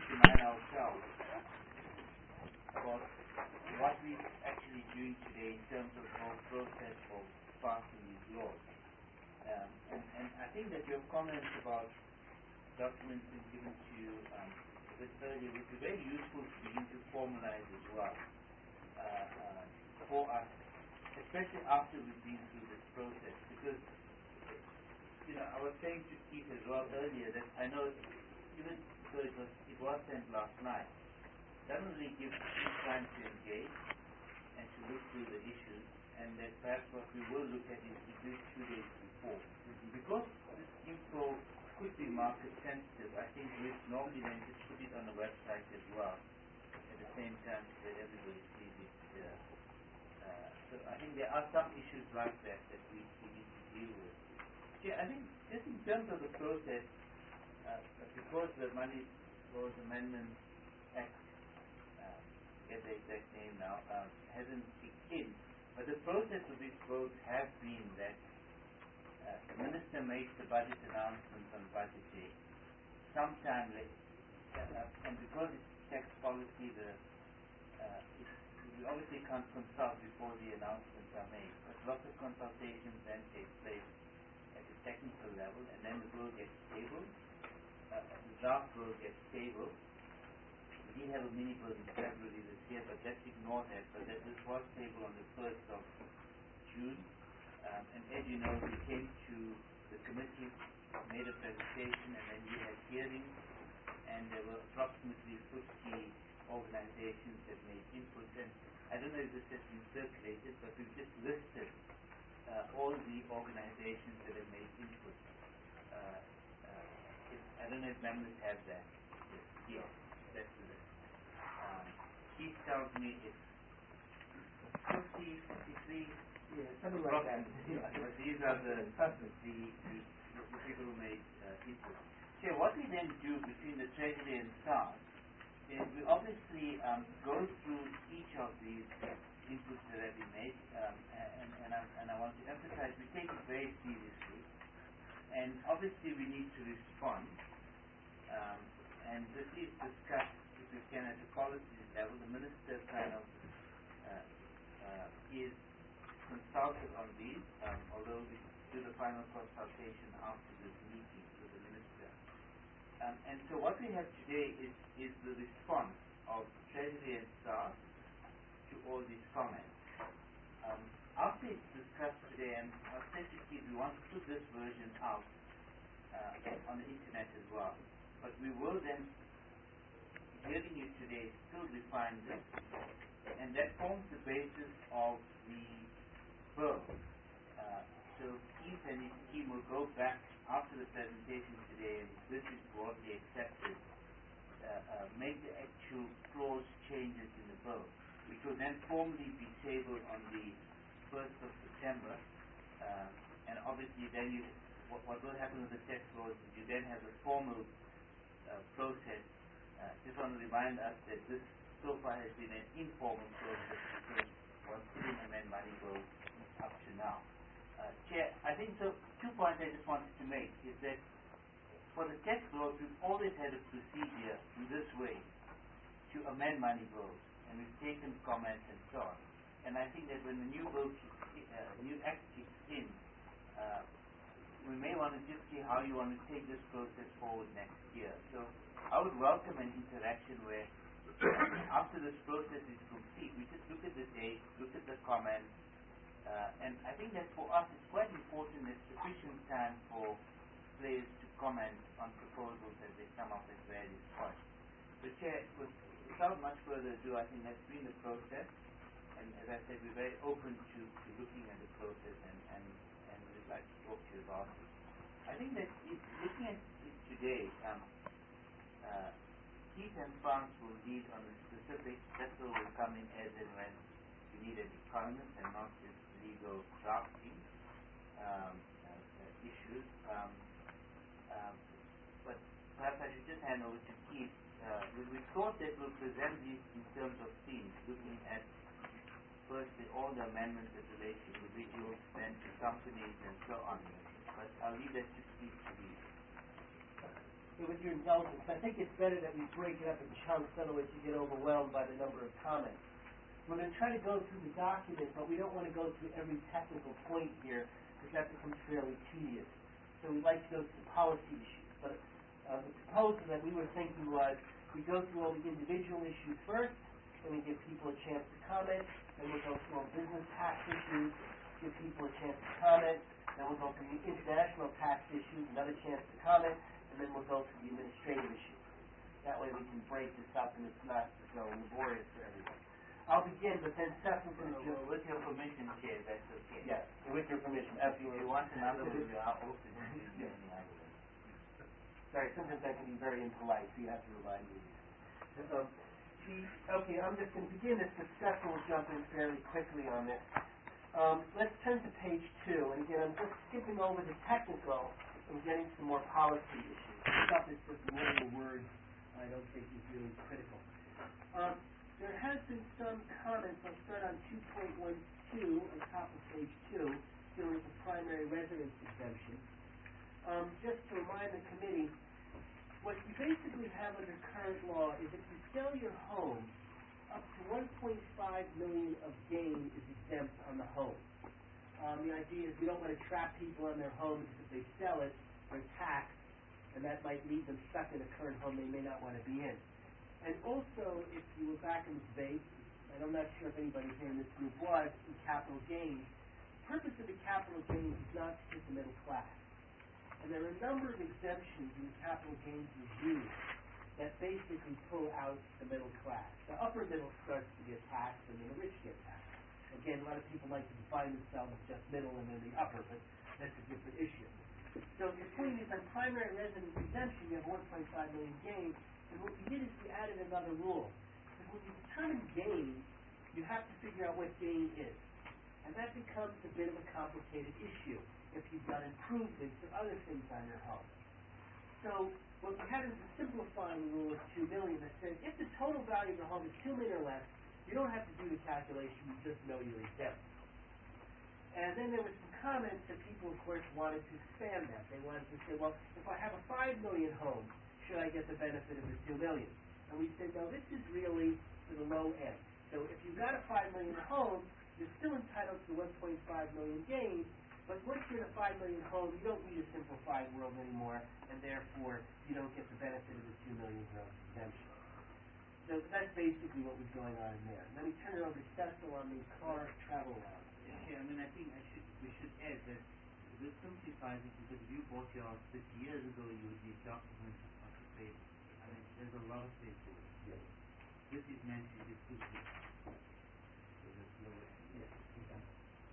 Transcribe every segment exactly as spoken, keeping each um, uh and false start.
just remind ourselves about what we're actually doing today in terms of the whole process of passing these laws. Um, and, and I think that your comments about documents being given to you um, a bit earlier would be very useful to begin to formalize as well uh, uh, for us, especially after we've been through this process. Because, you know, I was saying to Keith as well earlier that I know even though it was, it was sent last night, it doesn't really give us time to engage and to look through the issues, and that perhaps what we will look at is at least two days before. Mm-hmm. Because this info could be market sensitive, I think we normally then just put it on the website as well at the same time so that everybody sees it. Uh, uh, so I think there are some issues like that that we, we need to deal with. Yeah, I think just in terms of the process, uh, because the Money Laws Amendment Act, uh, get the exact name now, uh, hasn't kicked in, but the process of these votes have been that uh, the Minister makes the budget announcement on budget day sometime later, uh, and because it's tax policy, the uh, it's, we obviously can't consult before the announcements are made, but lots of consultations then take place at the technical level, and then the bill gets tabled. Uh, the draft bill gets tabled. We did have a mini bill in February this year, but let's ignore that. But that this was tabled on the first of June, um, and as you know, we came to the committee, made a presentation, and then we had hearings, and there were approximately fifty organizations that made input. And I don't know if this has been circulated, but we've just listed uh, all the organizations that have made input. Uh, uh, if, I don't know if members have that. Yes, yes, that's the list. Um, Keith tells me it's fifty, fifty-three. Yeah, something like that. Yeah, but these are the the, the, the, the people who made uh, input. So what we then do between the Treasury and SARS is we obviously um, go through each of these inputs that have been made, um, and, and, I, and I want to emphasize we take it very seriously, and obviously we need to respond, um, and this is discussed, if we can, at the policy level. The Minister kind of uh, uh, is consulted on these, um, although we do the final consultation after this meeting with the Minister. Um, and so what we have today is, is the response of Treasury and SARS to all these comments. Um, after it's discussed today, and I'll say to Keith, we want to put this version out uh, on the internet as well. But we will then, hearing you today, still refine this, and that forms the basis of the bill. Uh, so Keith and his team will go back after the presentation today, and this is broadly accepted, uh, uh, make the actual clause changes in the bill, which will then formally be tabled on the first of September, uh, and obviously then you, what, what will happen with the text laws is you then have a formal uh, process. Uh, just want to remind us that this so far has been an informal process because one couldn't amend money bills up to now. Uh, Chair, I think so. Two points I just wanted to make is that for the text laws, we've always had a procedure in this way to amend money bills, and we've taken comments and so on. And I think that when the new bill kicks in, uh, new act kicks in, uh, we may want to just see how you want to take this process forward next year. So I would welcome an interaction where after this process is complete, we just look at the date, look at the comments, uh, and I think that for us it's quite important there's sufficient time for players to comment on proposals as they come up at various points. So Chair, with, without much further ado, I think that's been the process, and as I said, we're very open to, to looking at the process, and, and, and we'd like to talk to you about it. I think that if, looking at it today, um, uh, Keith and Frans will lead on the specifics. Cecil will come in as and when we need an economist and not just legal drafting um, uh, uh, issues. Um, um, but perhaps I should just hand over to Keith. Uh, we, we thought that we'll present these in terms of themes, looking at firstly all the amendments that relate to individuals, then to companies and so on. But I'll leave that to Keith to read. with your indulgence, I think it's better that we break it up in chunks, otherwise you get overwhelmed by the number of comments. We're going to try to go through the document, but we don't want to go through every technical point here, because that becomes fairly tedious. So we'd like to go through policy issues. But uh, the proposal that we were thinking was we go through all the individual issues first, then we give people a chance to comment, then we'll go through all business tax issues, give people a chance to comment, then we'll go through the international tax issues, another chance to comment, and then we'll go through the administrative issues. That way we can break this up and it's not so laborious for everyone. I'll begin, but then Seth is going to do... With your permission, Chair, that's okay. Yes, with your permission, absolutely. If you want another one, we are open to using any other one. Sorry, sometimes I can be very impolite, so you have to remind me. Um, the, okay, I'm just going to begin this, but Seth will jump in fairly quickly on this. Um, let's turn to page two, and again, I'm just skipping over the technical and getting some more policy issues. Stuff is just normal words I don't think is really critical. Um, there has been some comments. I'll start on two point one two, on top of page two, dealing with the primary residence exemption. Um, just to remind the committee, what you basically have under current law is if you sell your home, up to one point five million dollars of gain is exempt on the home. Um, the idea is we don't want to trap people on their homes if they sell it, they're taxed, and that might leave them stuck in a current home they may not want to be in. And also, if you were back in the debate, and I'm not sure if anybody here in this group was, in capital gains, the purpose of the capital gains is not to hit the middle class. And there are a number of exemptions in the capital gains regime that basically pull out the middle class. The upper middle starts to get taxed, and then the rich get taxed. Again, a lot of people like to define themselves as just middle and then the upper, but that's a different issue. So the point is, on primary residence exemption, you have one point five million gain, and what we did is we added another rule. Because when you determine gain, you have to figure out what gain is. And that becomes a bit of a complicated issue if you've done improvements or other things on your home. So what we had is a simplifying rule of two million dollars that says if the total value of the home is two million dollars or less, you don't have to do the calculation, you just know you're exempt. And then there were some comments that people, of course, wanted to expand that. They wanted to say, well, if I have a five million dollars home, should I get the benefit of the two million dollars? And we said, no, this is really for the low end. So if you've got a five million dollars home, you're still entitled to one point five million dollars gain, but once you're in a five million dollars home, you don't need a simplified world anymore, and therefore you don't get the benefit of the two million dollars gross exemption. So that's basically what was going on in there. Let me turn it over to Cecil on the car travel allowance. Yeah, I mean, I think I should we should add that this simplifies it because if you bought your house fifty years ago, you would need documents of the paper. I mean, there's a lot of paperwork. Yes. This is meant to be put here. So that's lower end. Yes, exactly.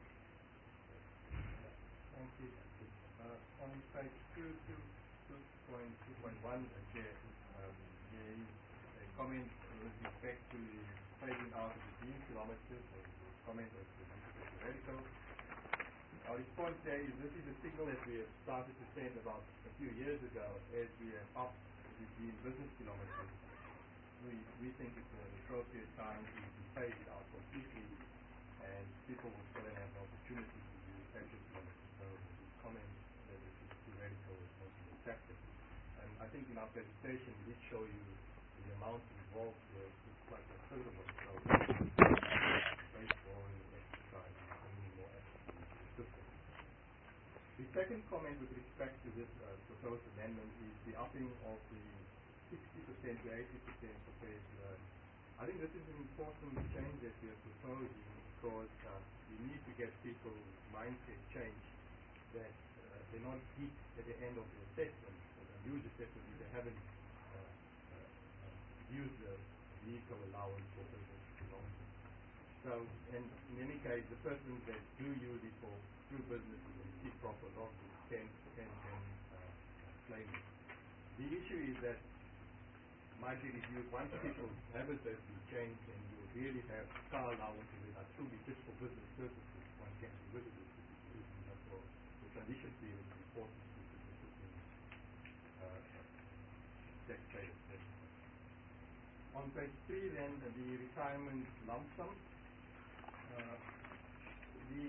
Thank you. Uh, on page two, two, two point two point one, uh, there, um, there is a comment with respect to the phasing out of the green kilometers, and the comment of the theoretical. Our response there is this is a signal that we have started to send about a few years ago as we have upped the green business kilometers. We, we think it's an appropriate time to, to phase it out completely, and people will still have the opportunity to do active kilometers. So the comment that this is too radical is not an effective. And I think in our presentation we did show you the amount involved here is quite considerable. So baseball exercise and more active in the system. The second comment with respect to this uh, proposed amendment is the upping of the sixty percent to eighty percent for phase loan. I think this is an important change that we are proposing because uh, we need to get people's mindset changed that uh, they're not hit at the end of the assessment, or the use assessment if they haven't uh, uh, used the vehicle allowance for business kilometers. So, and in any case, the persons that do use it for through businesses and receive proper losses can, can, can uh, claim it. The issue is that might be reviewed once people's habits have been changed and you really have car allowances that are truly fit for business purposes. One can revisit this institution, but for the transition period it's important to significantly uh, taxpayer assessment. On page three then, uh, the retirement lump sum. Uh, the,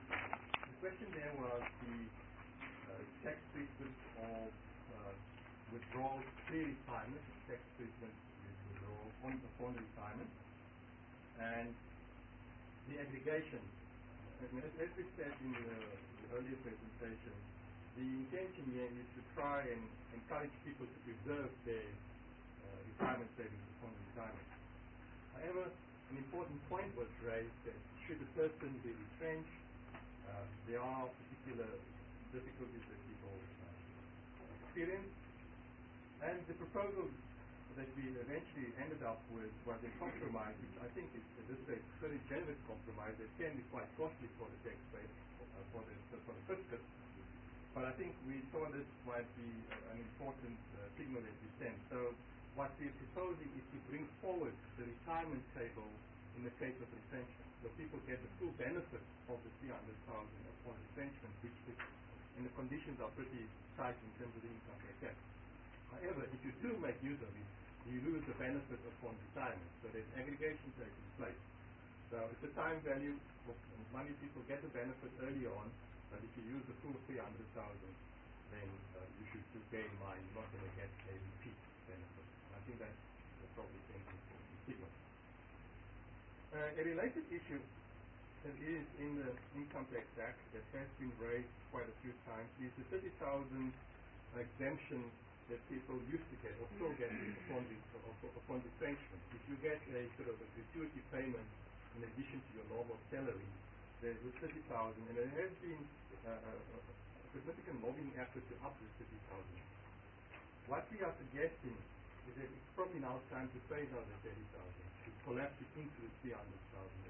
the question there was the uh, tax treatment of uh, withdrawal pre-retirement, tax treatment is withdrawal on upon retirement, and the aggregation. I mean, as we said in the, the earlier presentation, the intention here is to try and encourage people to preserve their uh, retirement savings upon retirement. However, an important point was raised that should a person be retrenched, uh, there are particular difficulties that people uh, experience. And the proposal that we eventually ended up with was a compromise, which I think is at this stage a very generous compromise that can be quite costly for the taxpayer, uh, for the for the fiscus. But I think we saw this might be uh, an important uh, signal that we send. So what we're proposing is to bring forward the retirement table in the case of retrenchment, so people get the full benefit of the three hundred thousand upon retrenchment, which is, and the conditions are pretty tight in terms of the income tax. However, if you do make use of it, you lose the benefit upon retirement. So there's aggregation taking place. So it's a time value of money. People get the benefit early on, but if you use the full three hundred thousand, then uh, you should still bear in mind you're not going to get a repeat benefit. I think that's uh, probably the important signal. Uh, a related issue that is in the Income Tax Act that has been raised quite a few times is the thirty thousand exemption that people used to get or still get upon, the, upon retrenchment. If you get a sort of a gratuity payment in addition to your normal salary, there's a thirty thousand, and there has been uh, a, a significant lobbying effort to up this thirty thousand. What we are suggesting is that it's probably now time to phase out the thirty thousand, to collapse it into the three hundred thousand.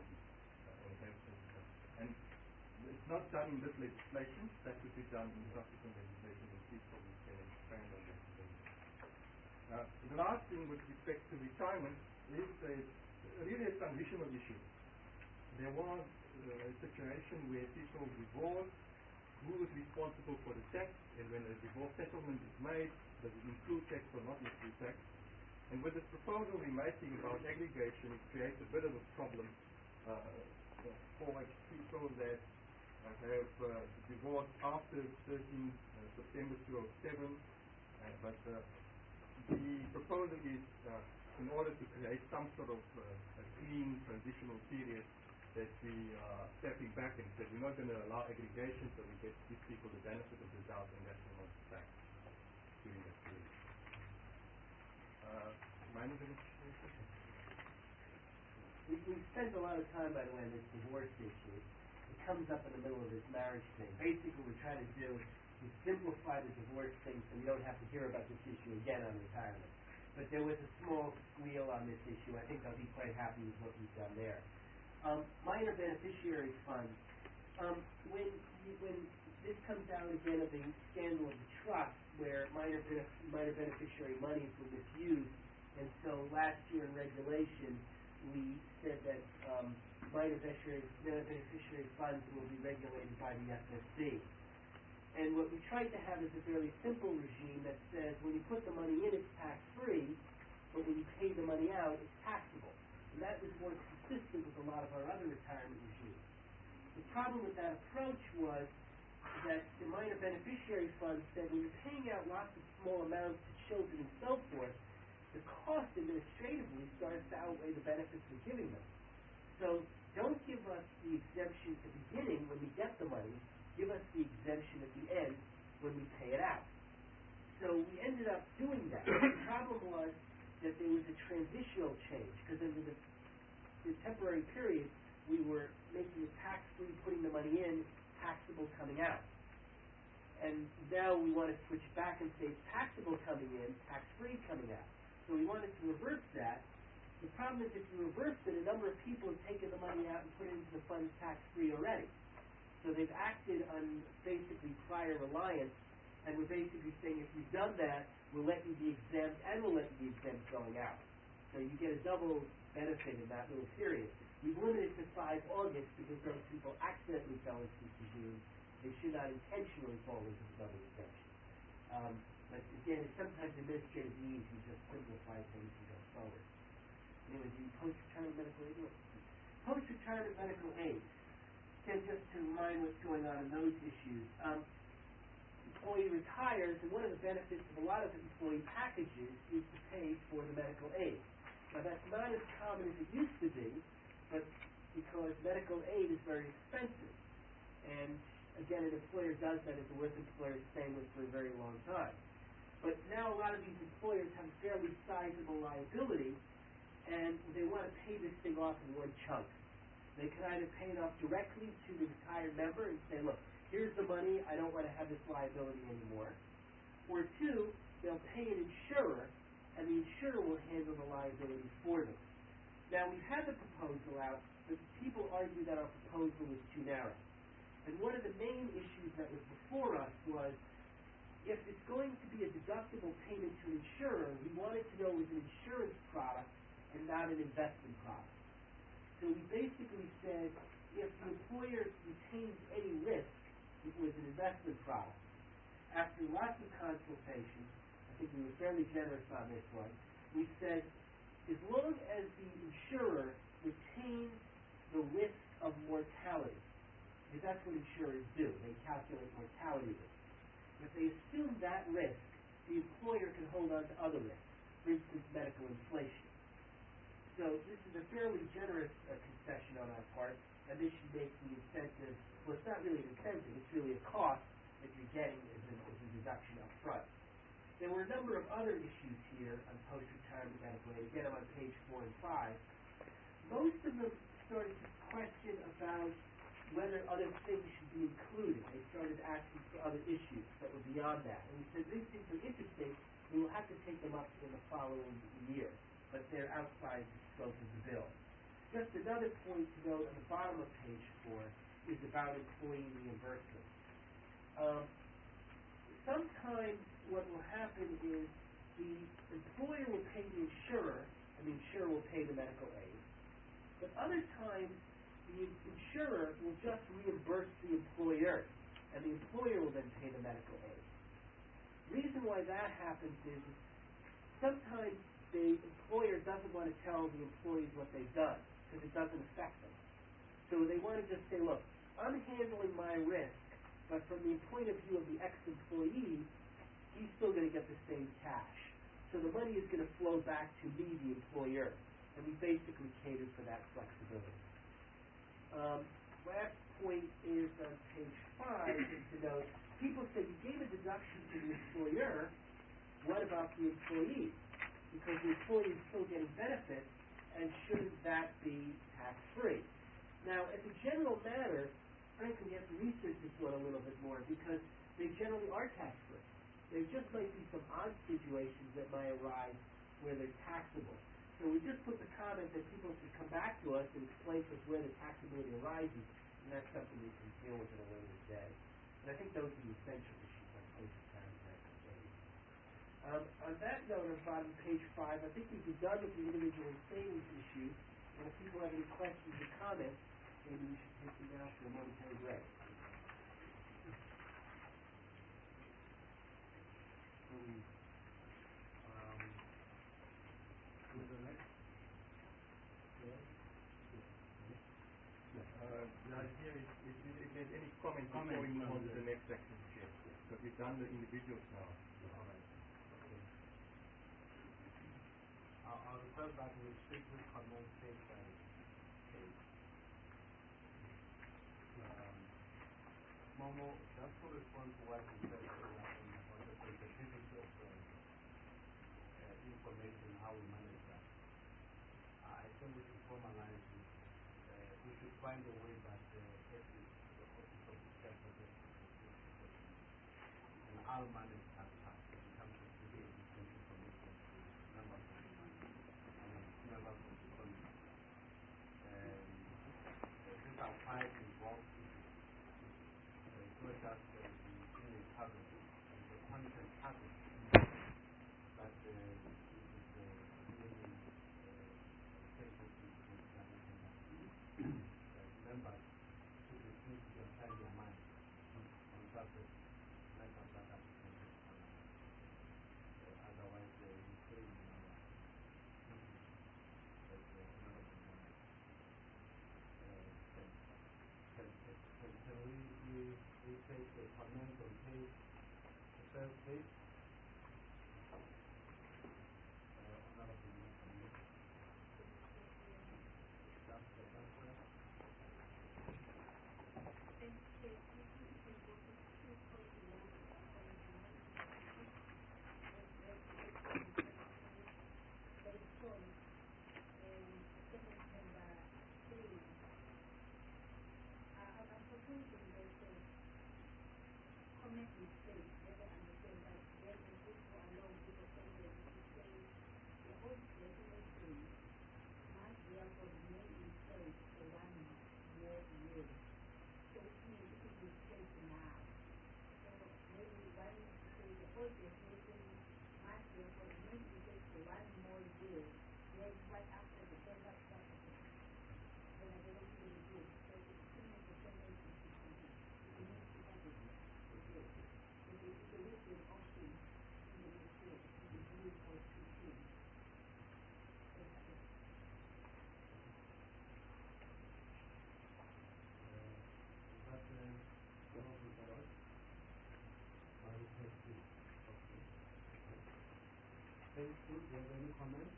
Uh, and it's not done in this legislation. That could be done in subsequent legislation, and please probably can expand on that. Uh, the last thing with respect to retirement is a, really a transitional issue. There was uh, a situation where people divorced, who is responsible for the tax, and when a divorce settlement is made, does it include tax or not include tax? And with this proposal we're making about aggregation, it creates a bit of a problem uh, for people that uh, have uh, divorced after thirteenth September two thousand seven, uh, but uh, the proposal is uh, in order to create some sort of uh, a clean transitional period that we are uh, stepping back and said we're not going to allow aggregation, so we get give people the benefit of the doubt and that's not tax during that period. Uh, minor beneficiary? We, we spent a lot of time, by the way, on this divorce issue. It comes up in the middle of this marriage thing. Basically, what we're trying to do is simplify the divorce thing so we don't have to hear about this issue again on retirement. But there was a small squeal on this issue. I think I'll be quite happy with what we've done there. Um, minor beneficiary funds. Um, when when this comes out again of the scandal of the trust, where minor benef- minor beneficiary monies were misused, and so last year in regulation we said that um, minor beneficiary, beneficiary funds will be regulated by the F S C. And what we tried to have is a fairly simple regime that says when you put the money in, it's tax-free, but when you pay the money out, it's taxable. And that was more consistent with a lot of our other retirement regimes. The problem with that approach was that the minor beneficiary fund said when you're paying out lots of small amounts to children and so forth, the cost administratively starts to outweigh the benefits we're giving them. So don't give us the exemption at the beginning when we get the money. Give us the exemption at the end when we pay it out. So we ended up doing that. The problem was that there was a transitional change, because under the, the temporary period, we were making it tax-free, putting the money in, taxable coming out. And now we want to switch back and say it's taxable coming in, tax-free coming out. So we wanted to reverse that. The problem is if you reverse it, a number of people have taken the money out and put it into the funds tax-free already. So they've acted on basically prior reliance, and we're basically saying if you've done that, we'll let you be exempt, and we'll let you be exempt going out. So you get a double benefit in that little period. We've limited to five August because those people accidentally fell into this regime. They should not intentionally fall into the double exemption. Um, but again, it's sometimes administrative ease, you just simplify things and go forward. Anyway, the post-retirement medical aid. Post-retirement medical aid. Again, just to remind what's going on in those issues. Um, employee retires, and one of the the benefits of a lot of employee packages is to pay for the medical aid. Now that's not as common as it used to be, but because medical aid is very expensive. And again, an employer does that if the worst employer is staying with for a very long time. But now a lot of these employers have a fairly sizable liability, and they want to pay this thing off in one chunk. They can either pay it off directly to the retired member and say, look, here's the money, I don't want to have this liability anymore. Or two, they'll pay an insurer, and the insurer will handle the liability for them. Now, we've had the proposal out, but people argue that our proposal is too narrow. And one of the main issues that was before us was, if it's going to be a deductible payment to an insurer, we wanted to know it was an insurance product and not an investment product. So we basically said, if the employer retains any risk, it was an investment product. After lots of consultations, I think we were fairly generous on this one, we said, as long as the insurer retains the risk of mortality, because that's what insurers do, they calculate mortality risk. If they assume that risk, the employer can hold on to other risks, for instance, medical inflation. So this is a fairly generous uh, concession on our part, and this should make the incentive, well, it's not really an incentive, it's really a cost that you're getting as a, as a deduction up front. There were a number of other issues here on post-retirement medical aid. Again, I'm on page four and five. Most of them started to question about whether other things should be included. They started asking for other issues that were beyond that. And we said, these things are interesting, we will have to take them up in the following year, but they're outside the scope of the bill. Just another point to note on the bottom of page four is about employee reimbursement. Um, sometimes what will happen is the employer will pay the insurer, and the insurer will pay the medical aid. But other times, the insurer will just reimburse the employer, and the employer will then pay the medical aid. The reason why that happens is sometimes the employer doesn't want to tell the employees what they've done, because it doesn't affect them. So they want to just say, look, I'm handling my risk, but from the point of view of the ex-employee, he's still going to get the same cash. So the money is going to flow back to me, the employer, and we basically catered for that flexibility. Um, last point is on page five, is to note, people say you gave a deduction to the employer, what about the employee? Because the employee is still getting benefits, and shouldn't that be tax-free? Now, as a general matter, frankly, we have to research this one a little bit more, because they generally are tax-free. There just might be some odd situations that might arise where they're taxable. So we just put the comment that people should come back to us and explain to us where the taxability arises, and that's something we can deal with at a later day. And I think those are the essential issues on post-retirement medical aid. Um, on that note, on bottom page five, I think we've done with the individual and savings issues, and if people have any questions or comments, maybe we should take them now for a momentary break. So we Uh, the idea is, is, is if there's any comment before we move on to the next section, Chair. Because we've done the individuals now. All right. Okay. I'll, I'll request that we strictly comment case by case. Um, Momo, just to respond to what you said earlier on the sensitivity of uh, uh, information, how we manage that. I think we should formalize it. We should find a way that uh, the Office of the Chairperson and our manage that task in terms of giving different information to members of the and members of the committee. Um, uh, these are quite involved issues. Uh, it's not just uh, the image habit, and the content habit that uh, is uh, really uh, sensitive to examination. Members should refuse to apply their mind on subject matters that are presented on uh, otherwise uh, we say in our duties as uh, members of the uh, can, can, can, can we, we, we take a comment on page, the first page, Phase two, do you have any comments?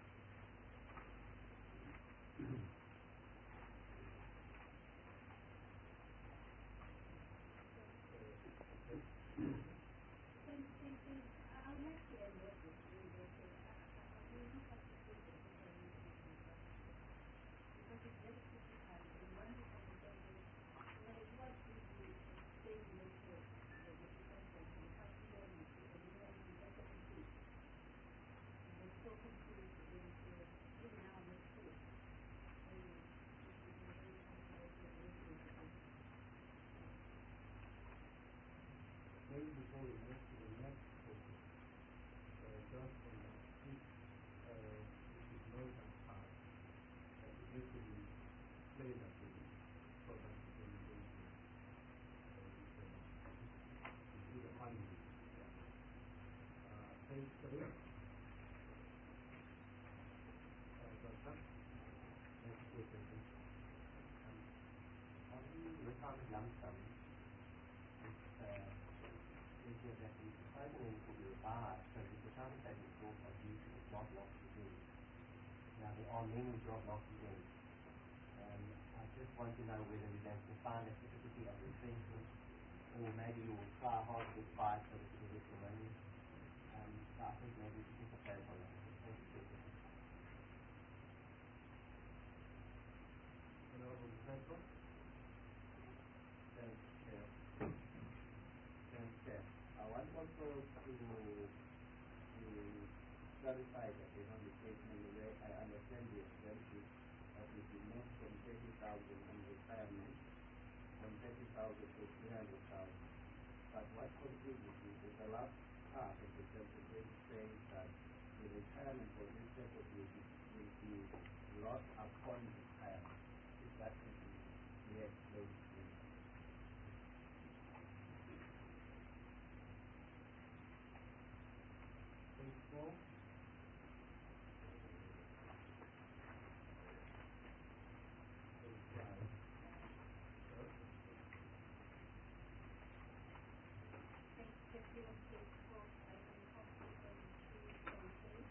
Maybe before we move to the next focus, uh, just on that sheet, uh, we should know that part, that it needs to be explained that way, so that we can go to, uh, to do the findings. Uh, page three. Uh, Doctor? Next question, please. Um, on the retirement lump sum, it's, uh, is that the determinant will be revised, so the determinant that is also due to the job loss event. Now there are many job loss events. Um, I just want to know whether we're going to find a certificate of retrenchment, or maybe you'll try hard to get fired so that you can get the money. Um, so I think maybe we should just clarify that. Thank you. Honorable Professor? Thanks, Chair. Thanks, Chair. I want also to, to clarify that, you know, the statement, the way I understand the exemption, that it will move from thirty thousand on retirement, from thirty thousand to three hundred thousand. But what confuses me is the last part of the exemption says that the retirement for this purpose will be, will be lost upon retirement. Is that confusing? Yes, please. Page four. Page five. Sir? Thank you, page four, item completion three point eight.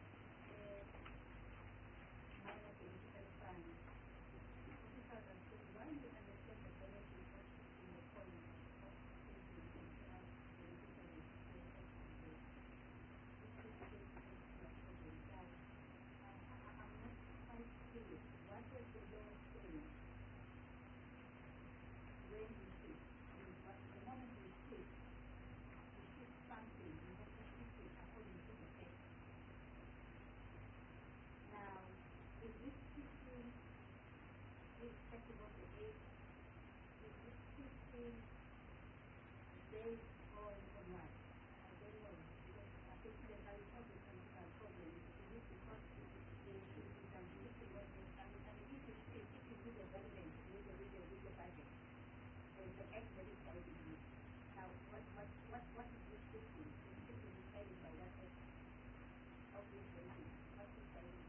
Minor political fund. two thousand twenty-one, we understand the benefit of shifting the point of taking into out political and social activities. This is taking into account that uh, I'm not quite clear. What was the law saying when we shift? What the moment we shift, we shift something, we have to shift it according to the text. Now, is this shifting irrespective of the age? Is this shifting based on, on what? I don't know, because I think that I will probably some some problem. Is it because the the transmission was the, I mean, I mean, if you shift, if you do the relevant with the, with the, with the budget, there is an X that is already used. Now, what, what, what, what is this shifting? Is shifting decided by what X? Obviously, what's decided?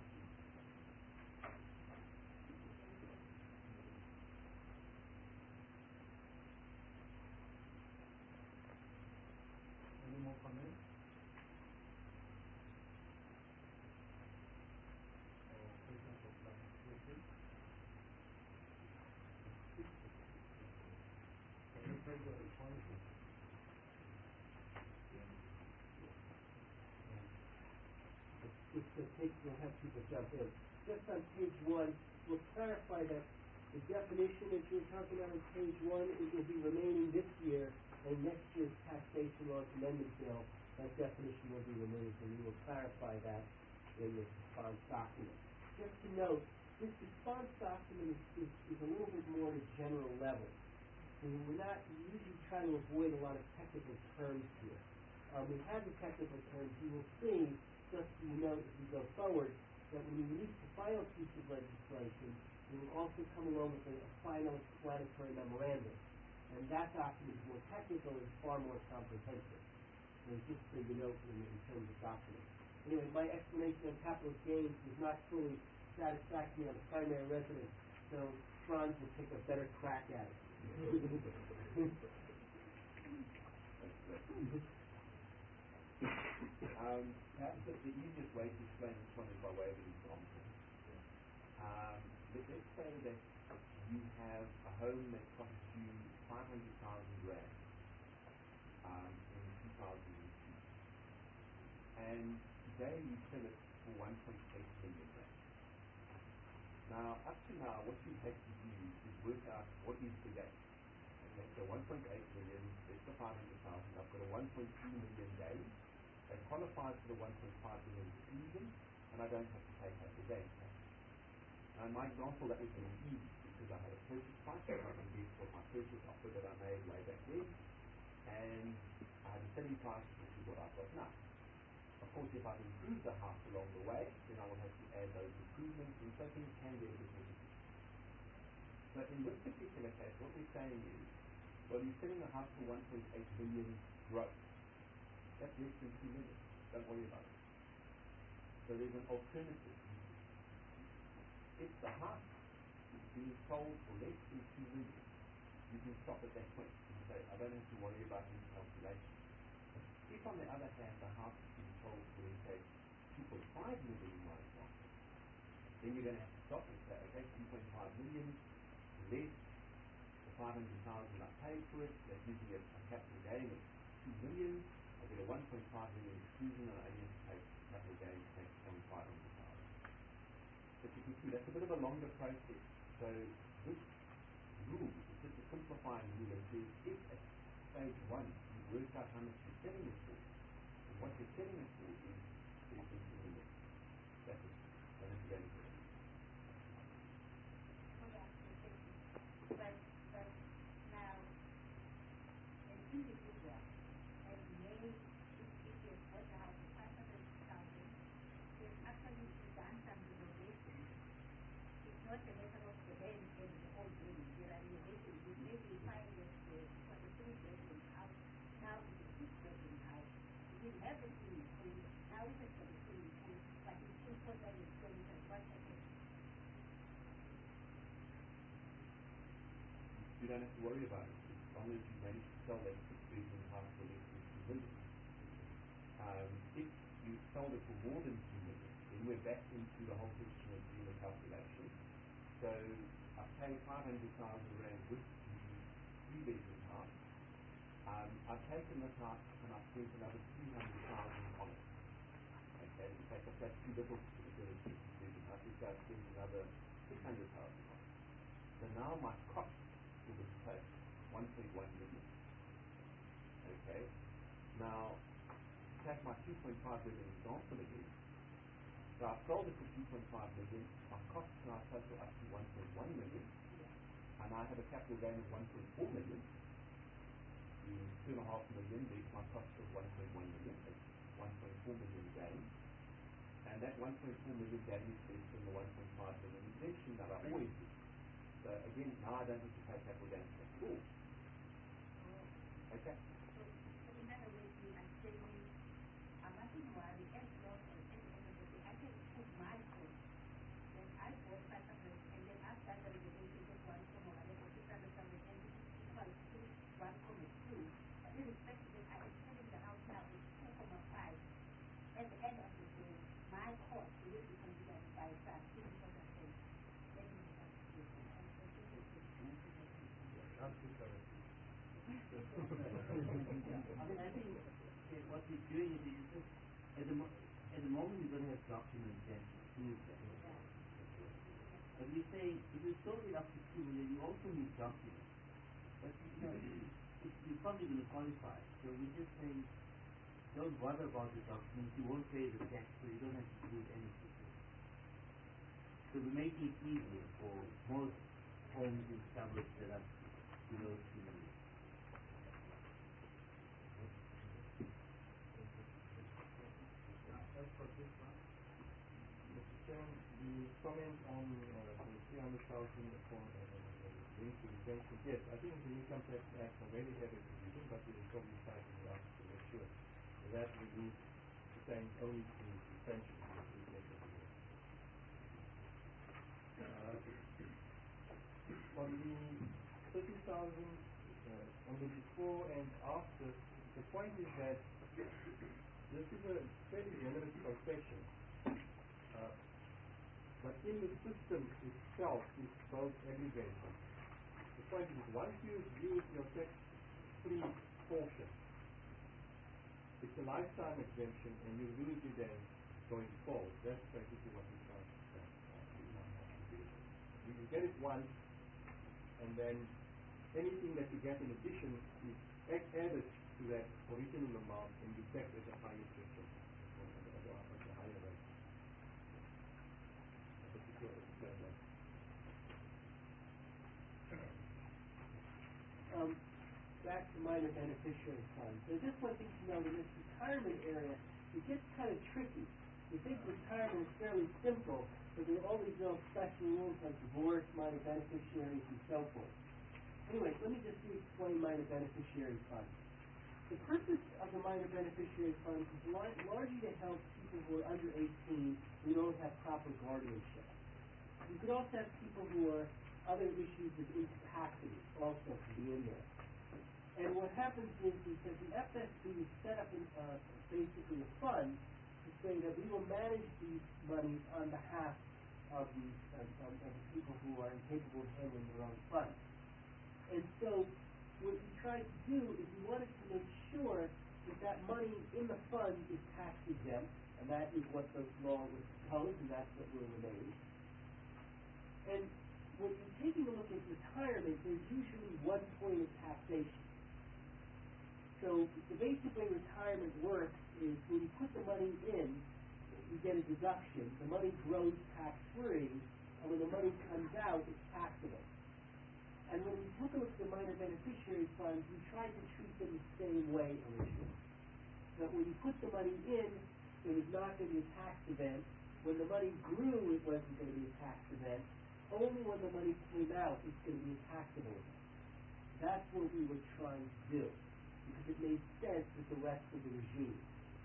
Any more comments? Or questions or clarification? Can you take your responses? Just to take, we'll have people jump in. Just on page one, we'll clarify that the definition that you're talking about on page one, it will be remaining this year, and next year's taxation laws amendment bill, that definition will be removed, and we will clarify that in the response document. Just to note, this response document is, is, is a little bit more at a general level. And we're not we usually trying to avoid a lot of technical terms here. Um, we have the technical terms. You will see, just so you know, as we go forward, that when we release the final piece of legislation, we will also come along with a, a final explanatory memorandum. And that document is more technical and far more comprehensive. So just so you know in, in terms of documents. Anyway, my explanation on capital gains was not fully satisfactory on primary residence, so Franz will take a better crack at it. Uh, Um, perhaps the, the easiest way to explain this one is by way of an example. Um, let, let's say that you have a home that costs you five hundred thousand rand um, in two thousand two, and today you sell it for one point eight million rand. Now, up to now, what you have to do is work out what is the gain. Okay, so one point eight million, less the five hundred thousand, I've got a one point three million gain. It qualifies for the one point five million exclusion, and I don't have to pay capital gain tax. Now, in my example, that was very easy because I had a purchase price, and I can guess what my purchase offer that I made way back then, and I had a selling price, which is what I've got now. Of course, if I've improved the house along the way, then I will have to add those improvements, and so things can get a bit difficult. But in this particular case, what we're saying is, well, you're selling the house for one point eight million gross. That's less than two million. Don't worry about it. So there's an alternative. If the house is being sold for less than two million, you can stop at that point and say, I don't have to worry about these calculations. If, on the other hand, the house is being sold for, let's say, two point five million in my example, then you're going to have to stop and say, okay, two point five million less the five hundred thousand I paid for it, that gives me a, a capital gain of two million. I get a one point five million exclusion, and I only have to pay capital gain tax on five hundred thousand. But you can see that's a bit of a longer process. So this rule is just a simplifying rule that says if at stage one you work out how much you're selling it for, and what you're selling it for is less than two million. That's it. Don't have to go into it. But, but now, an individual has made this business worth a house of five hundred thousand. They've actually done some renovation. It's not a matter of the rent and the whole thing. There are renovations. You may be fine with the, for the three bedroom house. Now it's a six bedroom house. You didn't have the swimming pool. Now it has got a swimming pool. But it's still totally expensive. What happened? You don't have to worry about it as long as you manage to sell that six bedroom house for less than two million. Um, if you sold it for more than two million, then we're back into the whole question of doing the calculation. So I pay five hundred thousand rand with the three bedroom house. Um, I've taken this house and I've spent another three hundred thousand on it. Okay, in fact, I've got too little to the six bedroom house, so I've spent another six hundred thousand on it. So now my cost for this place, one point one million. Okay. Now, take my two point five million example again. So I've sold it for two point five million. My costs now total up to one point one million. And I have a capital gain of one point four million. The two point five million leaves my cost of one point one million. That's one point four million gain. And that one point four million gain is less than the one point five million exemption that I always do. So again, now I don't have to pay capital gains tax at all. Okay? So, in other words, you are saying, I'm not in worry, as long as at the end of the day, I can put my cost. Then I bought five hundred, and then after the renovation of one comma whatever, six hundred thousand, and it is equal to one comma two. But irrespective of I am selling the house now at two comma five. At the end of the day, my cost will be considered by some two thousand ten. Then you have to do it. That's good, correct. I mean, I think okay, what we're doing is, is just, at the, mo- at the moment we don't have documents that prove that. But we say, if you sold it up to two million, you also need documents. But you know, it's, you're probably going to qualify. So we just say, don't bother about the documents, you won't pay the tax, so you don't have to prove anything. So we're making it easier for most homes in suburbs that are below two million. As for this one, Mister Chairman, the comment on uh, the three hundred thousand for uh, linked to retention, yes, I think the Income Tax Act already had a provision, but we will probably tighten it up to make sure that we need pertains only to retention. Uh, on the thirty thousand, uh, on the before and after, the point is that this is a fairly generous concession. Uh, but in the system itself is both aggregation. The point is, once you use your tax-free portion, it's a lifetime exemption and you lose it then going forward. That's basically what we're trying to say. You get it once, and then anything that you get in addition is added to that original amount and you tax at a higher percent, or at a, at a higher rate. Um, back to minor beneficiary funds. So just one thing to know, in this retirement area, it gets kind of tricky. You think retirement is fairly simple, but there are all these little special rules like divorce, minor beneficiaries, and so forth. Anyway, let me just explain minor beneficiary funds. The purpose of the minor beneficiary funds is lar- largely to help people who are under eighteen who don't have proper guardianship. You could also have people who are other issues of incapacity also can be in there. And what happens is, is that the F S B is set up in, uh, basically a fund to say that we will manage these monies on behalf of the, of, of, of the people who are incapable of handling their own funds. And so what we tried to do is we wanted to make sure that that money in the fund is tax exempt, and that is what the law was proposed, and that's what will remain. And when you're taking a look at retirement, there's usually one point of taxation. So the basic way retirement works is when you put the money in, you get a deduction. The money grows tax-free, and when the money comes out, it's taxable. And when we took a look at the minor beneficiary funds, we tried to treat them the same way originally. That when you put the money in, it was not going to be a tax event. When the money grew, it wasn't going to be a tax event. Only when the money came out, it's going to be a taxable event. That's what we were trying to do, because it made sense with the rest of the regime.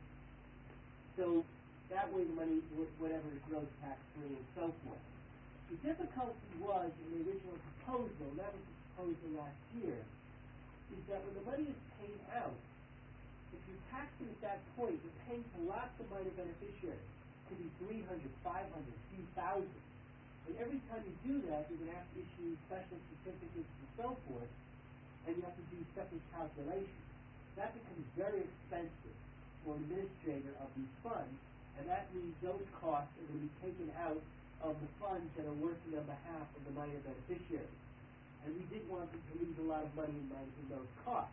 So that way the money, whatever, grows tax-free and so forth. The difficulty was in the original proposal, and that was the proposal last year, is that when the money is paid out, if you're taxing at that point, you're paying to lots of minor beneficiaries. It could be three hundred, five hundred, a few thousand. And every time you do that, you're going to have to issue special certificates and so forth, and you have to do separate calculations. That becomes very expensive for an administrator of these funds, and that means those costs are going to be taken out of the funds that are working on behalf of the minor beneficiaries. And we didn't want them to lose a lot of money in managing those costs.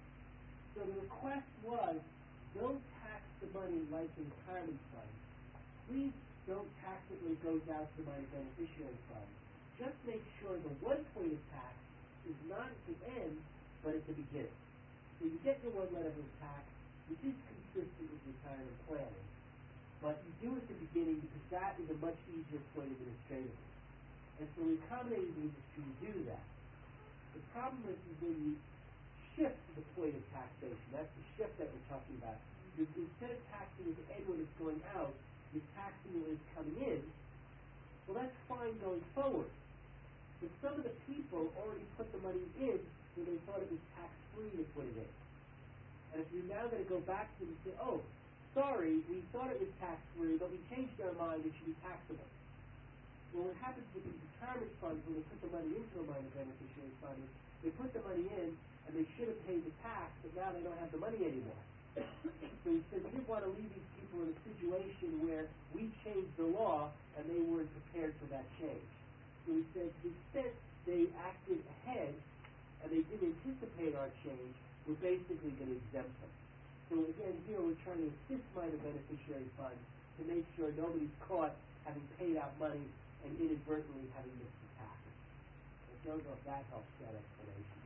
So the request was, don't tax the money like the retirement fund. Please don't tax it when it goes out to the minor beneficiary fund. Just make sure the one point of tax is not at the end, but at the beginning. So you get your one level of tax, which is consistent with retirement planning, but you do it at the beginning because that is a much easier point administratively. And so we accommodated the industry to do that. The problem is, is when you shift the point of taxation, that's the shift that we're talking about. You, instead of taxing at the end when it's going out, you're taxing when it's coming in. Well, that's fine going forward. But some of the people already put the money in when they thought it was tax-free to put it in. And if you're now going to go back to them and say, oh, sorry, we thought it was tax-free, but we changed our mind, it should be taxable. Well, what happens with these retirement funds when they put the money into a minor beneficiary fund is they put the money in and they should have paid the tax, but now they don't have the money anymore. So he said we didn't want to leave these people in a situation where we changed the law and they weren't prepared for that change. So he said to the extent they acted ahead and they didn't anticipate our change, we're basically going to exempt them. So again, here we're trying to assist minor beneficiary funds to make sure nobody's caught having paid out money and inadvertently having missed the tax. I don't know if that helps that explanation.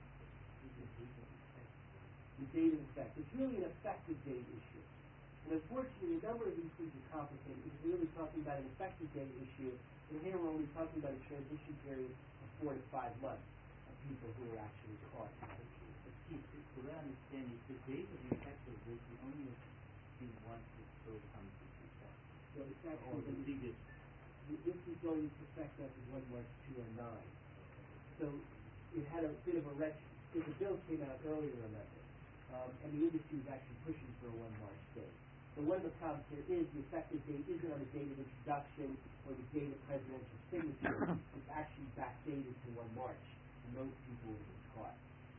The date of effect. It's really an effective date issue. And unfortunately, a number of these things are complicated because we're really talking about an effective date issue, and here we're only talking about a transition period of four to five months of people who are actually caught. So what I understand is the date of the effect of this is only in once the bill comes into effect. So it's Or actually the biggest. this is going into effect as of one March two oh nine. So it had a bit of a retro, because the bill came out earlier than that. Um, and the industry was actually pushing for a one March date. So So one of the problems here is the effective date isn't on the date of introduction or the date of presidential signature. It's actually backdated to one March, and those people will be caught.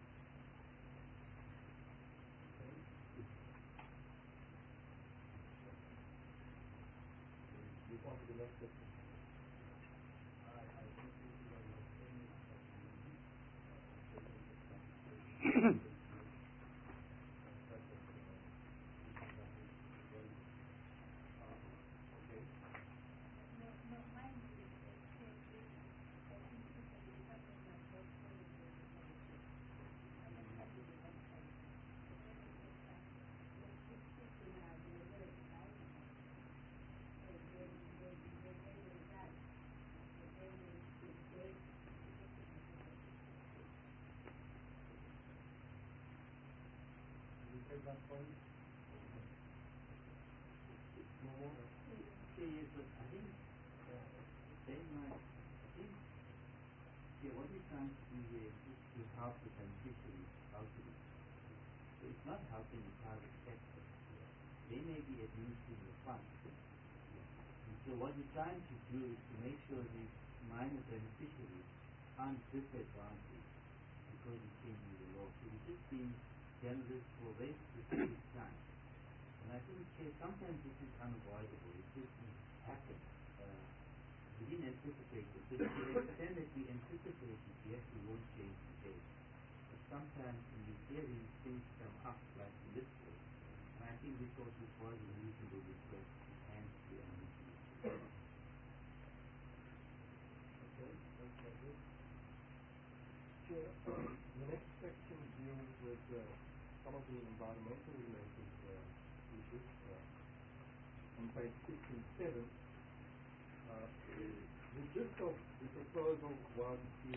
Move on to the next question. I, I think this is what you're saying, No, no, mine is uh, same issue. I think this is the department of health policy. I'm not happy with that side. When I said that, when six fifty now, they were very excited. So when, when, when they were done, when they were the date, you take that point? No more. Okay, yes, but I think uh, very much, I think, yeah, what we're trying to do here is just to help the beneficiaries out of it. So it's not helping the private sector. They may be administering the funds. And so what we're trying to do is to make sure these minor beneficiaries aren't disadvantaged because we changing the law. So we're just being generous for a very specific time. And I think uh, sometimes this is unavoidable. It just happens. Uh, we didn't anticipate it. So to the extent that we anticipate it, yes, we won't change the date. But sometimes in the theory, things come up like in this case. And I think this also was a reasonable request and the M D C. Okay, thanks, Andrew. Chair, the next section deals with uh, some of the environmental related uh, issues. Uh, on page six and seven, uh, the gist of the proposal was to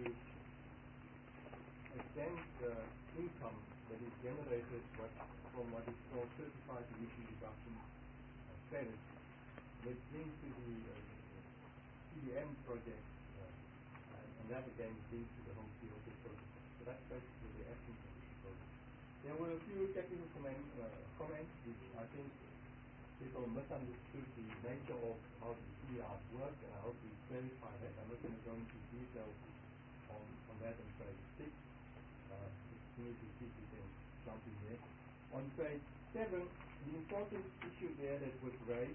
extend the income that is generated what, from what is called certified emission reduction uh, credits that's linked to the uh, C D M project, uh, and, and that again is linked to the whole C O two project. So that's basically the essence of the proposal. There were a few technical comment, uh, comments which I think people misunderstood the nature of how the C D Rs work, and I hope we clarify that. I'm not going to go into detail on, on that on page six. Uh, if you need to see, you can jump in there. On page seven, the important issue there that was raised,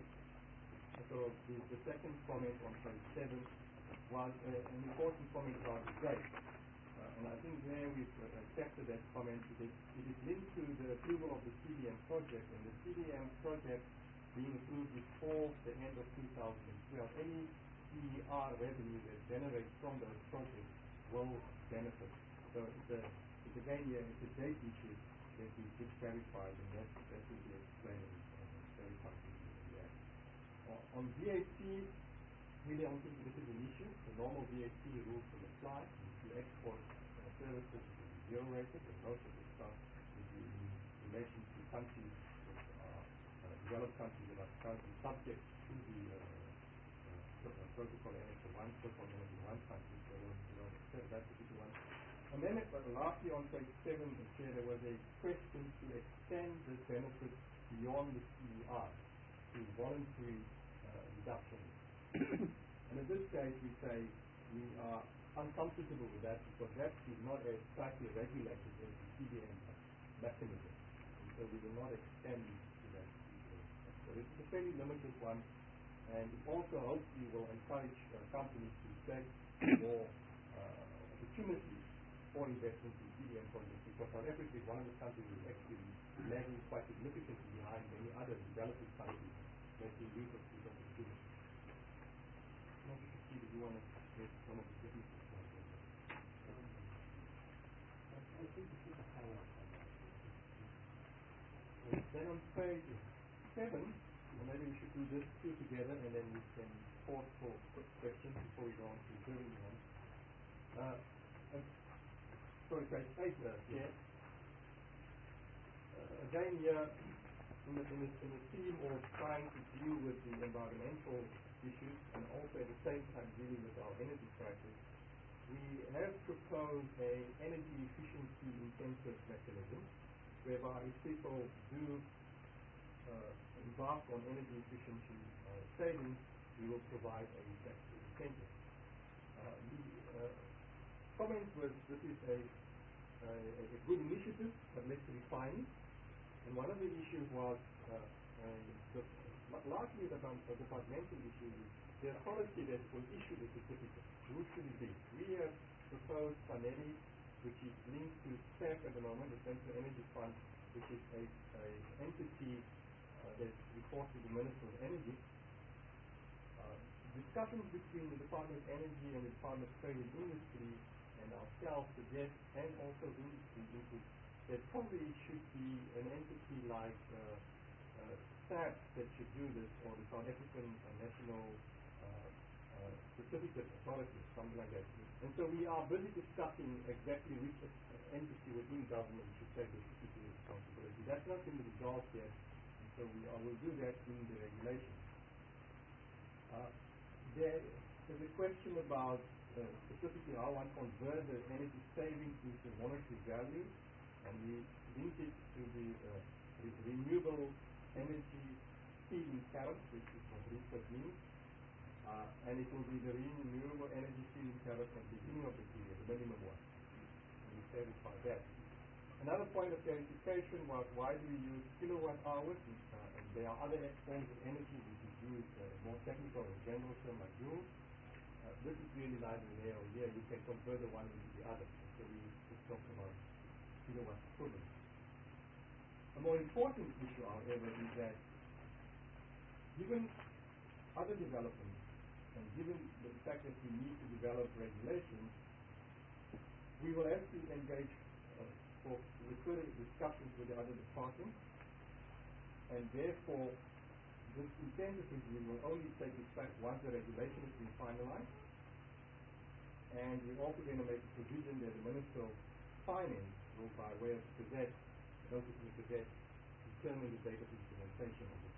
so the, the second comment on page seven was uh, an important comment about the date. Uh, and I think there we've uh, accepted that comment. It is, it is linked to the approval of the C D M project, and the C D M project being approved before the end of two thousand twelve. Any C E R revenue that generates from those projects will benefit. So it's, a, it's again, yeah, it's a date issue that we just clarified, and that, that will be explained and clarified in that. On V A T, really I don't think this is an issue. The normal V A T rules will apply. If you export uh, services, it will be zero rated, and most of the stuff is in relation to countries which are uh, developed countries that are currently subject to the uh, uh, uh, protocol N X one, so-called N X one countries, so we don't accept that particular one. And then uh, lastly on page seven, Chair, there was a question to extend this benefit beyond the C E R to voluntary uh, reductions. And in this case, we say we are uncomfortable with that because that is not as tightly regulated as the C D M mechanism. And so we will not extend to that. So this is a fairly limited one, and it also hopefully will encourage uh, companies to take more uh, opportunities for investment in C D M projects, because South Africa is one of the countries that is actually lagging quite significantly behind many other developing countries making use of these opportunities. Do you want to make some of the technical points? I think this is a highlight on that. Then on page seven, maybe we should do this two together, and then we can pause for quick questions before we go on to the third one. Uh, uh, sorry, page eight, uh, Chair. Uh, again, here, in the, in, the, in the theme of trying to deal with the environmental issues and also at the same time dealing with our energy crisis, we have proposed a energy efficiency incentive mechanism whereby if people do uh, embark on energy efficiency uh, savings, we will provide a tax incentive. Uh, the uh, comment was this is a, a, a good initiative, but let's refine it. And one of the issues was uh, uh, the, largely the departmental issue is the authority that will issue the certificate. Who should it be? We have proposed Panelli, which is linked to S A F at the moment, the Central Energy Fund, which is a, a entity uh, that reports to the Minister of Energy. Uh, discussions between the Department of Energy and the Department of Trade and Industry and ourselves suggest, and also industry input, that probably should be an entity like uh, uh, S A F that should do this, or the South African uh, National uh, uh, Certificate Authority, something like that. And so we are busy discussing exactly which uh, entity within government should take the certificate responsibility. That's not in the results yet, and so we are, will do that in the regulations. Uh, there is a question about uh, specifically how one convert the energy savings into monetary value, and we link it to the uh, re renewable energy feed-in tariff, which is what RESET means, uh, and it will be the renewable energy feed-in tariff at the beginning of the period, the minimum one, and we satisfy that. Another point of clarification was why do we use kilowatt hours, and, uh, and there are other forms of energy which is used uh, more technical or general term like joules. Uh, this is really neither there or here. You can convert the one into the other. So we just talk about kilowatt equivalent. A more important issue, however, is that given other developments and given the fact that we need to develop regulations, we will have to engage uh, for further discussions with the other departments, and therefore this incentive review will only take effect once the regulation has been finalized, and we're also going to make a provision that the Minister of Finance will, by way of Gazette, notice in the Gazette, determine the date of implementation of this.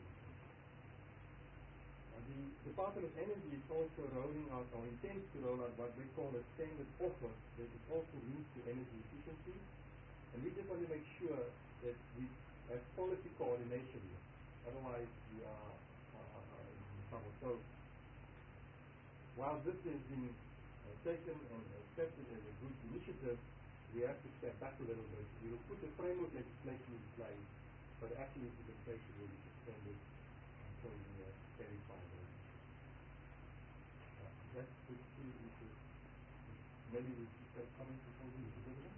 Uh, the Department of Energy is also rolling out, or intends to roll out, what they call a standard offer that is also linked to energy efficiency, and we just want to make sure that we have policy coordination here. Otherwise, we are uh, uh, in trouble. So, while this has been uh, taken and accepted as a good initiative, we have to step back a little bit. We will put the framework legislation in place, but the actual implementation will be suspended until we uh, verify those. Uh, that's the two issues. Maybe we should say comments before we do it.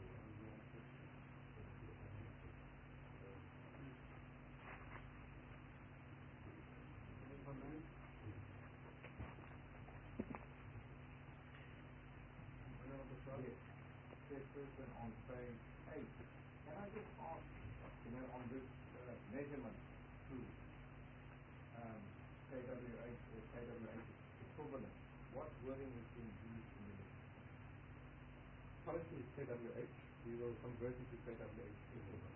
Person on page eight. Can I just ask, you know, on this uh, measurement tool, um, K W H or K W H equivalent, what wording is being used in the currently is K W H. We will convert it to K W H equivalent.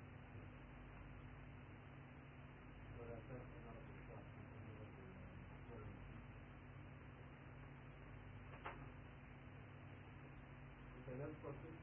But I don't know the stuff in the wording. Another question?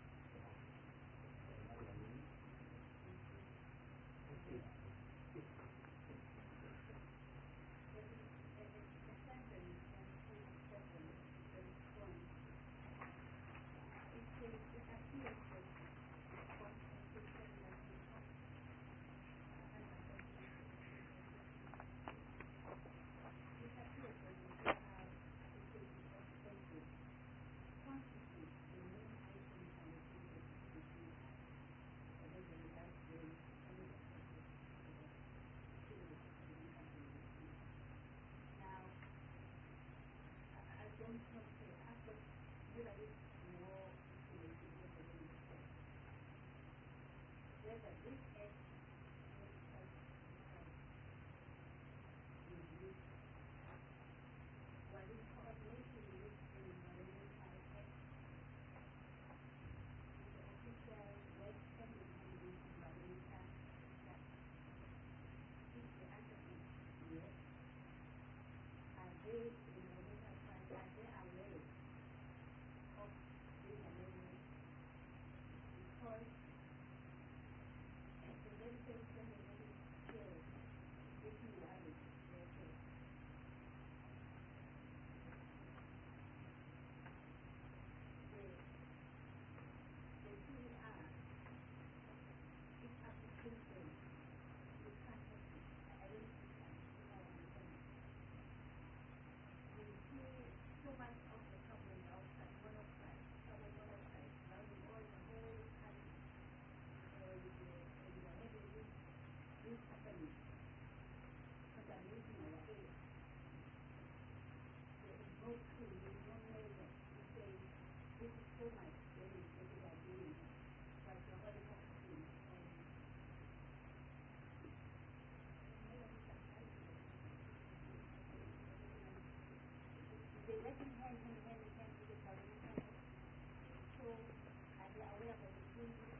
working hand in hand in hand with the government. So, are they aware of the changes?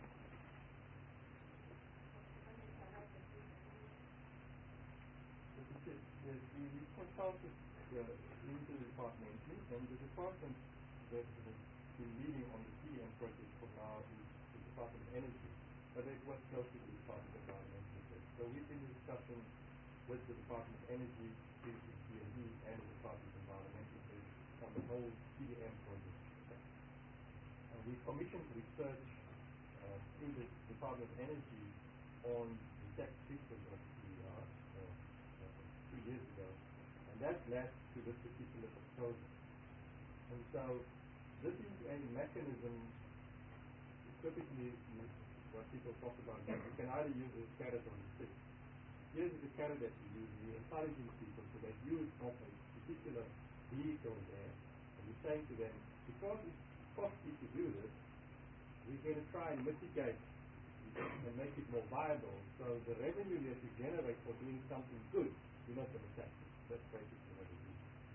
The, the, we consulted uh, into the department, and the department that has been leading on the C M project for now is the Department of Energy, but it works closely with the Department of Environmental Affairs. So we've been in discussion with the Department of Energy, C N D, and the Department of Environmental Affairs on the whole C M project. Uh, we commissioned research uh, through the Department of Energy on the tax system of C E R uh, uh, two years ago, and that led to this particular proposal. And so this is a mechanism, typically what people talk about, that you can either use a carrot or a stick. Here's the carrot that you use, you're encouraging people so that use of a particular vehicle there, and you're saying to them, because it's costly to do this, we're going to try and mitigate and make it more viable, so the revenue that you generate for doing something good, you're not going to tax it. That's basically what it is.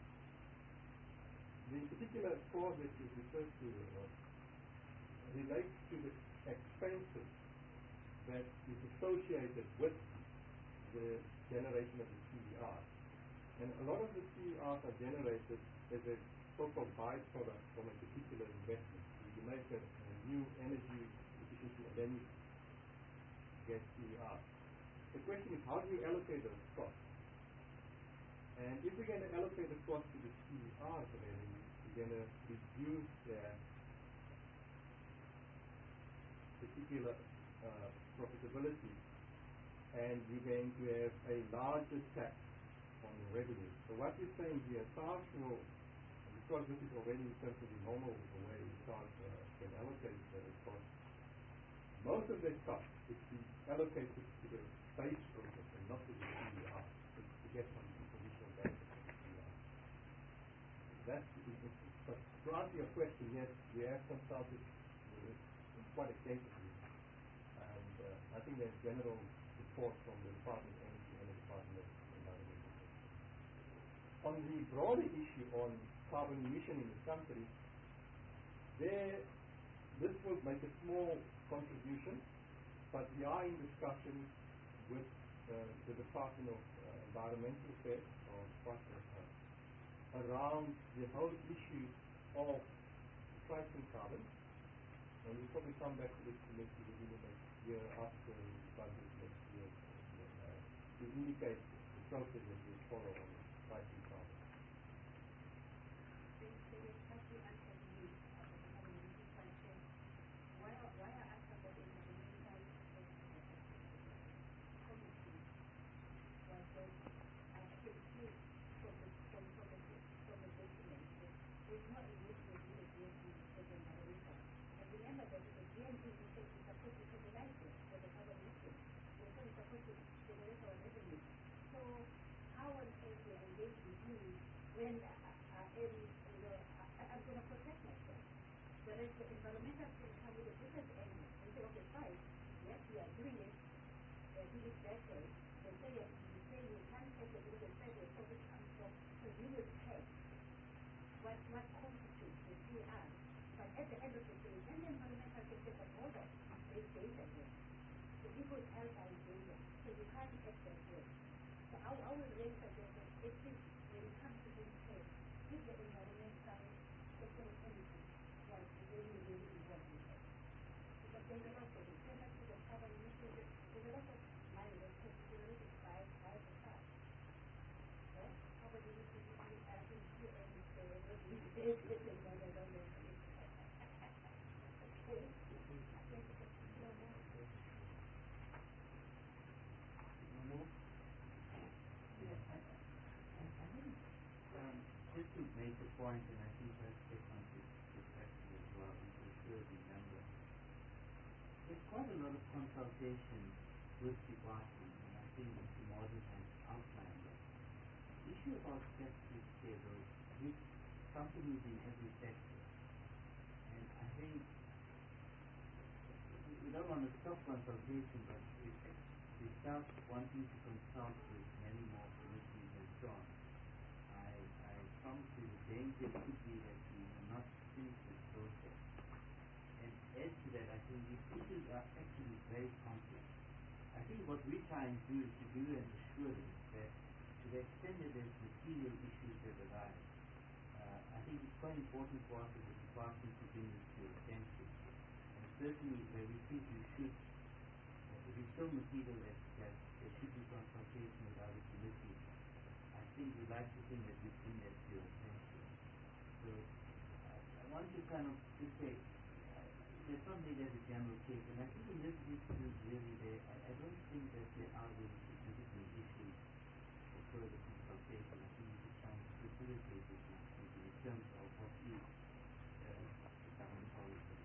The particular clause that is referred to uh, relates to the expenses that is associated with the generation of the C E R. And a lot of the C E Rs are generated as a so-called byproduct from a particular investment. So you make a, a new energy efficiency and then you get C E R. The question is, how do you allocate those costs? And if we're going to allocate the cost to the C E Rs, then we're going to reduce their particular uh, profitability, and you're going to have a larger tax on the revenue. So what we're saying here, SARS will, because this is already in terms of the normal way SARS uh, can allocate the cost, most of that cost is to be allocated to the base project and not to the C E R, to, to get some additional benefit from the C E R. That's the difference. But to answer your question, yes, we have consulted with quite extensively, and uh, I think there's general support from the Department of Energy and the Department of Environmental Affairs. On the broader issue on carbon emission in the country, there, this will make a small contribution, but we are in discussion with uh, the Department of uh, Environmental Affairs or Department uh, around the whole issue of pricing carbon. And we'll probably come back to this committee within the next year after the budget next year uh, to indicate the process that we follow on pricing carbon. When uh, uh, every, you know, I, I'm going to protect myself. Whereas the environmental can come with a different angle and say, okay, fine, yes, we are doing it, we are doing it better. They say, you say you can't take it because they say where profit comes from, so you will pay what, what constitutes the C R. But at the end of the day, then the environmental can say, but hold on, there's data here. So people help our data, so you can't get that way. So I, I will raise a difference. It is when it comes to being paid, if the environmental social policy was really, really involved in it. Because there's a lot of it. There's actually the carbon emissions, there's a lot of money that's considered by by the fact. Right? Carbon emissions, I think you and the regulated and I don't know. Just to make a point, and I think I'll take on this reflection as well, and for sure remember, there's quite a lot of consultation with departments, and I think Mister Morgan has outlined it. The issue about statutory schedule with companies in every sector, and I think we don't want to stop consultation, but if we start wanting to consult with many more committees and so on, I, I promise you the danger there could be that we will not finish this process. And add to that, I think these issues are actually very complex. I think what we try and do is to give you an assurance that to the extent that there's material issues that arise, uh, I think it's quite important for us as a department to bring this to your attention. And certainly where we think you should, uh, if it's so material that, that there should be consultation with other committees, I think we'd like to think that we bring that to your attention. So I, I want to kind of just say, there's something that's a general case, and I think in this instance really there, I, I don't think that there are really significant issues for further consultation. I think we should try and facilitate this in terms of what is uh, government policy.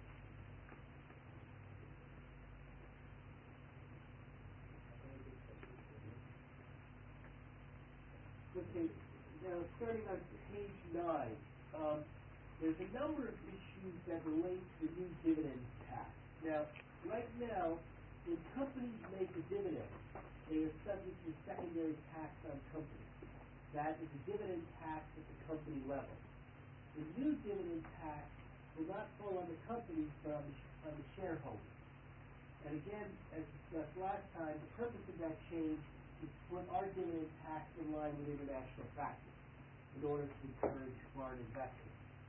Okay, now starting on page nine, um, there's a number of issues that relate to the new dividend tax. Now, right now, when companies make a dividend, they are subject to secondary tax on companies. That is a dividend tax at the company level. The new dividend tax will not fall on the companies, but on the, on the shareholders. And again, as discussed last time, the purpose of that change is to put our dividend tax in line with international practice in order to encourage foreign investment.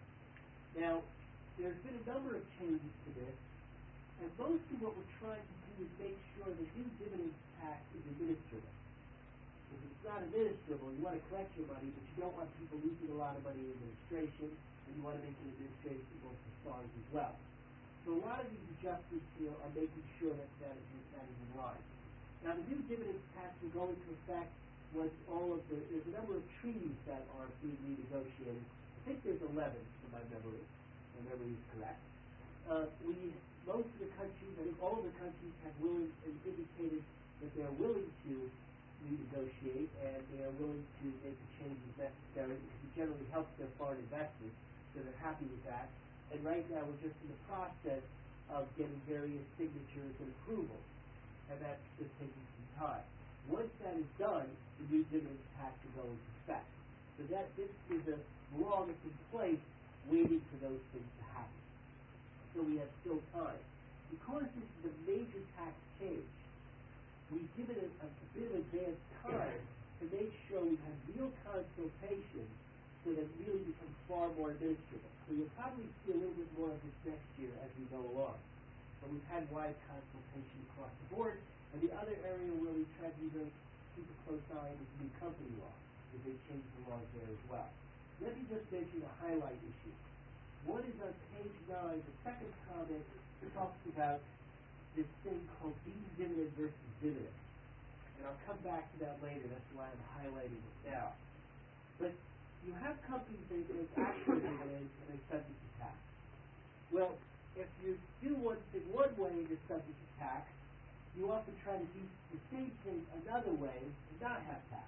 Now, there's been a number of changes to this, and mostly what we're trying to do is make sure the new dividend tax is administrable. If it's not administrable, you want to collect your money, but you don't want people losing a lot of money in administration, and you want to make it administratable for SARS as well. So a lot of these adjustments here are making sure that that is, that is in line. Now, the new dividend tax will go into effect once all of the, there's a number of treaties that are being renegotiated. I think there's eleven from my memory. My memory is correct. Uh, we, most of the countries, I think all of the countries have willing and indicated that they are willing to renegotiate and they are willing to make the changes necessary because it generally helps their foreign investors, so they're happy with that. And right now we're just in the process of getting various signatures and approvals, and that's just taking some time. Once that is done, the new dividend tax will go into effect. So that this is a law that's in place waiting for those things to happen. So we have still time. Because this is a major tax change, we've given it a, a bit of advance time to make sure we have real consultation so that it really becomes far more administrable. So you'll probably see a little bit more of this next year as we go along. But we've had wide consultation across the board, and the other area where we try to be very, keep a close eye is the new company law. They changed the laws there as well. Let me just mention a highlight issue. One is on page nine, the second comment talks about this thing called being dividend versus dividend. And I'll come back to that later, that's why I'm highlighting it now. But you have companies that make actual dividends and they're subject to tax. Well, if you do one thing one way and you're subject to tax, you often try to do the same thing another way and not have tax.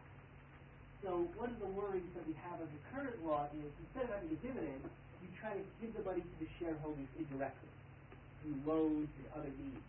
So one of the worries that we have under current law is instead of having a dividend, you try to give the money to the shareholders indirectly through loans and other means.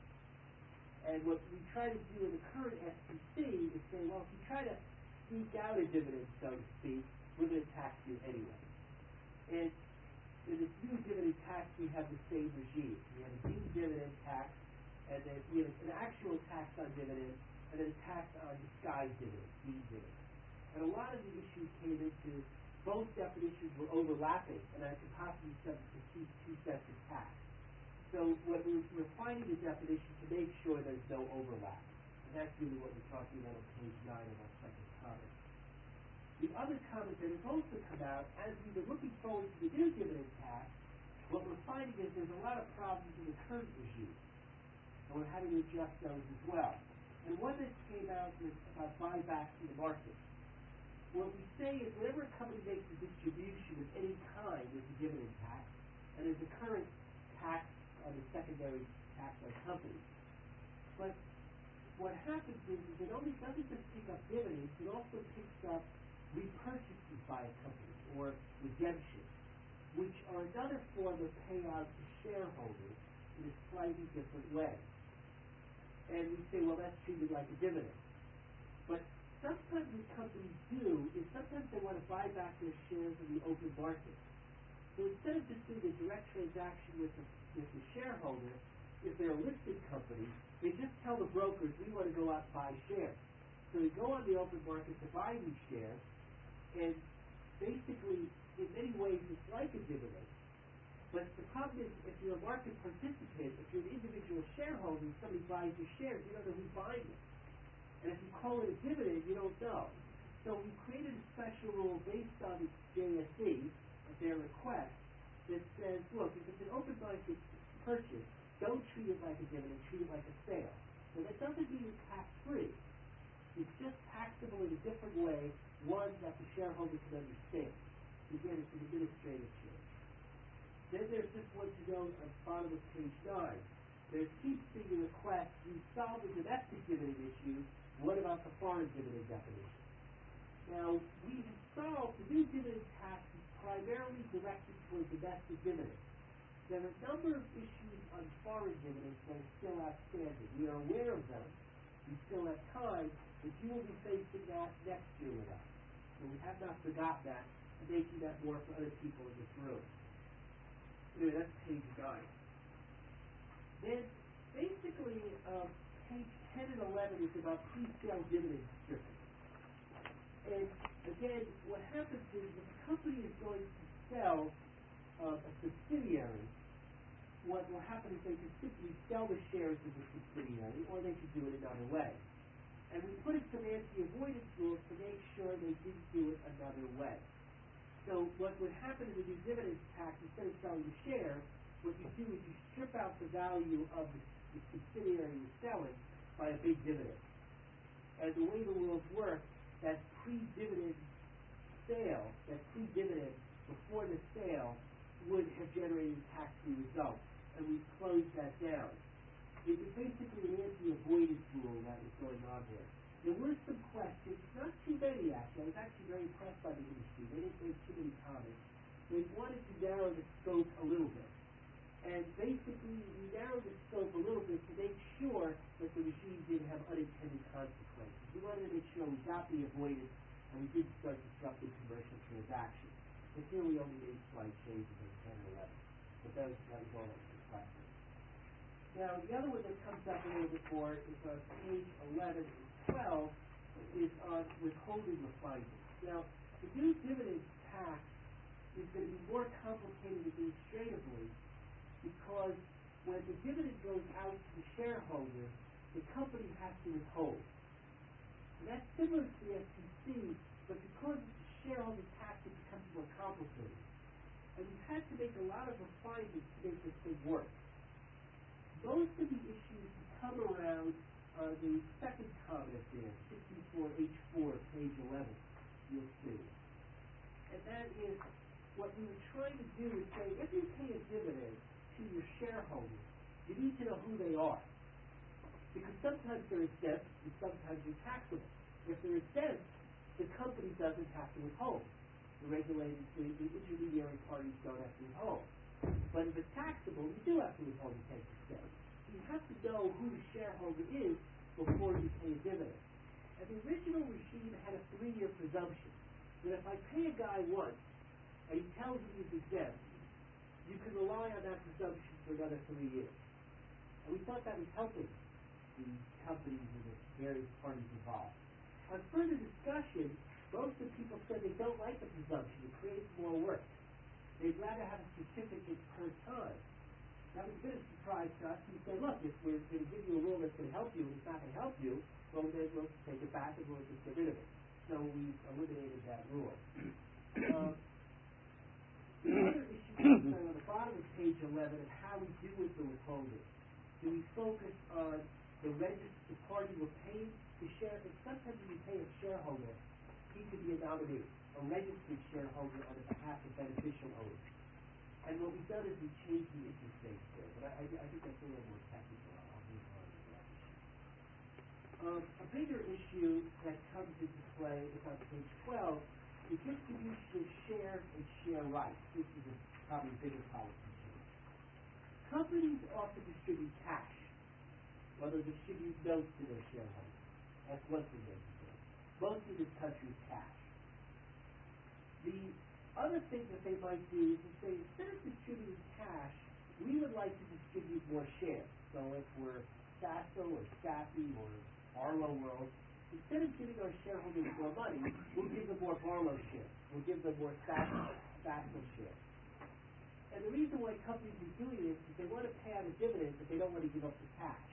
And what we try to do in the current S P C is say, well, if you try to sneak out a dividend, so to speak, we're going to tax you anyway. And in this new dividend tax, we have the same regime. We have a deemed dividend tax, and then we have an actual tax on dividends, and then a tax on disguised dividends, deemed dividends. And a lot of the issues came into both definitions were overlapping, and I could possibly subject to two, two sets of tax. So what we're refining the definition to make sure there's no overlap. And that's really what we're talking about on page nine of our second comment. The other comment that has also come out, as we were looking forward to the new dividend tax, what we're finding is there's a lot of problems in the current regime. And we're having to adjust those as well. And one that came out is about buybacks in the market. What we say is whenever a company makes a distribution of any kind, there's a dividend tax, and there's a current tax on the secondary tax on companies. But what happens is, is it only doesn't just pick up dividends, it also picks up repurchases by a company, or redemption, which are another form of payout to shareholders in a slightly different way. And we say, well, that's treated like a dividend. But sometimes what companies do is sometimes they want to buy back their shares in the open market. So instead of just doing a direct transaction with the, with the shareholder, if they're a listed company, they just tell the brokers, we want to go out and buy shares. So they go on the open market to buy these shares, and basically, in many ways, it's like a dividend. But the problem is, if you're a market participant, if you're an individual shareholder, and somebody buys your shares, you don't know who's buying them. And if you call it a dividend, you don't know. So we created a special rule based on the J S E, at their request, that says, look, if it's an open market purchase, don't treat it like a dividend, treat it like a sale. So that doesn't mean it's tax-free. It's just taxable in a different way, one that the shareholder can understand. Again, it's an administrative change. Then there's this one to note on the bottom of page nine. There keeps being a request, we solve the domestic dividend issue, what about the foreign dividend definition? Now, we have solved the new dividend tax is primarily directed toward domestic dividends. There are a number of issues on foreign dividends that are still outstanding. We are aware of them. We still have time, but you will be facing that next year with us. So we have not forgotten that, and making that more for other people in this room. Anyway, that's page nine. Then, basically, uh, page ten and eleven is about pre-sale dividend stripping. And again, what happens is if a company is going to sell uh, a subsidiary, what will happen is they can simply sell the shares of the subsidiary, or they can do it another way. And we put in some anti-avoidance rules to make sure they didn't do it another way. So what would happen in the new dividends tax, instead of selling the share, what you do is you strip out the value of the, the subsidiary you're selling by a big dividend. And the way the rules work, that pre-dividend sale, that pre-dividend before the sale, would have generated tax-free results. And we closed that down. It was basically an anti-avoidance rule that was going on there. There were some questions, not too many actually. I was actually very impressed by the industry. They didn't make too many comments. They wanted to narrow the scope a little bit. And basically, we narrowed the scope a little bit to make sure that the regime didn't have unintended consequences. We wanted to make sure we got the avoidance and we didn't start disrupting commercial transactions. But here we only made slight changes in ten or eleven. But that was, that was all that was requested. Now, the other one that comes up a little bit more is on page eleven and twelve, is on withholding refinement. Now, the new dividend tax is going to be more complicated administratively because when the dividend goes out to the shareholder, the company has to withhold. And that's similar to the S E C, but because it's a shareholder tax, it becomes more complicated. And we've had to make a lot of refinements to make this thing work. Most of the issues come around uh, the second comment there, sixty-four H four, page eleven, you'll see. And that is, what we were trying to do is say, if you pay a dividend to your shareholders, you need to know who they are. Because sometimes they're exempt, and sometimes they're taxable. If they're exempt, the company doesn't have to withhold. The regulated, the, the intermediary parties don't have to withhold. But if it's taxable, you do have to withhold the ten percent. So you have to know who the shareholder is before you pay a dividend. And the original regime had a three-year presumption that if I pay a guy once, and he tells me he's exempt, you can rely on that presumption for another three years. And we thought that was helping the companies and the various parties involved. On further discussion, most of the people said they don't like the presumption. It creates more work. They'd rather have a certificate per time. That was a bit of a surprise to us. We said, look, if we're going to give you a rule that's going to help you and it's not going to help you, well, then we'll take it back and we'll just get rid of it. So we eliminated that rule. Um, the other issue on the bottom of page eleven of how we do with the withholding. Do we focus on the registered the party we're paying the share? And sometimes when you pay a shareholder, he could be a nominee, a registered shareholder on behalf of beneficial owners. And what we've done is we've changed the interest rates there. But I, I, I think that's a little more technical. I'll move on to that issue. Um, a bigger issue that comes into play is on page twelve, the distribution of shares and share rights. This is a probably bigger policy change. Companies often distribute cash, while they distribute notes to their shareholders. That's one thing they can do. most of this country is cash. The other thing that they might do is to say, instead of distributing cash, we would like to distribute more shares. So if we're Sasso or Sappy or Barlow World, instead of giving our shareholders more money, we'll give them more Barlow shares. We'll give them more Sasso, Sasso shares. And the reason why companies are doing this is they want to pay out a dividend, but they don't want to give up the cash.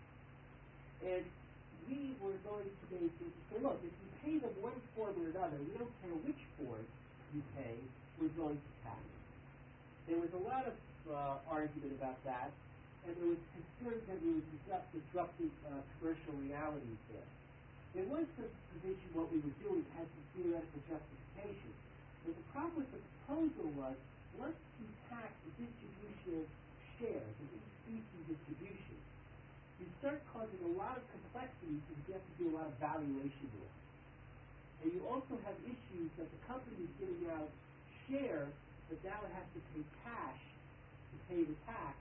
And we were going to make it say, look, if you pay them one form or another, we don't care which form you pay, we're going to tax. There was a lot of uh, argument about that, and there was concern that we were disrupt, disrupting uh, commercial realities there. There was some position what we were doing had some theoretical justification, but the problem with the proposal was, once you tax the distribution of shares, an in-specie distribution, you start causing a lot of complexity because you have to do a lot of valuation work. And you also have issues that the company is giving out shares, but now it has to pay cash to pay the tax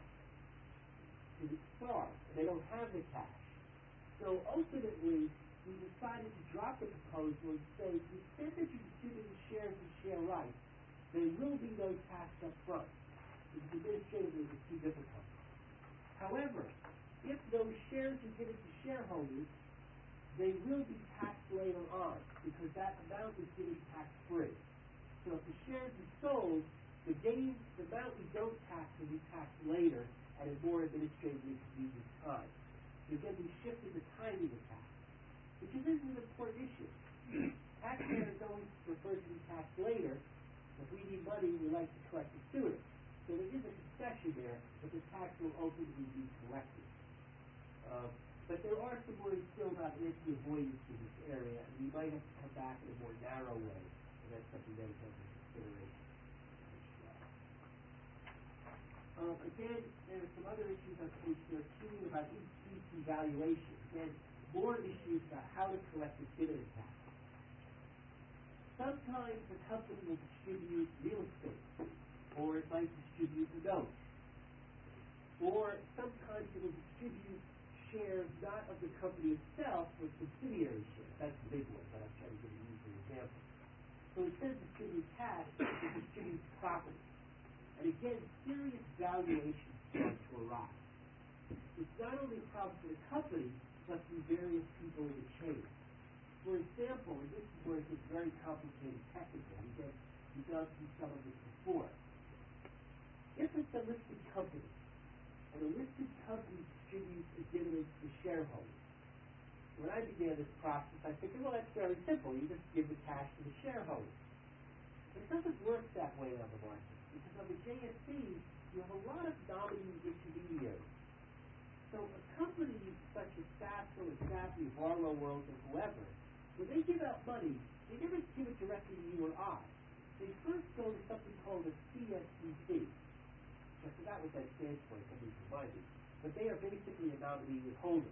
to the stars, and they don't have the cash. So ultimately, we decided to drop the proposal and say, to the extent that you distribute the shares and share rights, there will be no tax up front, because administratively it's too difficult. However, if those shares are given to shareholders, they will be taxed later on, because that amount is given tax-free. So if the shares are sold, the gain, the amount we don't tax will be taxed later at a more administratively convenient time. So again, we shifted the timing of tax, which is an important issue. Taxpayers always prefer to be taxed later. If we need money, we like to collect it sooner. So there is a concession there, but the tax will ultimately be collected. Um, but there are some worries still about anti-avoidance in this area, and we might have to come back in a more narrow way, and that's something that is under consideration. Um, again, there are some other issues on page thirteen about in-specie valuation. Again, more issues about how to collect the dividend tax. Sometimes the company will distribute real estate, or it might distribute the notes, or sometimes it will distribute shares not of the company itself, but subsidiary shares. That's the big one, but I'm trying to give you an example. So instead of distributing cash, it distributes property. And again, serious valuations start to arise. It's not only a problem for the company, but for various people in the chain. For example, and this is where it gets very complicated technically, again, we've gone through some of this before. If it's a listed company, and a listed company distributes a dividend to shareholders, when I began this process, I figured, well, that's very simple. You just give the cash to the shareholders. But it doesn't work that way on the market, because on the J S Cs, you have a lot of nominee intermediaries. So a company such as Sasso or Sappy, Barlow World, or whoever, when they give out money, they never give it directly to you or I. They first go to something called a C S D C. I forgot what that stands for, somebody remind me. But they are basically a nominee withholder.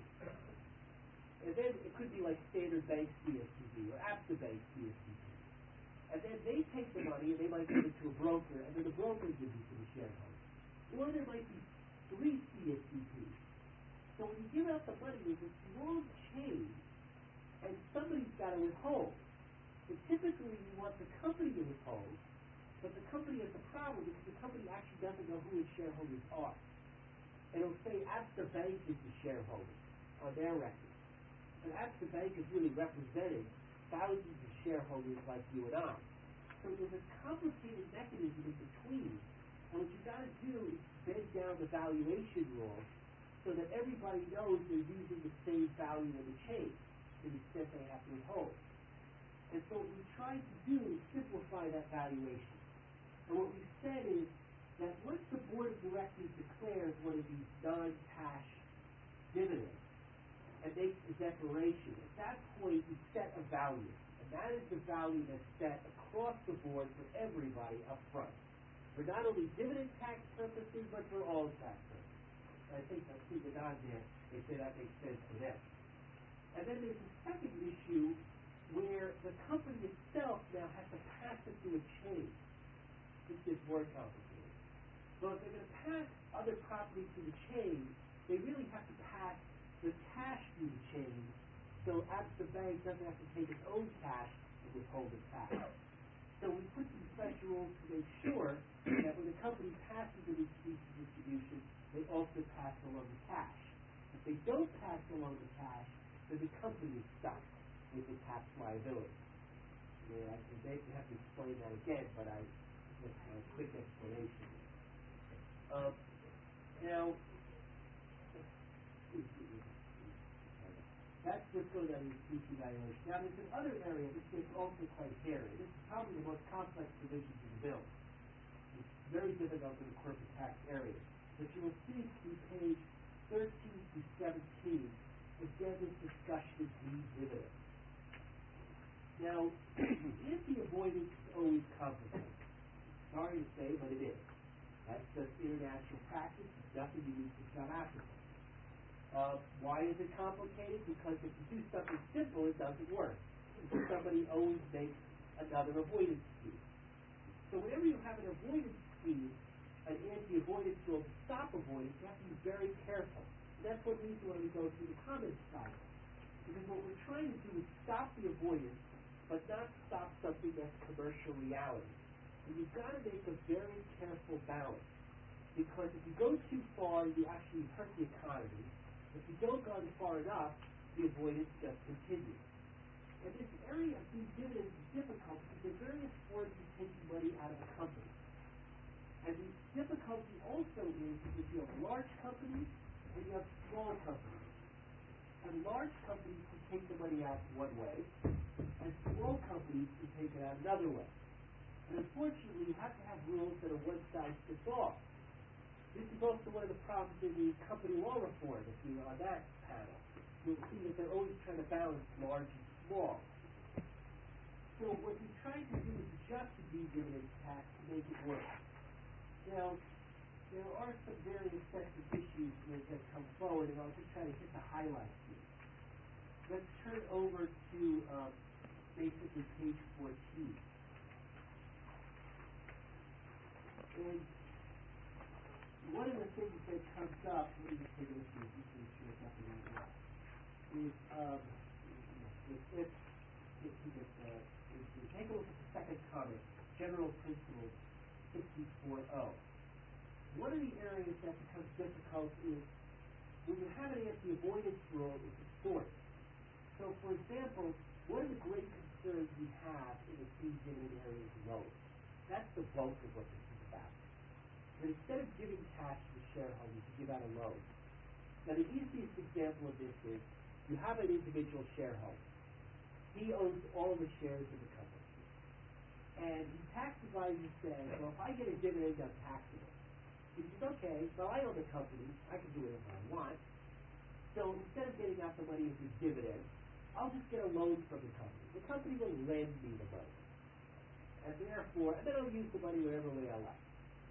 And then it could be like Standard Bank C S D B or Absa Bank C S D B. And then they take the money and they might give it to a broker, and then the broker gives it to the shareholder. Or there might be three C S D Ps. So when you give out the money, there's this long chain, and somebody's got to withhold. And typically you want the company to withhold, but the company has a problem because the company actually doesn't know who its shareholders are. And it'll say Absa Bank is the shareholder on their record. And Absa Bank is really representing thousands of shareholders like you and I. So there's a complicated mechanism in between. And what you've got to do is bend down the valuation rules so that everybody knows they're using the same value in the chain to the extent they have to withhold. And so what we tried to do is simplify that valuation. And what we said is that once the board of directors declares one of these non-cash dividends and makes a declaration, at that point you set a value. And that is the value that's set across the board for everybody up front. For not only dividend tax purposes, but for all tax purposes. And I think I see it on there, they say that makes sense for them. And then there's a second issue where the company itself now has to pass it through a chain. This gets more complicated. So if they're going to pass other property through the chain, they really have to pass the cash through the chain So at the bank doesn't have to take its own cash and withhold the tax. So we put some special rules to make sure that when the company passes a receipt of distribution, they also pass along the cash. If they don't pass along the cash, then the company is stuck with the tax liability. Yeah, I can maybe have to explain that again, but I just a quick explanation. Um, now, that's what's going on in the receipt evaluation. Now, there's another area which gets also quite hairy. This is probably the most complex provisions in the bill. It's very difficult in the corporate tax area. But you will see through page thirteen to seventeen, again, this discussion of these dividends. Now, anti-avoidance is always complicated. Sorry to say, but it is. That's just international practice. It's nothing unique to South Africa. Uh, why is it complicated? Because if you do something simple, it doesn't work. Because somebody always makes another avoidance scheme. So whenever you have an avoidance scheme, an anti-avoidance rule to stop avoidance, you have to be very careful. And that's one reason why we go through the comments cycle. Because what we're trying to do is stop the avoidance, but not stop something that's commercial reality. And you've got to make a very careful balance. Because if you go too far, you actually hurt the economy. If you don't go far enough, the avoidance just continues. And this area of these dividends is difficult because there are various forms of taking money out of a company. And the difficulty also is that you have large companies and you have small companies. And large companies can take the money out one way, and small companies can take it out another way. And unfortunately, you have to have rules that are one size fits all. This is also one of the problems in the company law reform, if you're on that panel. You'll see that they're always trying to balance large and small. So what we're trying to do is adjust the dividend tax to make it work. Now, there are some very sensitive issues that have come forward, and I'll just try to hit the highlights here. Let's turn over to um, basically page fourteen. And one of the things that comes up, let me just take a look at this, just to make sure it's up and running well, is, um, if, if, if, if, uh, if you take a look at the second comment, general principles sixty-four oh. One of the areas that becomes difficult is when you have an anti-avoidance rule, it's a source. So, for example, one of the great concerns we have in the free dividend area is loans. That's the bulk of what this is about. But instead of giving cash to the shareholders, you give out a loan. Now, the easiest example of this is you have an individual shareholder. He owns all the shares of the company. And the tax advisor says, well, if I get a dividend, I'm taxable. He says, okay, well, I own the company. I can do whatever I want. So instead of getting out the money as a dividend, I'll just get a loan from the company. The company will lend me the money. And therefore, and then I'll use the money whatever way I like.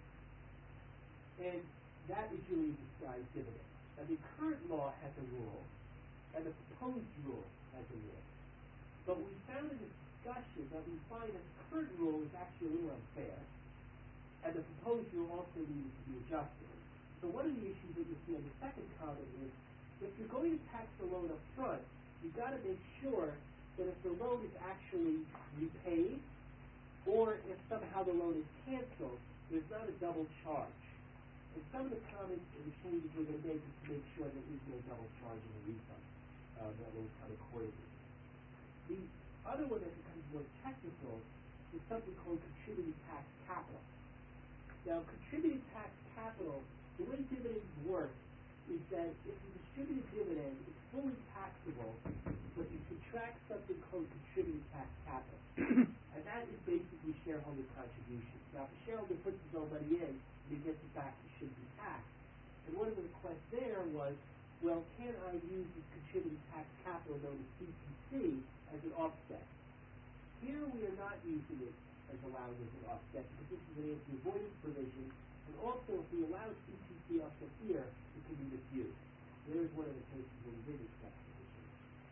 And that is really a disguised dividend. Now, the current law has a rule, and the proposed rule has a rule. But we found in this discussion that we find that the current rule is actually a little unfair, and the proposed rule also needs to be adjusted. So one of the issues that you see on the second comment is, if you're going to tax the loan up front, you've got to make sure that if the loan is actually repaid, or if somehow the loan is canceled, there's not a double charge. And some of the comments and the changes we're going to make is to make sure that there's no double charge in the refund uh, that will come accordingly. The other one that becomes more technical is something called contributed tax capital. Now, contributed tax capital, the way dividends work is that if you distribute a dividend, it's fully taxable, but you subtract something called contributed tax capital. And that is basically shareholder contributions. Now, if a shareholder puts his own money in and he gets it back, he shouldn't be taxed. And one of the requests there was, well, can I use this contributed tax capital known as C T C as an offset? Here we are not using it as allowed as an offset because this is an anti-avoidance provision, and also if we allow C T C offset here, it can be misused. There is one of the cases where we did accept this issue.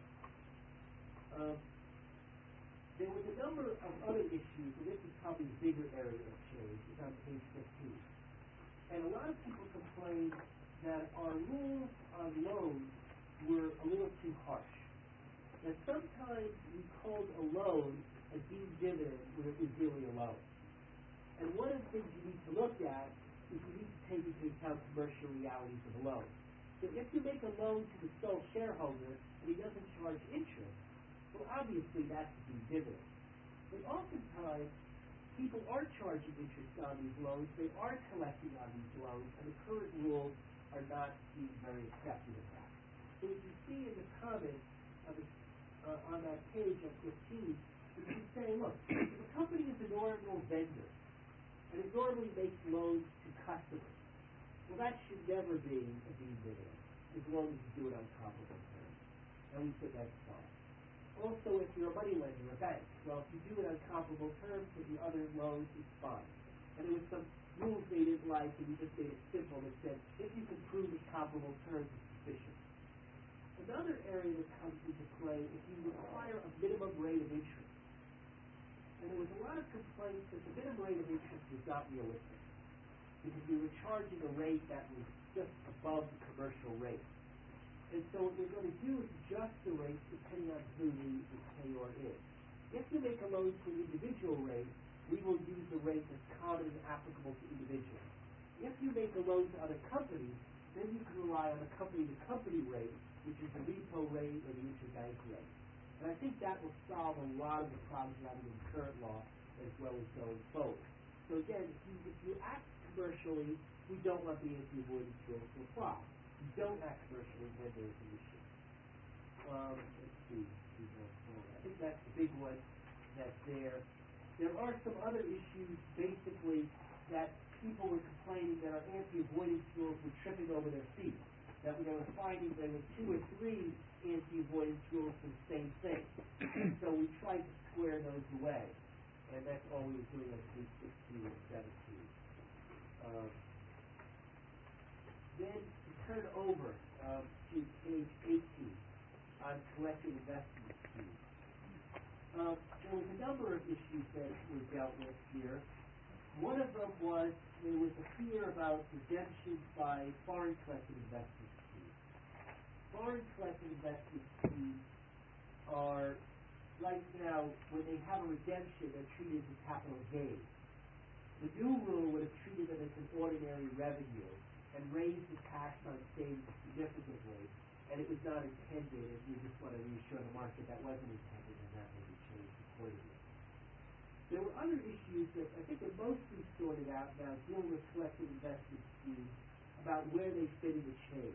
Um, there was a number of other issues, and this is probably the bigger area of change. It's on page fifteen. And a lot of people complained that our rules on loans were a little too harsh. that sometimes we called a loan a deemed dividend when it was really a loan. And one of the things you need to look at is you need to take into account commercial realities of a loan. So if you make a loan to the sole shareholder and he doesn't charge interest, well, obviously that's a deemed dividend. But oftentimes, people are charging interest on these loans, they are collecting on these loans, and the current rules are not being very accepted of that. So as you see in the comments of the, uh, on that page of fifteen, you can say, look, if a company is a normal vendor, and it normally makes loans to customers, well, that should never be a deemed dividend, as long as you do it on comparable terms. And we said that's fine. Also, if you're a money lender, a bank, well, if you do it on comparable terms with the other loans, it's fine. And there were some rules they didn't like, and we just made it simple that said, if you can prove the comparable terms, it's sufficient. Another area that comes into play is you require a minimum rate of interest. And there was a lot of complaints that the minimum rate of interest was not realistic, because we were charging a rate that was just above the commercial rate. And so what we're going to do is adjust the rate depending on who the, the payor is. If you make a loan to an individual rate, we will use the rate that's common and applicable to individuals. If you make a loan to other companies, then you can rely on the company-to-company rate, which is the repo rate or the interbank rate. And I think that will solve a lot of the problems we're having in the current law as well as going forward. So again, if you, if you act commercially, we don't want the anti-avoidance rules to apply. You don't act commercially, then there's an issue. Um, let's see. I think that's the big one that's there. There are some other issues, basically, that people were complaining that our anti-avoidance rules were tripping over their feet. That we were finding there were two or three anti-avoidance rules for the same thing. And so we tried to square those away. And that's all we were doing on page sixteen and seventeen. Um, then to turn over um, to page eighteen on collective investment schemes. Uh, there was a number of issues that were dealt with here. One of them was there was a fear about redemptions by foreign collective investment schemes. Foreign collective investment schemes are, right now, when they have a redemption, they're treated as a capital gain. The new rule would have treated them as an ordinary revenue and raised the tax on savings significantly, and it was not intended, and we just want to reassure the market that wasn't intended, and that will be changed accordingly. There were other issues that I think are mostly sorted out now dealing with collective investment schemes about where they fit in the chain.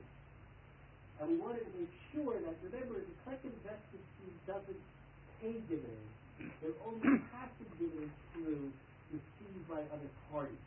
And we wanted to make sure that, remember, the collective investment scheme doesn't pay dividends. They're only passing dividends through received by other parties.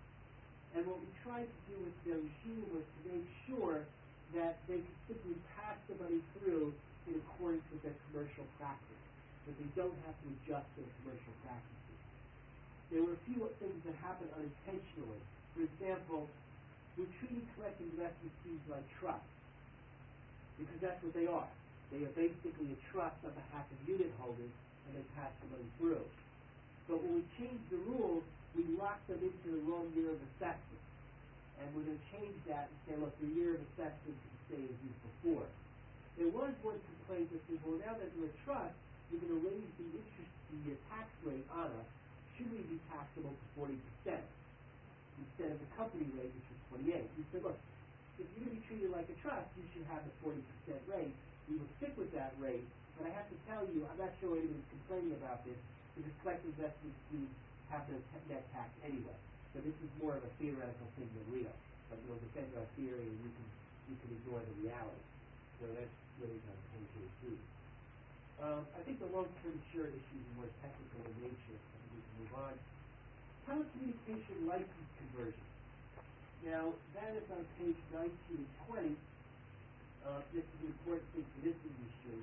And what we tried to do with their regime was to make sure that they could simply pass the money through in accordance with their commercial practice, that they don't have to adjust their commercial practices. There were a few things that happened unintentionally. For example, we're treating collective investment schemes like trusts, because that's what they are. They are basically a trust on behalf of unit holders, and they pass the money through. But when we changed the rules, we locked them into the wrong year of assessment. And we're going to change that and say, look, the year of assessment can stay as is before. There was one complaint that said, well, now that we're a trust, we're going to raise the interest, the tax rate on us. Should we be taxable to forty percent instead of the company rate, which was twenty-eight? We said, look, if you're going to be treated like a trust, you should have the forty percent rate. We will stick with that rate, but I have to tell you, I'm not sure anyone's complaining about this, because collective investment schemes have no net tax anyway. So this is more of a theoretical thing than real. But we'll defend our theory, and you can you can ignore the reality. So that's really on page eighteen. Um, I think the long-term insurance issues are more technical in nature, so we can move on. Telecommunication license conversion. Now, that is on page nineteen and twenty. Uh, this is an important thing for this industry.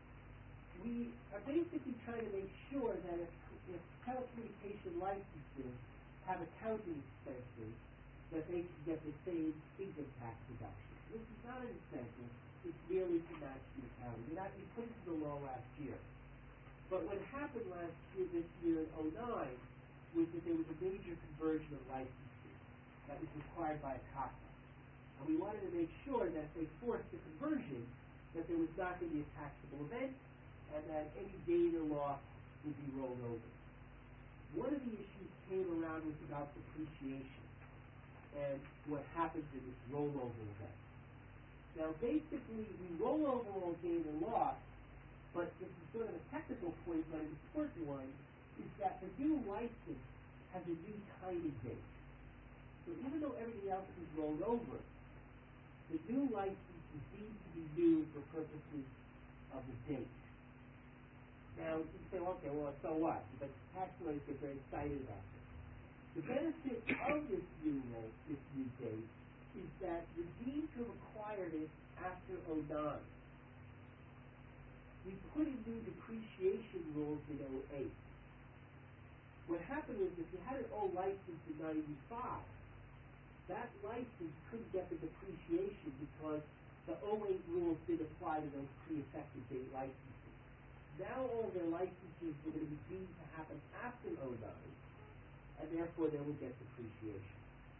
We are basically trying to make sure that if, if telecommunication licenses have accounting expenses, that they can get the same income tax deduction. This is not an incentive, it's merely to match the accounting. It actually put into the law last year. But what happened last year, this year in oh nine, was that there was a major conversion of licenses that was required by a C A S A. And we wanted to make sure that if they forced the conversion, that there was not going to be a taxable event, and that any data loss would be rolled over. One of the issues came around was about depreciation and what happens in this rollover event. Now, basically, we roll over all gain and loss, but this is sort of a technical point, but an important one, is that the new license has a new timing date. So even though everything else is rolled over, the new license is deemed to be new for purposes of the date. Now, you say, okay, well, so what? But tax lawyers get very excited about this. The benefit of this new rate, this new date, is that you're deemed to have acquired it after oh nine. We put in new depreciation rules in oh eight. What happened is if you had an old license in ninety-five, that license couldn't get the depreciation because the oh eight rules didn't apply to those pre-effective date licenses. Now all their licenses were going to be deemed to happen after oh nine, and therefore they will get depreciation.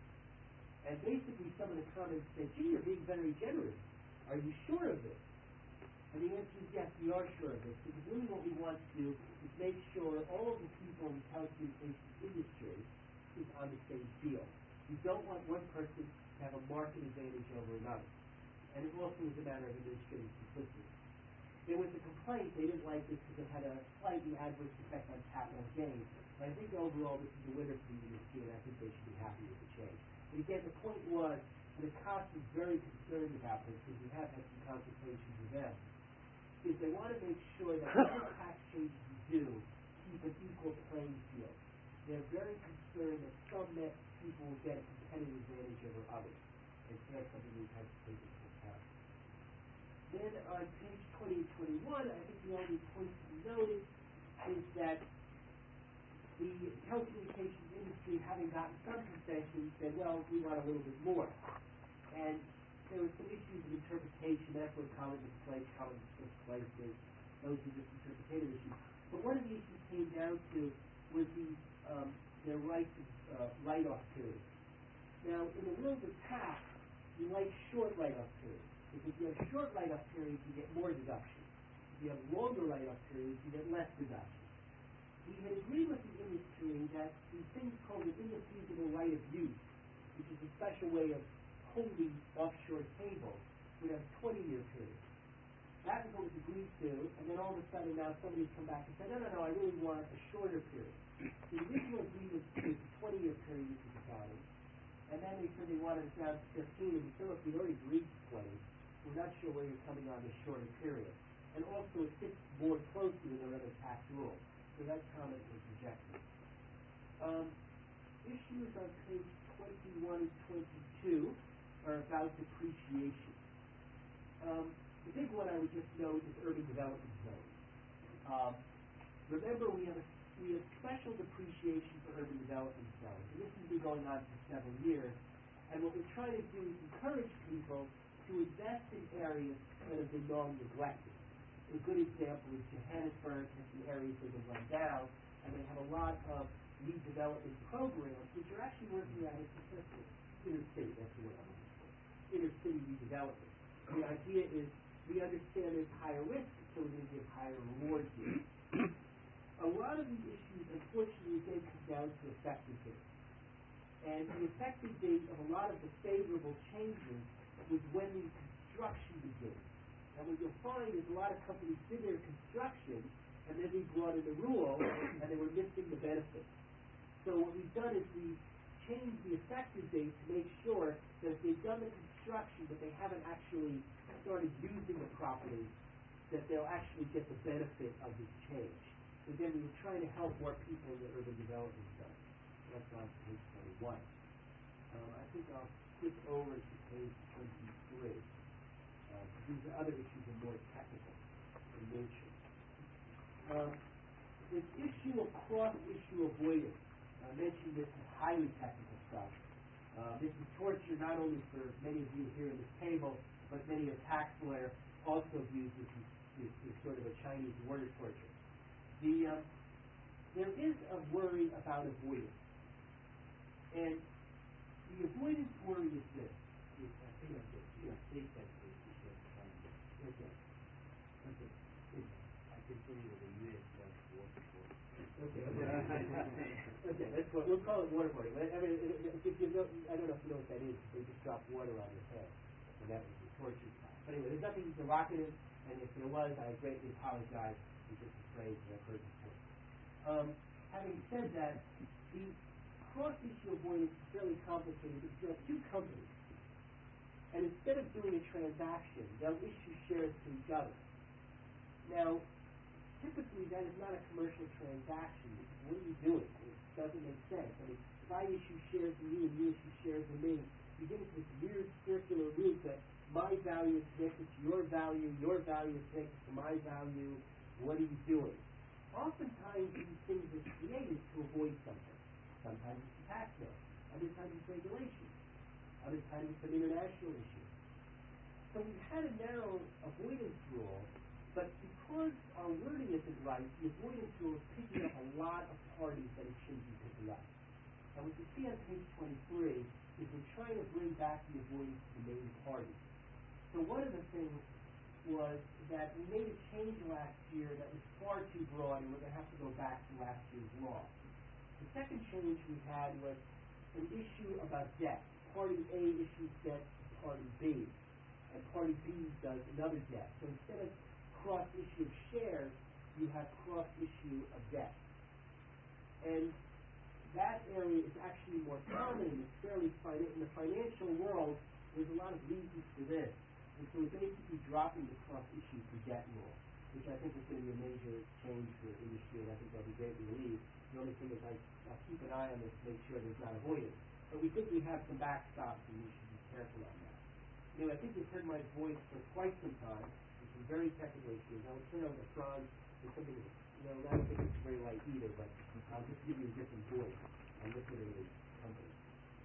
And basically some of the comments said, gee, you're being very generous. Are you sure of this? And the answer is yes, we are sure of this, because really what we want to do is make sure all of the people in the telecommunications industry is on the same field. We don't want one person to have a market advantage over another. And it also is a matter of administrative simplicity. There was a complaint, they didn't like this because it had a slightly adverse effect on capital gains. But I think overall this is a winner for the industry, and I think they should be happy with the change. But again, the point was, and the cost is very concerned about this, because we have had some consultations with them, is they want to make sure that all tax changes you do keep an equal playing field. They're very concerned that some net people will get a competitive advantage over others. And so that's something we've had to take into account. Then on page twenty and twenty-one, I think the only point to be noted is that the telecommunications industry, having gotten some concessions, said, well, we want a little bit more. And there were some issues of interpretation. That's where common misplaced, common misplaces. Those are just interpretative issues. But one of the issues came down to was the um, their right to uh, write-off period. Now, in the world of tax, you like short write-off periods. Because if you have short write-off periods, you get more deductions. If you have longer write-off periods, you get less deductions. We had agreed with the industry that these things called an indefeasible right of use, which is a special way of holding offshore cables, would have a twenty-year period. That is what was agreed to, and then all of a sudden now somebody's come back and said, no, no, no, I really want a shorter period. The original agreement was a twenty-year period, which is accounting, and then they said they wanted it down to fifteen, and we said, look, we already agreed to twenty. We're not sure where you're coming on this shorter period. And also it fits more closely with our other tax rules. So that comment was rejected. Um, issues on page twenty-one and twenty-two are about depreciation. Um, the big one I would just note is urban development zones. Um, remember, we have a, we have special depreciation for urban development zones, and this has been going on for several years. And what we're trying to do is encourage people to invest in areas that have been long neglected. A good example is Johannesburg has some areas that have run down, and they have a lot of redevelopment programs which are actually working rather successfully. Inner city, that's the word I'm looking for. Inner city redevelopment. The idea is we understand there's higher risk, so we're going to give higher rewards here. A lot of these issues, unfortunately, again come down to effective date. And the effective date of a lot of the favorable changes was when the construction begins. And what you'll find is a lot of companies did their construction, and then they brought in the rule, and they were missing the benefits. So what we've done is we've changed the effective date to make sure that if they've done the construction, but they haven't actually started using the property, that they'll actually get the benefit of this change. So again, we were trying to help more people in the urban development zone. That's on page twenty-one. Um, I think I'll skip over to page twenty-three. Uh, these are other issues that are more technical in nature. Um, this issue of cross-issue avoidance, I mentioned this is highly technical stuff. Uh, this is torture not only for many of you here in this table, but many a tax lawyer also views this as, this as sort of a Chinese word torture. The, um, there is a worry about avoidance. And the avoidance worry is this. I think of the you know, state taxes is just um, Okay. Okay. I think so opinion of the U S wants waterboarding. Okay, okay, let's go. We'll call it waterboarding. I mean, if you know, I don't know if you know what that is. They just drop water on your head, and that was the torture time. But anyway, there's nothing provocative, and if there was, I greatly apologize. It's just a phrase that I've heard before. Um, having said that, the cross-issue avoidance is fairly complicated because you have two companies, and instead of doing a transaction, they'll issue shares to each other. Now, typically that is not a commercial transaction. What are you doing? It doesn't make sense. I mean, if I issue shares to you and you issue shares to me, you get into this weird circular loop that my value is connected to your value, your value is connected to my value. What are you doing? Oftentimes these things are created to avoid something. Sometimes it's a tax law. Other times it's regulation. Other times it's an international issue. So we had a narrow avoidance rule, but because our wording isn't right, the avoidance rule is picking up a lot of parties that it shouldn't be picking up. And what you see on page twenty-three is we're trying to bring back the avoidance to the main parties. So one of the things was that we made a change last year that was far too broad, and we're going to have to go back to last year's law. The second change we had was an issue about debt. Party A issues debt to Party B, and Party B does another debt. So instead of cross-issue of shares, you have cross-issue of debt. And that area is actually more common, and it's fairly fin- in the financial world. There's a lot of reasons for this. And so we're basically dropping the cross-issue for debt rule, which I think is going to be a major change for the industry, and I think that'll be greatly relieved. The only thing is I, I'll keep an eye on this to make sure there's not avoidance. But we think we have some backstops, and we should be careful on that. You know, I think you've heard my voice for quite some time. It's some very technical issues. I will turn over to Franz for something that, you know, I don't think it's very light either, but I'll just give you a different voice on liquidated companies.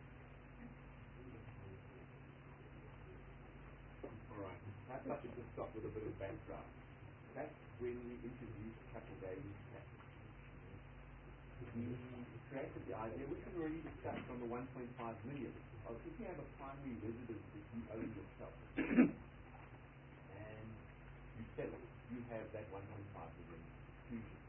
All right. Perhaps I should just start with a bit of background. That's when we introduced capital gains tax. We created the idea, which was already discussed on the one point five million, of if you have a primary residence that you own yourself, and you sell it, you have that one point five million exclusion.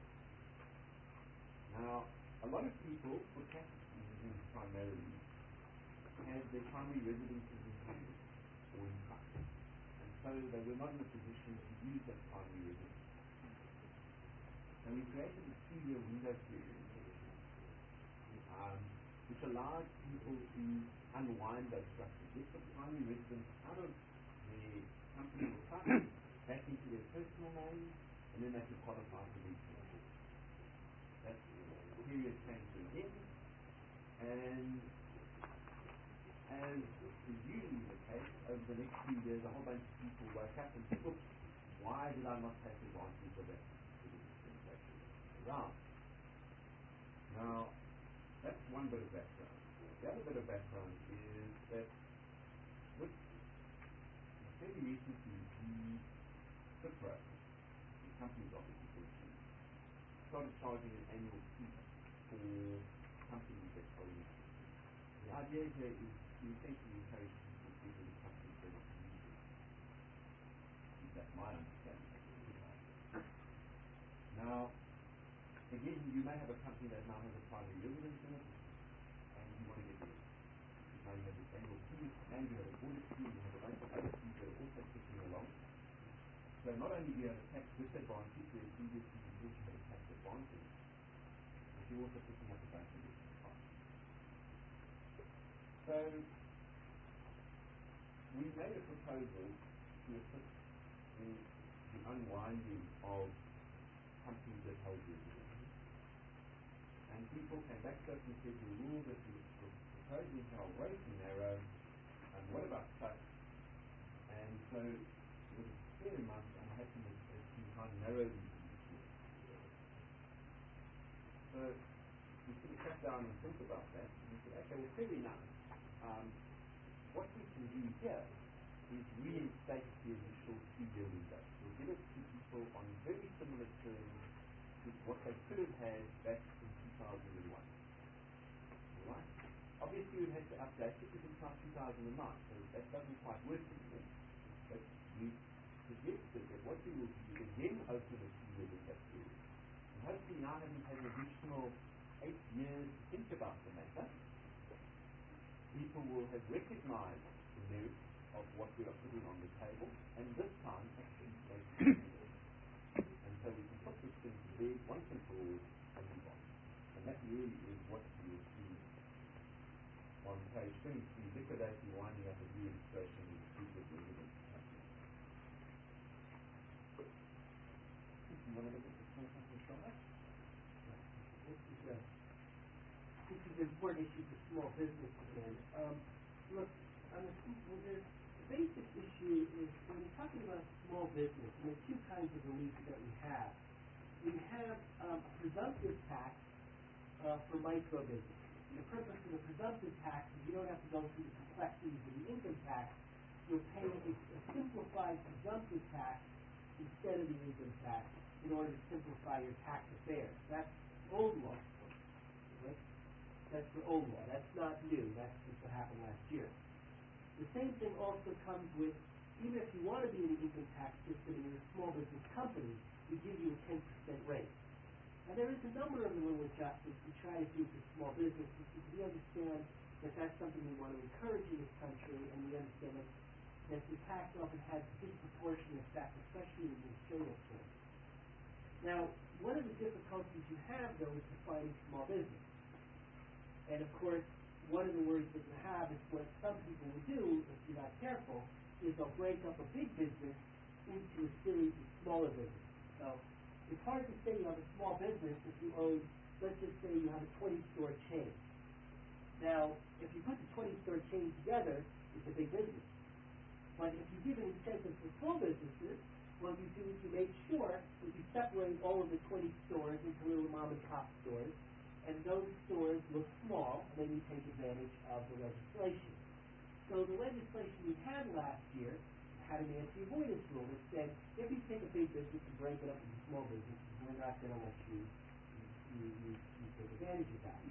Now, a lot of people, for tax reasons primarily, have their primary residences in Canada or in trust. And so they were not in a position to use that primary residence. And we created a two-year window period, um, which allowed people to unwind those structures, get the primary residence out of their company or trust, back into their personal name, and then they could qualify for retail. That period came to an end, and as is usually the case, over the next few years, a whole bunch of people woke up and said, look, why did I not take advantage of that dispensation around? Now, that's one bit of background. The other bit of background is that with fairly recently, the FIPRA, the Companies Office essentially, started charging an annual fee for companies that are in. The idea here is to essentially encourage people to get into companies they're not using. That's my understanding. Now, again, you may have a company that now has a primary residence in it, and you want to get rid of it. Now you have this annual fee, and you have a audit fee, you have a bunch of other fees that are also kicking along. So not only do you have a tax disadvantage, where previously you thought you had a tax advantage, but you're also picking up a bunch of extra costs. So we made a proposal to assist in the unwinding of companies that hold residences. And people came back to us and said, the rules that we were proposing here are way too narrow, and what about trusts? And so it was a fair amount, and I had to see how narrow these rules were. So we sort of sat down and think about that, and we said, okay, well, fair enough. Um, what we can do here is reinstate the initial two-year window. We'll give it to people on very similar terms to what they could have had back in two thousand one. Alright? Obviously, we had to update it because it's now two thousand nine, so that doesn't quite work anymore. But we suggested that what we will do is again open a two-year window hopefully now having had an additional eight years to think about the matter, people will have recognized the merits of what we are putting on the table, and this time actually take it. And so we can put this thing to bed once and for all and move on. And that really is what you will see on page twenty-three, liquidating, winding up a re-registration with stupid residents. You want to look at the small company chart? This is a this is an important issue for small business again. Um, look, on the, well, the basic issue is when you're talking about small business, and there's two kinds of relief that we have. We have um, a presumptive tax uh, for micro business. The purpose of the presumptive tax is you don't have to go through the complexities of the income tax. You'll pay a, a simplified presumptive tax instead of the income tax in order to simplify your tax affairs. That's old law. Right? That's for old law. That's not new. That's just what happened last year. The same thing also comes with, even if you want to be in the income tax system and you're a small business company, we give you a ten percent rate. Now there is a number of little adjustments we try to do for small businesses because we understand that that's something we want to encourage in this country, and we understand that, that the tax often has a disproportionate effect, especially in the administrative terms. Now, one of the difficulties you have, though, is defining small business. And, of course, one of the words that you have is what some people will do, if you're not careful, is they'll break up a big business into a series of smaller businesses. So it's hard to say you have a small business if you own, let's just say you have a twenty-store chain. Now, if you put the twenty-store chain together, it's a big business. But if you give an incentive for small businesses, what you do is you make sure that you separate all of the twenty stores into little mom and pop stores, and those stores look small, and then you take advantage of the legislation. So the legislation we had last year had an anti-avoidance rule that said if you take a big business and break it up into small businesses, we're not going to let you, you, you, you take advantage of that.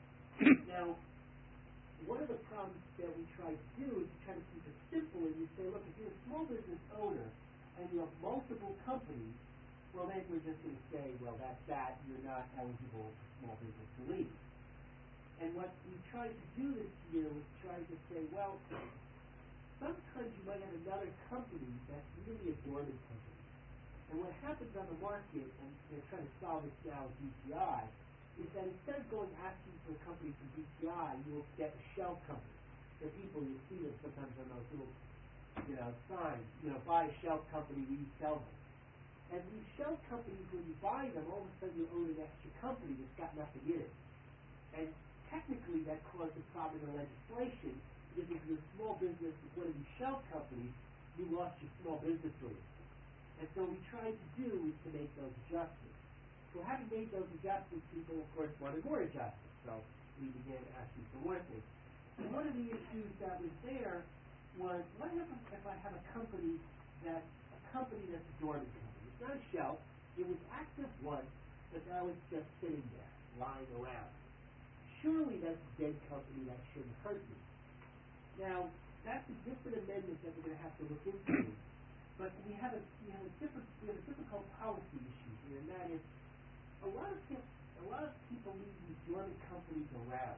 Now, one of the problems that we try to do is to try to keep it simple, and you say, look, if you're a small business owner and you have multiple companies, well, then we're just going to say, well, that's that, you're not eligible for small business relief. And what we tried to do this year was try to say, well, sometimes you might have another company that's really a dormant company. And what happens on the market, and they're trying to solve this now with B T I, is that instead of going asking for a company from B T I, you will get a shell company. So people, you see them sometimes on those little, you know, signs, you know, buy a shell company, we sell them. And these shell companies, when you buy them, all of a sudden you own an extra company that's got nothing in it. And technically that caused a problem in legislation, because if you're a small business with one of these shell companies, you lost your small business relief. And so what we tried to do is to make those adjustments. So having made those adjustments, people, of course, wanted more adjustments. So we began asking for more things. And one of the issues that was there was, what happens if I have a company that, a company that's a dormant company? It's not a shell. It was active once, but now it's just sitting there, lying around. Surely that's a dead company, that shouldn't hurt me. Now, that's a different amendment that we're going to have to look into. But we have a we have a different we have a difficult policy issue here, and that is a lot of people a lot of people leave these dormant companies around.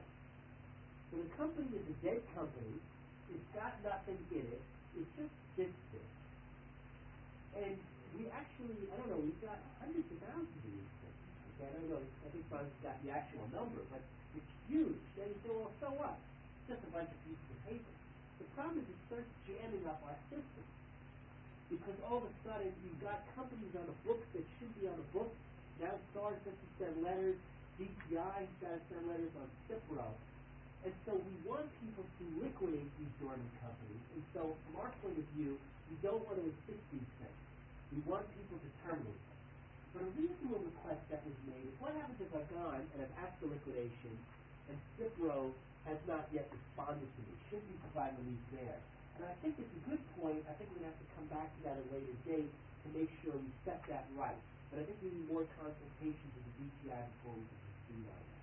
So the company is a dead company. It's got nothing in it. It just sits there. And we actually, I don't know, we've got hundreds of thousands of these things. Okay, I don't know. I think Brian's got the actual number, but it's huge. They say, well, so what? It's just a bunch of pieces of paper. The problem is it starts jamming up our system. Because all of a sudden you've got companies on the books that should be on the books. Now SARS has to send letters, D T I has got to send letters on CIPRO. And so we want people to liquidate these dormant companies. And so from our point of view, we don't want to assist these things. We want people to terminate them. But a reasonable request that was made is, what happens if I've gone and I've asked for liquidation and CIPRO has not yet responded to me? Should we provide relief there? And I think it's a good point. I think we're going to have to come back to that at a later date to make sure we set that right. But I think we need more consultations with the D T I before we can proceed on that.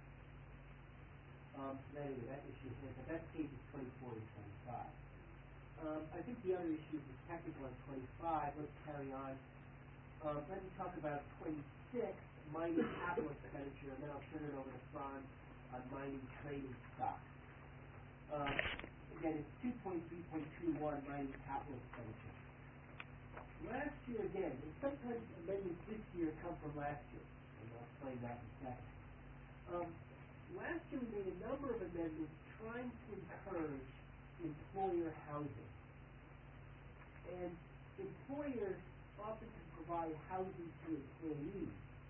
Um, so anyway, that issue is here. That's pages twenty-four and twenty-five. Um, I think the other issue is technical on twenty-five. Let's carry on. Um, let me talk about twenty-six. mining capital expenditure, and then I'll turn it over to Franz on mining trading stocks. Uh, again, it's two point three point two one mining capital expenditure. Last year, again, and sometimes amendments this year come from last year, and I'll explain that in a second. Um, last year we made a number of amendments trying to encourage employer housing. And employers often can provide housing to employees,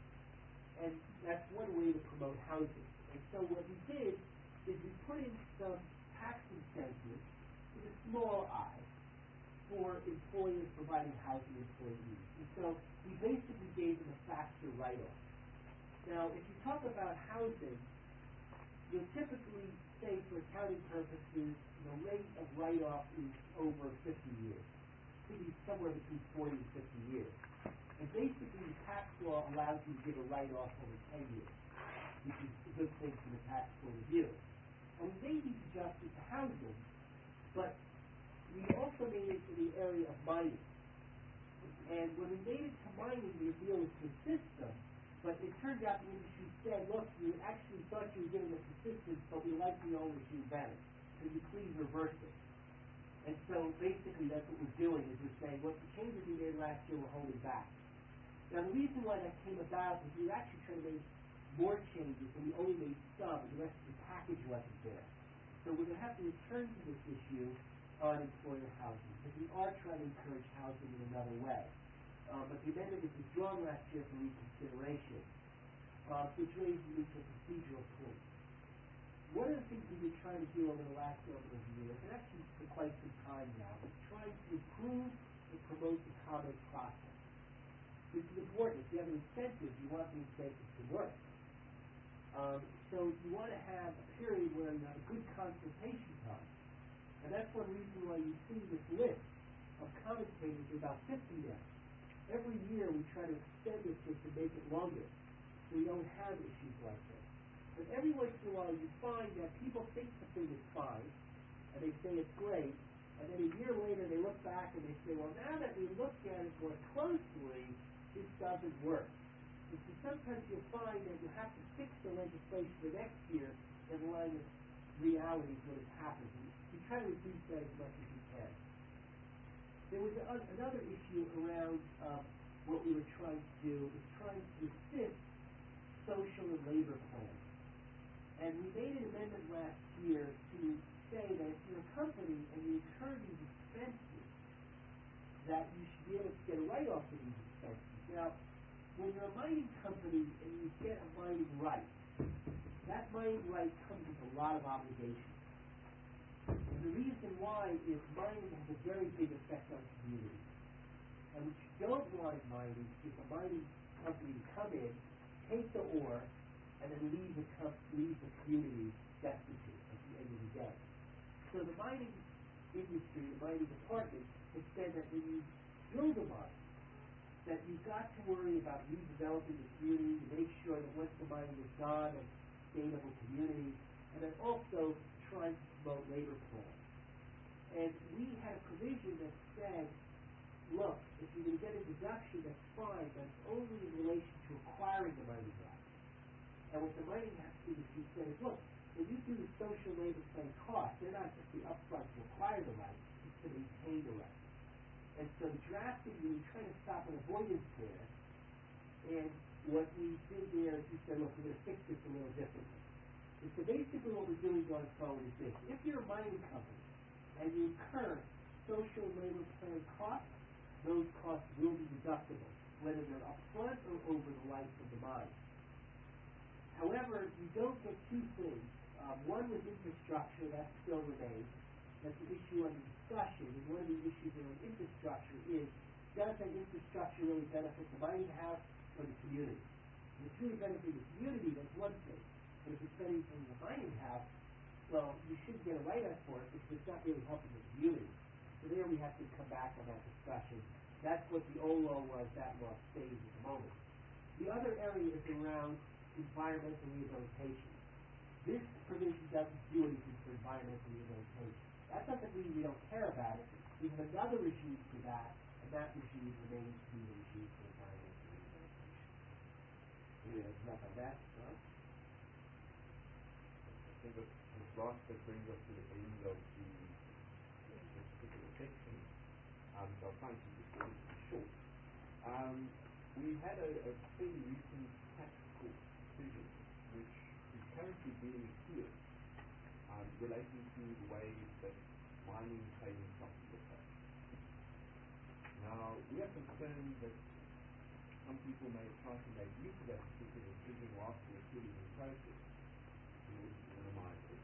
and that's one way to promote housing. And so what we did is we put in some tax incentives with a small I for employers providing housing to employees. And so we basically gave them a faster write-off. Now, if you talk about housing, you'll typically say for accounting purposes, the rate of write-off is over fifty years. It could be somewhere between forty and fifty years. And basically, the tax law allows you to give a write-off over ten years, which is a good thing from the tax point of view. And we made these adjustments to housing, but we also made it in the area of mining. And when we made it to mining, the appeal was to system, but it turned out the industry said, look, you actually thought you were giving us assistance, but we like the old issue better. Could you please reverse it? And so basically that's what we're doing, is we're saying, look, the changes we made last year we're holding back. Now the reason why that came about is we were actually trying to make more changes, and we only made some, and the rest of the package wasn't there. So we're going to have to return to this issue on employer housing, because we are trying to encourage housing in another way. Uh, but the amendment was withdrawn last year for reconsideration, uh, which raises me to a procedural point. One of the things we've been trying to do over the last number of years, and actually for quite some time now, is trying to improve and promote the comment process. This is important. If you have an incentive, you want the incentive to work. Um, so you want to have a period where you have a good consultation time. And that's one reason why you see this list of commentators, about fifty now. Every year we try to extend this list and make it longer, so we don't have issues like this. But every once in a while you find that people think the thing is fine, and they say it's great, and then a year later they look back and they say, well, now that we looked at it more closely, this doesn't work. And so sometimes you'll find that you have to fix the legislation the next year in line with realities when it happens. You try to reduce that as much as you can. There was a, another issue around um, what we were trying to do, is trying to assist social and labor plans. And we made an amendment last year to say that if you're a company and you incur these expenses, that you should be able to get a write-off for these expenses. Now, when you're a mining company and you get a mining right, that mining right comes with a lot of obligations. And the reason why is mining has a very big effect on communities. And what you don't want in mining is a mining company to come in, take the ore, and then leave the, com- leave the community destitute at the end of the day. So the mining industry, the mining department, has said that when you build a mine, that you've got to worry about redeveloping the community to make sure that once the mining is gone, a sustainable community, and then also trying to promote labor plans. And we had a provision that said, look, if you're going to get a deduction, that's fine, but it's only in relation to acquiring the mining rights. And what the mining industry said is, look, when you do the social labor plan costs, they're not just the upfront to acquire the rights, it's to maintain the rights. And so the drafting, we were trying to stop an avoidance there. And what we did there is we said, look, we're going to fix this a little differently. And so basically what we're doing going forward is this. If you're a mining company and you incur social labor plan costs, those costs will be deductible, whether they're upfront or over the life of the mine. However, you don't get two things. Um, one was infrastructure, that still remains. That's an issue under discussion, and one of the issues around infrastructure is, does that infrastructure really benefit the mining house or the community? If it's really benefiting the community, that's one thing. But if it's benefiting the mining house, well, you should get a write-up for it because it's not really helping the community. So there we have to come back on that discussion. That's what the old law was, that law stays at the moment. The other area is around environmental rehabilitation. This provision doesn't do anything for environmental rehabilitation. That doesn't mean we don't care about it. We have another regime for that, and that regime remains to be the regime for environmental rehabilitation. And area and stuff like that, right? I think that this last that brings us to the end of the this particular section. Um, so I'll try and keep this relatively short. Um, we had a, a fairly recent tax court decision which is currently being appealed um, relating to the way that mining trading stocks are paid. Now, we are concerned that some people may try to make use of that particular decision whilst the appeal is in process in order to minimize it.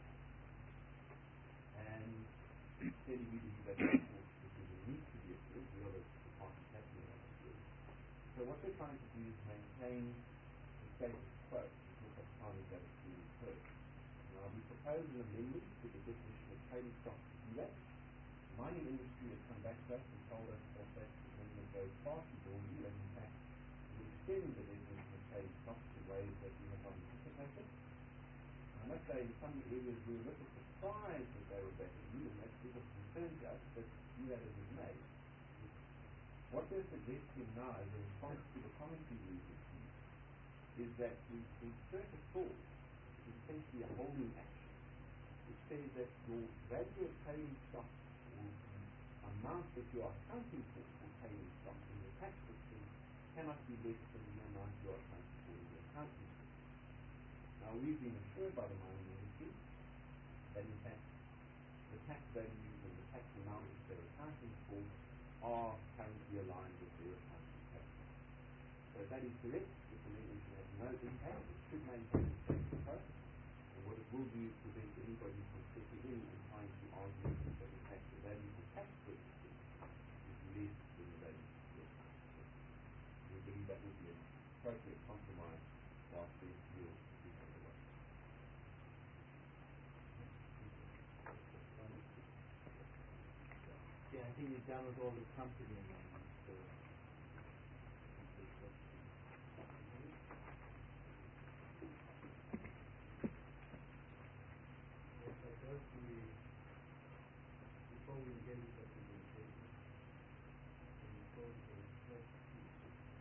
And clearly we believe that the court decision needs to be appealed. We are the party tackling that appeal. So what we're trying to do is maintain the status quo until such time as that is being heard. Now, we propose an amendment to the definition of trading stocks to do that. The mining industry has come back to us and told us that that amendment goes far too broadly, and in fact will extend the definition of trading stocks in ways that we have not anticipated. I must say, in some areas we were a little surprised that they were that new, and that was a concern to us, but be that as it may. What we're suggesting now, in response to the commentary we received, is that we insert a clause, which is essentially a holding action, which says that your value of trading stocks, or the amount that you are accounting for for trading stocks in your tax system, cannot be less than the amount you are accounting for in your accounting system. Now, we've been assured by the mining industry that in fact the tax values and the tax amounts that they're accounting for are currently aligned with their accounting practice. So if that is correct, this amendment has no impact. It should maintain the status quo. And what it will do is prevent anybody from stepping in and trying to argue that in fact the value for tax purposes is less than the value for your tax purposes. We believe that would be an appropriate compromise whilst the appeal is underway. Yeah, I think that was all the company amendments. So Yes, I guess we, before we get into the presentation, we go to the first piece.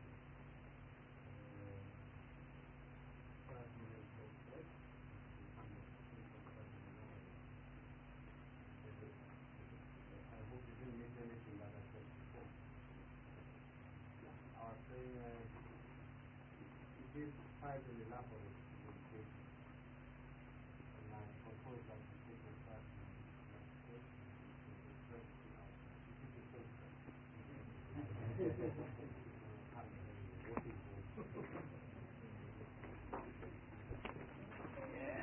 Uh, five minutes of break. I hope you didn't miss anything that I said before. I was saying, uh, it is quite an elaborate presentation. And I propose that we take a five minutes break. This is the first hour. This is the first time. Yeah.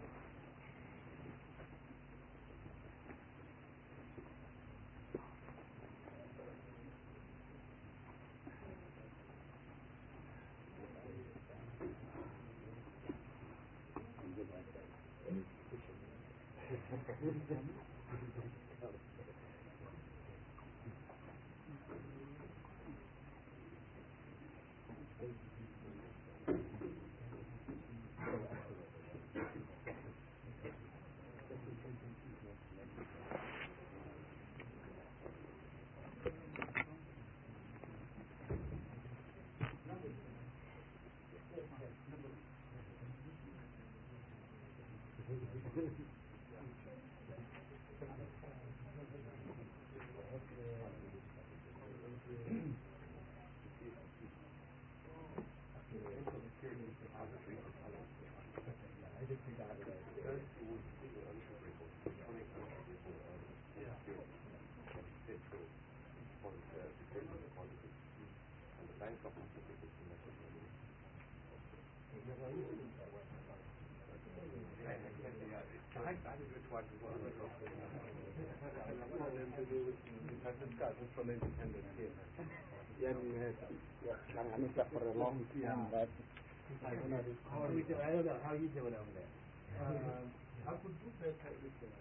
from independent here. Yeah, we had yeah, stuff for a long time, but I don't know, how you do, I don't know how you doing over there. Um, I could do better with the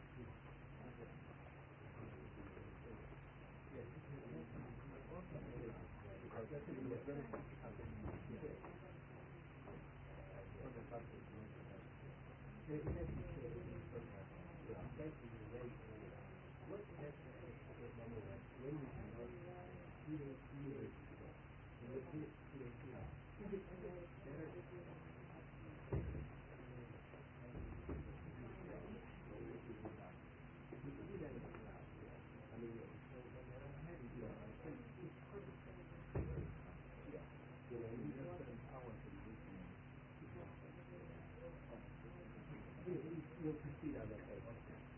When we'll proceed on that basis.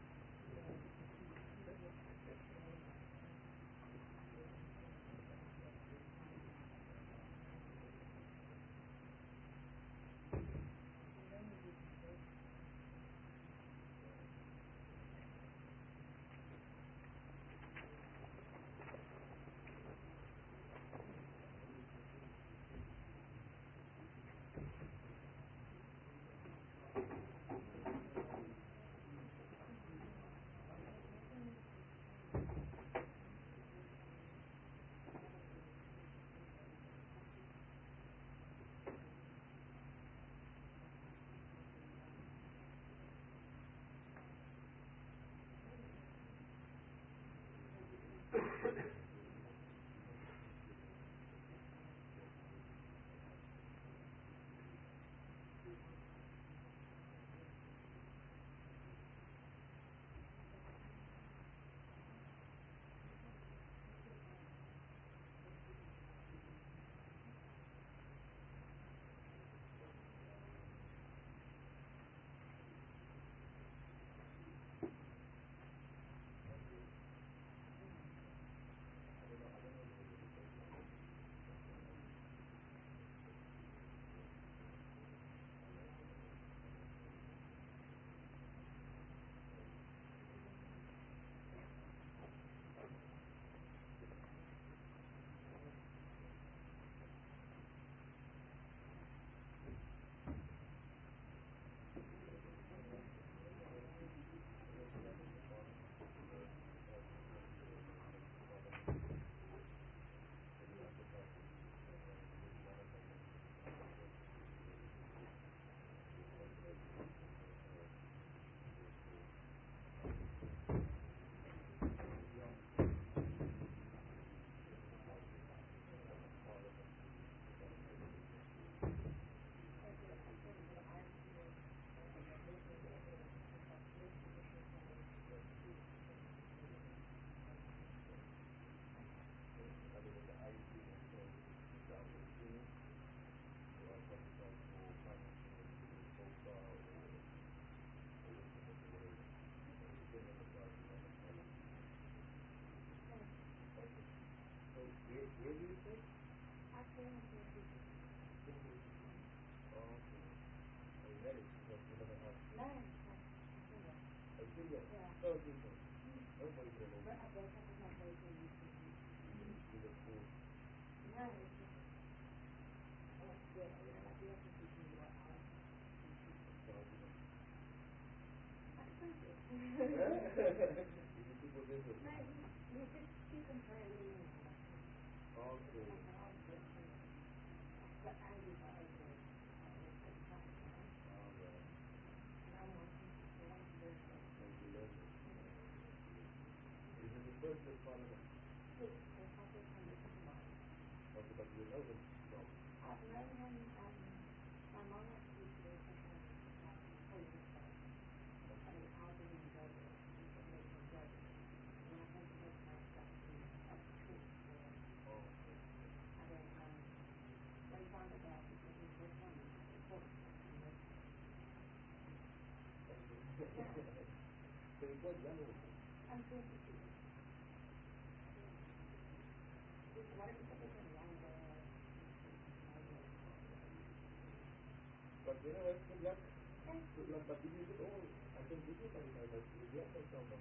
But you know what, good luck. Good luck, but give you it all. I can give you money, but you get no problem.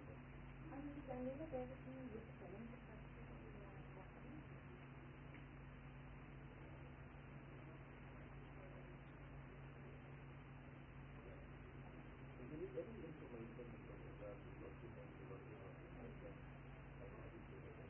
If you need any information about the document, about the I can, I can give you the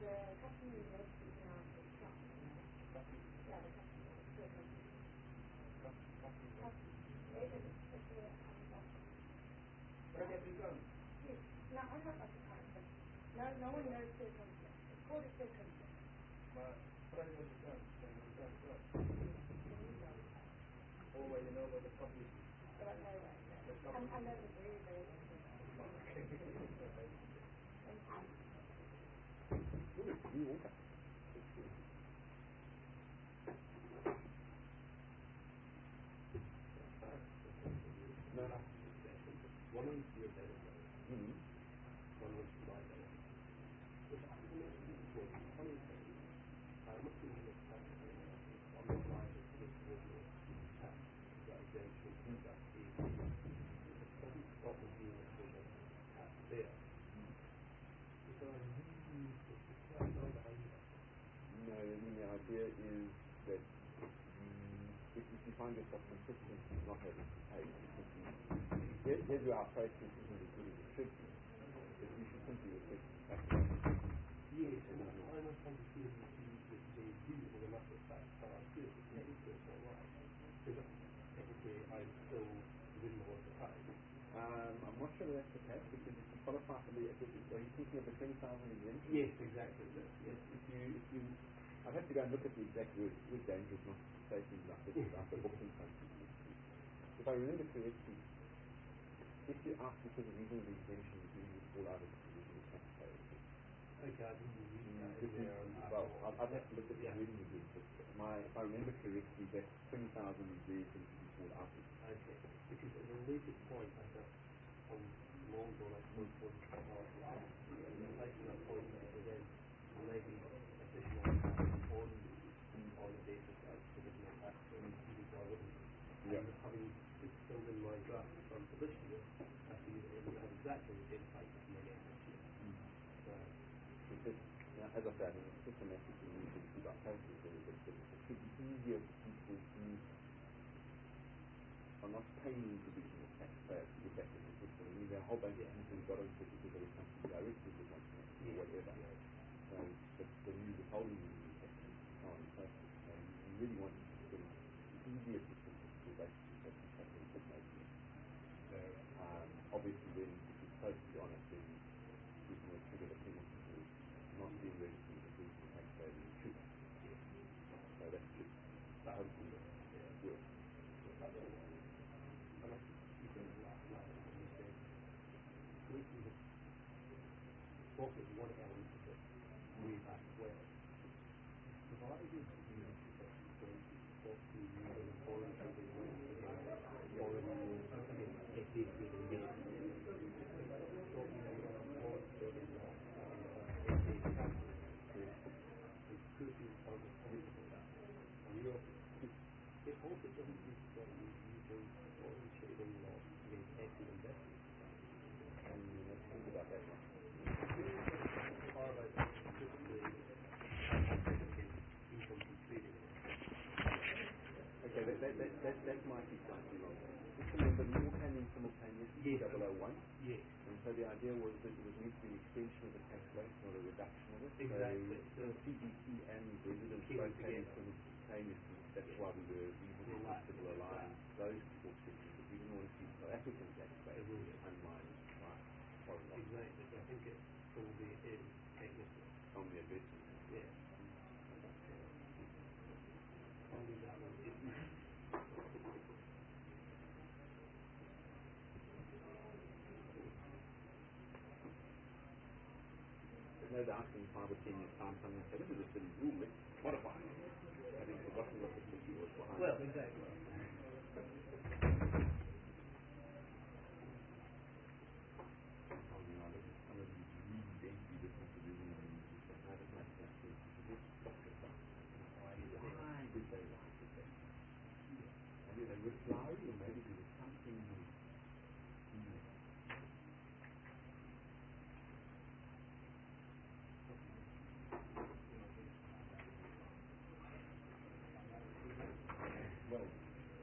the custom university now is not. Yeah, the custom university. Custom. It is especially on bottom. Where have you gone? Yes. Now I have like a card, but no, no one knows the concept. It's called a state concept. Well, where have you gone? Where have you gone? Oh, well, you know about the public. But I know right now. I'm, I know the very, very well. Thank you. No, no. One was your benefit. Mm-hmm. One was my benefit. Which I think was a funny thing. I must be in a tax on the line of this was tax that exemption from that fee. It doesn't stop me being a taxpayer. So I really quite know behind that. No, I mean the idea is that mm, if, if you find yourself consistently not having to pay, here's, here's where our process isn't as good as it should be, but you should simply request the tax rate. Yes, and I was trying to see if the they do for the matter of fact how I feel it's necessary or right. Because technically I still didn't want to pay. Um, I'm not sure that's the case because if you qualify for the, are you thinking of the twenty thousand exemption? Yes, exactly. Yes. Yes. If you, if you, I'd have to go and look at the exact words. It was dangerous not to say things like this without the book in front of you. If I remember correctly, if you ask because of reasonable exemption, you would fall out of the provision of taxpayers. Okay, I didn't read that This in is, there. and I well, thought- I'd, I'd have to look at the yeah. reading again, but my, if I remember correctly, that twenty thousand is where you think you should fall out of. Okay, because at a later point I thought on long ago I was going to cut off making a point that they then levy additional tax on on the basis of provisional tax even though I wasn't. Yeah. And having filled in my draft return for this year, I see that it would have exactly the same price as my next year. So, Because, now, as I said, I mean, systematically we should keep our process there, but but it should be easier for people who are not paying individual taxpayers to get back into the system. I mean, there are a whole bunch of people who got into it because they were something directly with one or whatever. So, but the new withholding rules actually are in place. So you really want to sort of the easier system for people basically to take a bit maybe. So, um, obviously then, if you're supposed to be honest, then people will trigger the penalty for not being registered as a business taxpayer than you should. So that should hopefully work. and I think people in the last line when you said Greece was spotted one element of it way back when. Provided you don't stop the use of foreign trading against foreign against F D A trading against it doesn't stop you using foreign trading law against F D A capital. It could be part of that. And you're it also doesn't seem to stop you using foreign trading law against equity investment. And let's think about that one. Far about specifically against income from trading. Okay, that, that, that, that, that might be slightly wrong. Just remember, you all came in simultaneously, Yes. double oh one. Yes. And so the idea was that it was meant to be an extension of the tax rate, not a reduction of it. Exactly. So, so C G T and residents Came both came together. simultaneously. That's why we were reasonably comfortable allowing those people to do it. We didn't want to see South African taxpayers undermined by foreign law Exactly. So I think it probably is technically. on the investment. Yeah. I'll leave that one. There's no doubt in five or ten years time someone will say, this is a silly rule, let's modify it. Having forgotten what the thinking was behind Well, it. exactly. I mean, I look at some of these really dainty different provisions and you say, no, this makes no sense. Because this structure stuff. Why did they write it that? Maybe they were flowery or maybe there was something in there. Well,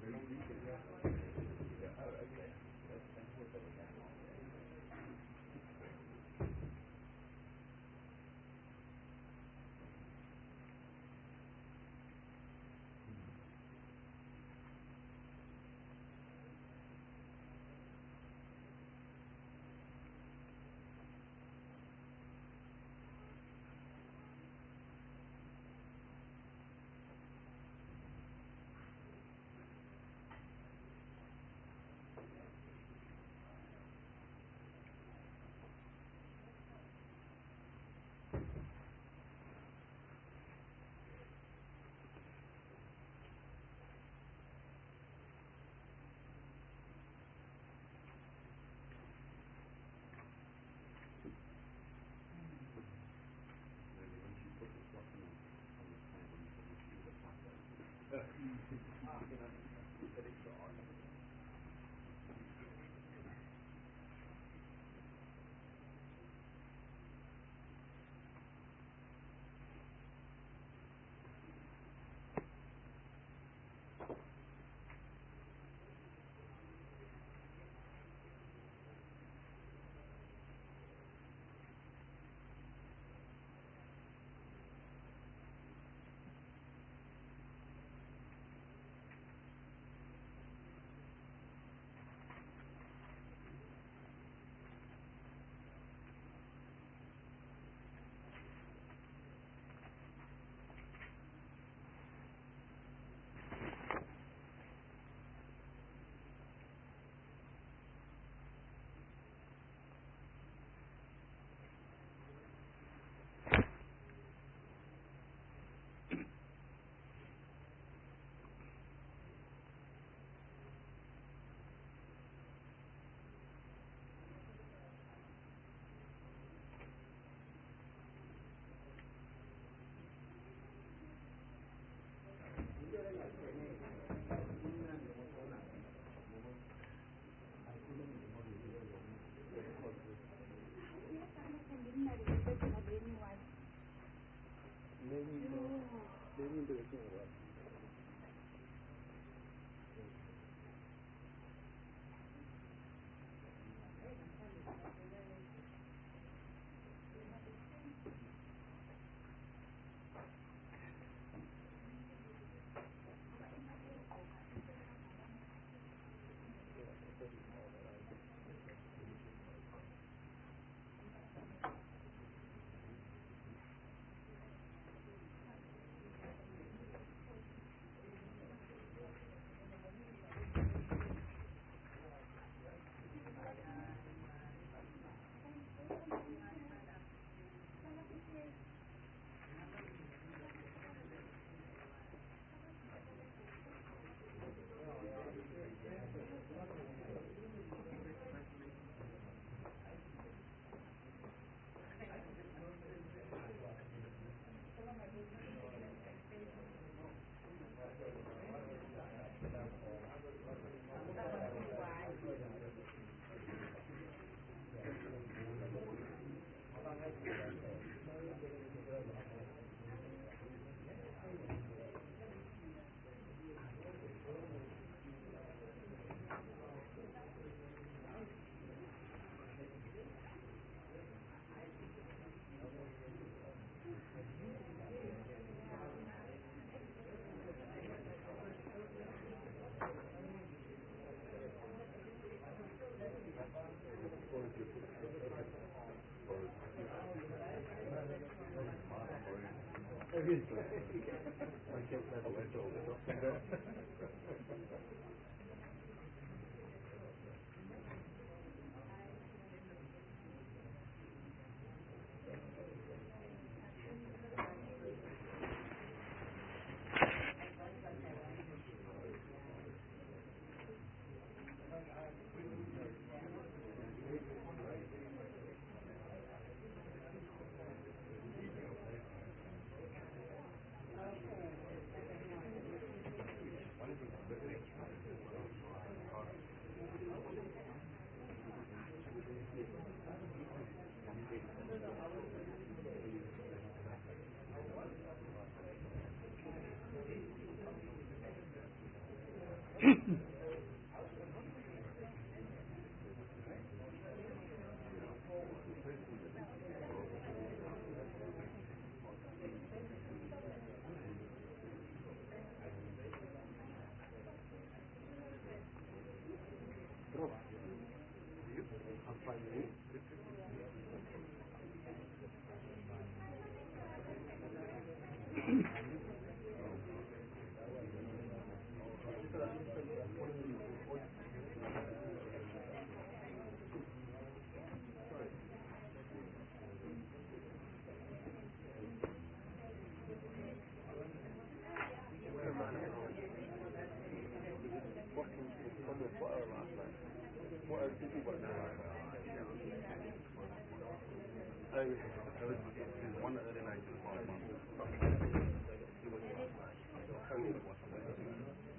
I was, I was one other night for five months. It was last night.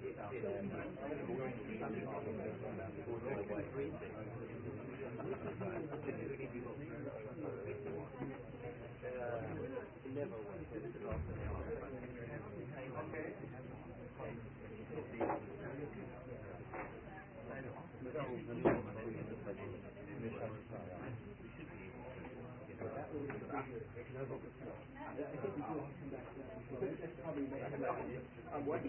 I'm waiting.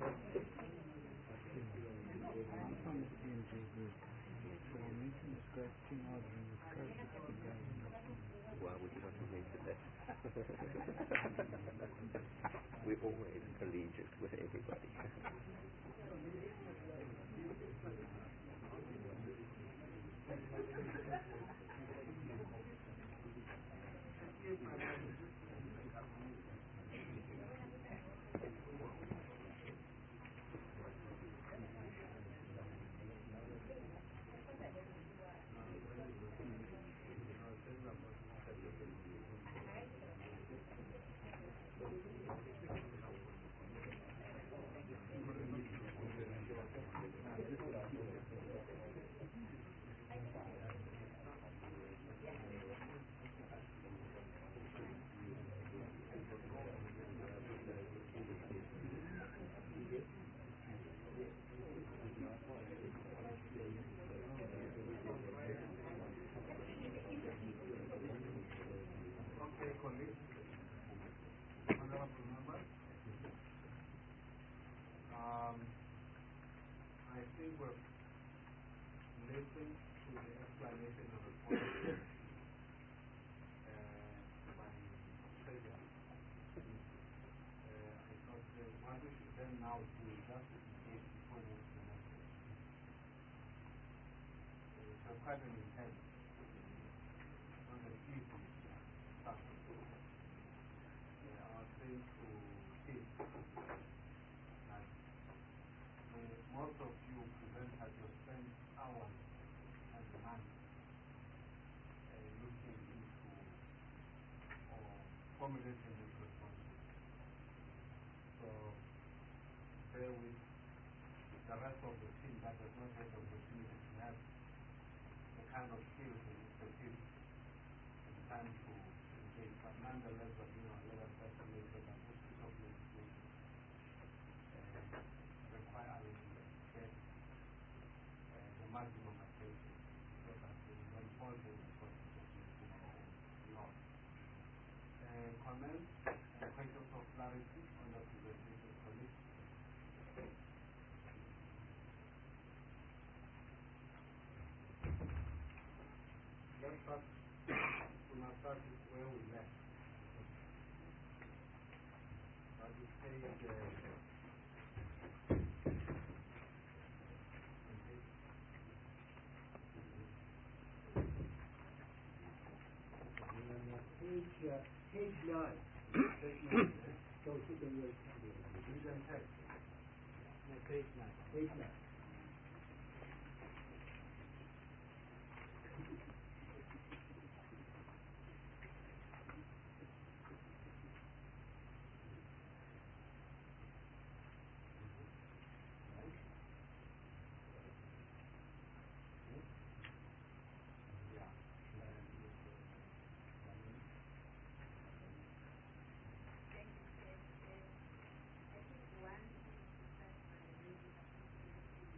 Well, we calculated it. We're always collegiate with everybody. Um, I think we're listening to the explanation of the point uh, by President. Uh, I thought uh, what we should then now do is just engage before we move to the next step. Uh, so quite an intense on the easy stuff. Uh, I was saying to Steve that Uh, most of you presenters, you spend hours and months uh, looking into or formulating these responses. So bear with the rest of the team that does not have the opportunity to have the kind of skills and expertise and time to engage. But nonetheless, but, you know, let us just make sure that this piece of legislation uh, require us to get uh, the maximum attention so that we don't fall into the process of making our own law. Uh, comments and questions of clarity on the presentation, colleagues? Let's start. We must start with where we left. That is page uh, Page, uh, page nine. page nine. Go to the right hand. Read and text. No, page nine. Page nine. I think one thing to start by really appreciating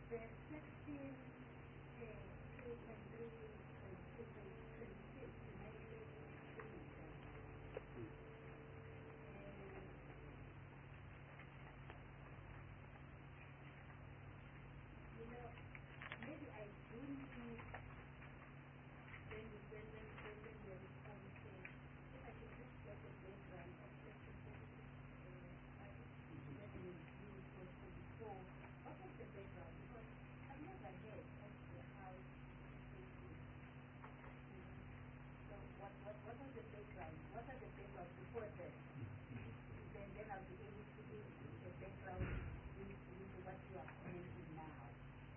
the sixteen, uh, two and three, twenty-two, twenty-six, the nineteen twenty-seven. You know, maybe I don't need when you when when when when you are responding, if I can just get the background of section forty-six, uh, article eleven in June twenty twenty-four. What was the background? Because I've never heard of the house safety. So what what what was the background? What are the background before that? Then then I'll be able to give the background into, into what you are commenting now.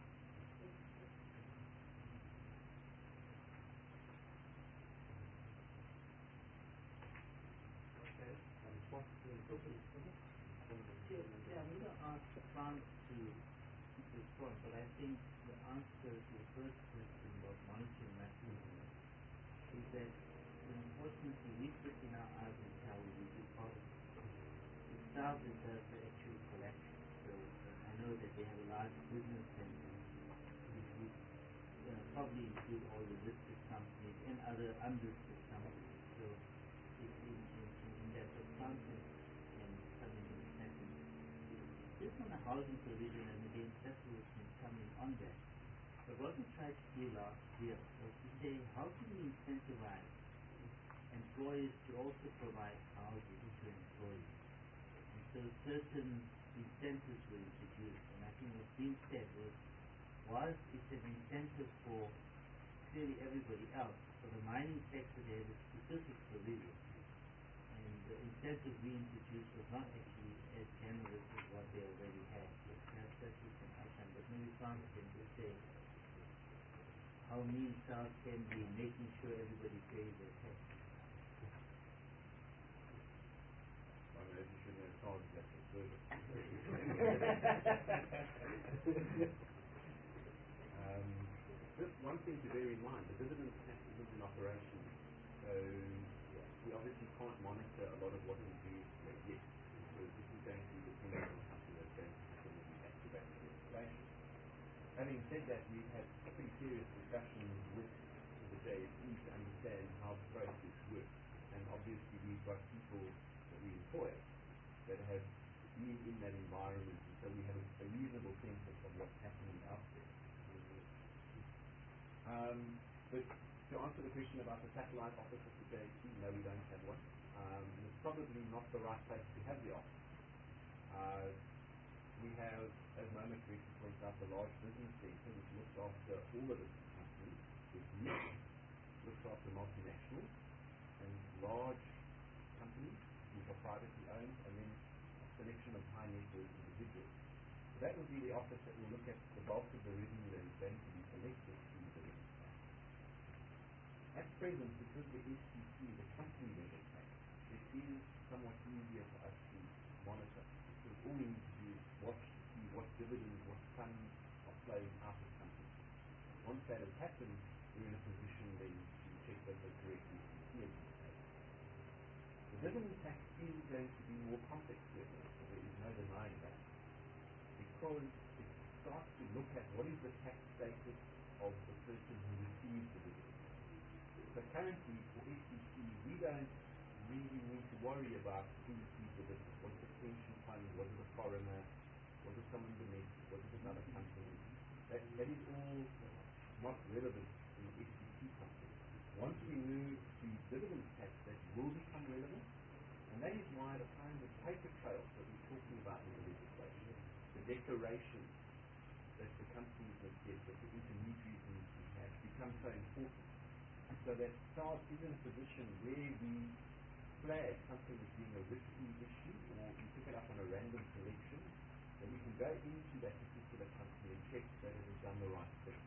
Yeah, yeah, I'm going to ask Franz to respond, but I think the answer to the first question about monitoring mechanism is that unfortunately we put in our ivory tower with the policy. The staff that does the actual collection. So uh, I know that they have a large business center which would uh, probably include all the listed companies and other unlisted companies. So if in, in, in that department and come in a second. This on the housing provision, and again Cecil can come in on that. But what we tried to do last year was to say how can we incentivize employers to also provide housing to employees. And so certain incentives were introduced, and I think what's being said was was it's an incentive for clearly everybody else. For the mining sector they have a specific provision. And the incentive we introduced was not actually as generous as what they already had. So perhaps that's just an outcome. But maybe Franz can just say how mean South can be in making sure everybody pays their taxes. Well, maybe you shouldn't have told that the service. um, just one thing to bear in mind, the dividend tax isn't in operation. So we obviously can't monitor a lot of what we do yet, because this is going to be dependent on something that's going to happen when we activate the legislation. Having said that, we've had pretty serious discussions with the J S E to understand how the process works, and obviously we've got people that we employ that have been in that environment, and so we have a, a reasonable sense of, of what's happening out there. Um, but to answer the question about the satellite office of the J S E, no, we don't have one. Um, and it's probably not the right place to have the office. Uh, we have, as Moma correctly points out, the large business center which looks after all the business companies, which looks after multinationals and large companies which are privately owned, and then a selection of high net worth individuals. So that would be the office that will look at the bulk of the revenue that is going to be collected through the business tax. At present, because the S T C is a company level tax, it is somewhat easier for us to monitor, because all we need to do is watch to see what dividends, what funds are flowing out of companies. Once that has happened, we're in a position then to check that the correct S T C has been paid. The dividend tax is going to be more complex with us, so there is no denying that, because it starts to look at what is the tax status of the person who receives the dividend. So currently, for S T C, we don't really need to worry about who received the dividend. Was it a pension fund? Was it a foreigner? Was it someone domestic? Was it another company? That, that is all not relevant in the S T C company. Once we move to dividend tax, that will become relevant, and that is why the kind of paper trails that we're talking about in the legislation, the declaration that the companies must get, that the intermediaries need to have, becomes so important. So that SARS is in a position where we flag something as being a risky issue, or we pick it up on a random selection, then we can go into that particular company and check that it has done the right thing.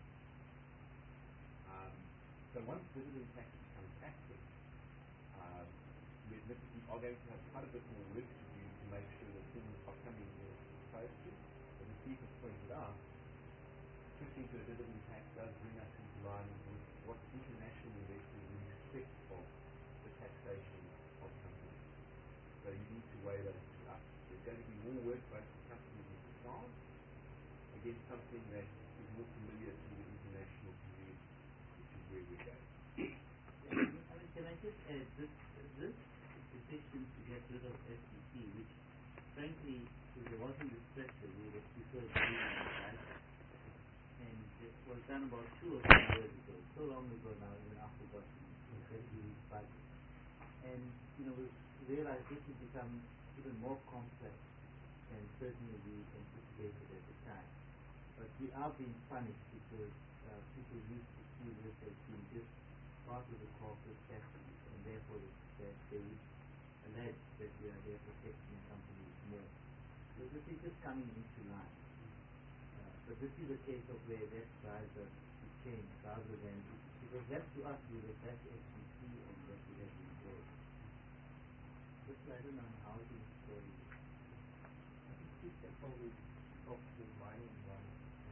Um, so once dividend tax becomes active, um, we admittedly are going to have quite a bit more work to do to make sure that things are coming in as supposed to. But as Steve has pointed out, switching to a dividend tax does bring us into line with what international investors would expect of the taxation of companies. So you need to weigh those two up. There's going to be more work both for companies and for SARS. Again, is something that is more familiar to the international community, which is where we're going. I mean, can I just add, this, this petition to get rid of F T T, which frankly, if there wasn't this pressure, we would have preferred doing it, right? And it was done about two or three years ago, so long ago now, even I've forgotten, incredibly but and, you know, we realized this would become even more complex than certainly we anticipated at the time. But we are being punished because uh, people used to see this as being just part of the corporate statute, and therefore that they would allege that we are there protecting companies more. So this is just coming into line. Uh, but this is a case of where that drives us to change rather than, because that to us we were that F T C and that we have been there. Just I don't know how to story. I think we can probably talk to mining one.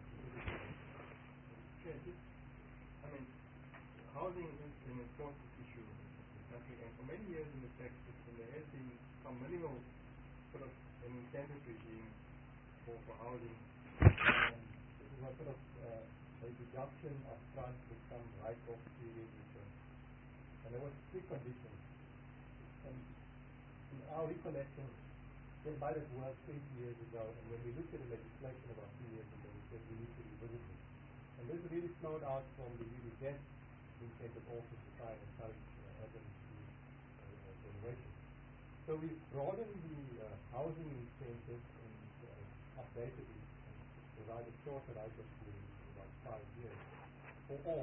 Yeah, just, I mean, housing is an important issue in the country, and for many years in the tax system there has been some minimal sort of an incentive regime for, for housing. Um, it was sort of uh, a deduction of front with some write-off period, and there were three conditions. And in our recollection, they might have worked twenty years ago, and when we looked at the legislation about two years ago, we said we need to revisit it. And this really flowed out from the U D Z incentive also to try and encourage uh, urban uh, generation. So we broadened the uh, housing incentive and uh, updated it and provided shorter write-off periods for about five years for all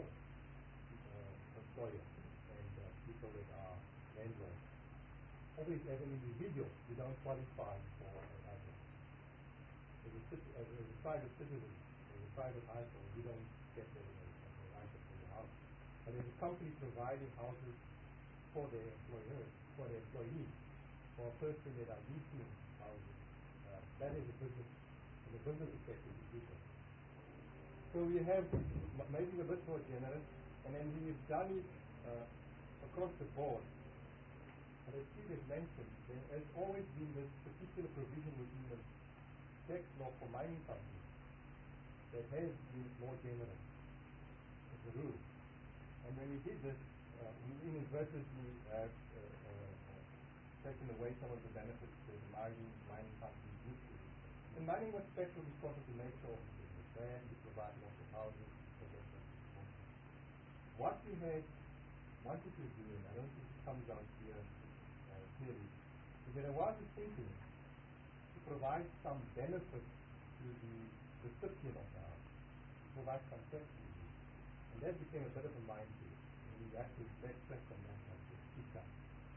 uh, employers and uh, people that are landlords. Obviously, as an individual, you don't qualify for a write-off. As a, as a private citizen, as a private household, you don't get a, a, a write-off for your house. But as a company providing houses for their employers, for their employees, for a person that are leasing houses, uh, that is a business, from a business perspective, is different. So we have m- made it a bit more generous, and then we've done it uh, across the board. But as Steve has mentioned, there has always been this particular provision within the tax law for mining companies that has been more generous as a rule. And when we did this, uh, we inadvertently have uh, uh, uh, taken away some of the benefits that the mining, mining companies used to. And mining was special because of the nature of the business. They had to provide lots of houses, so that's what it's important. What we had wanted to do, and I don't think it comes out here uh, clearly, is that there was a thinking to provide some benefit to the recipient of the house, to provide some tax relief. And that became a bit of a minefield. And we had to backtrack on that and to speak up.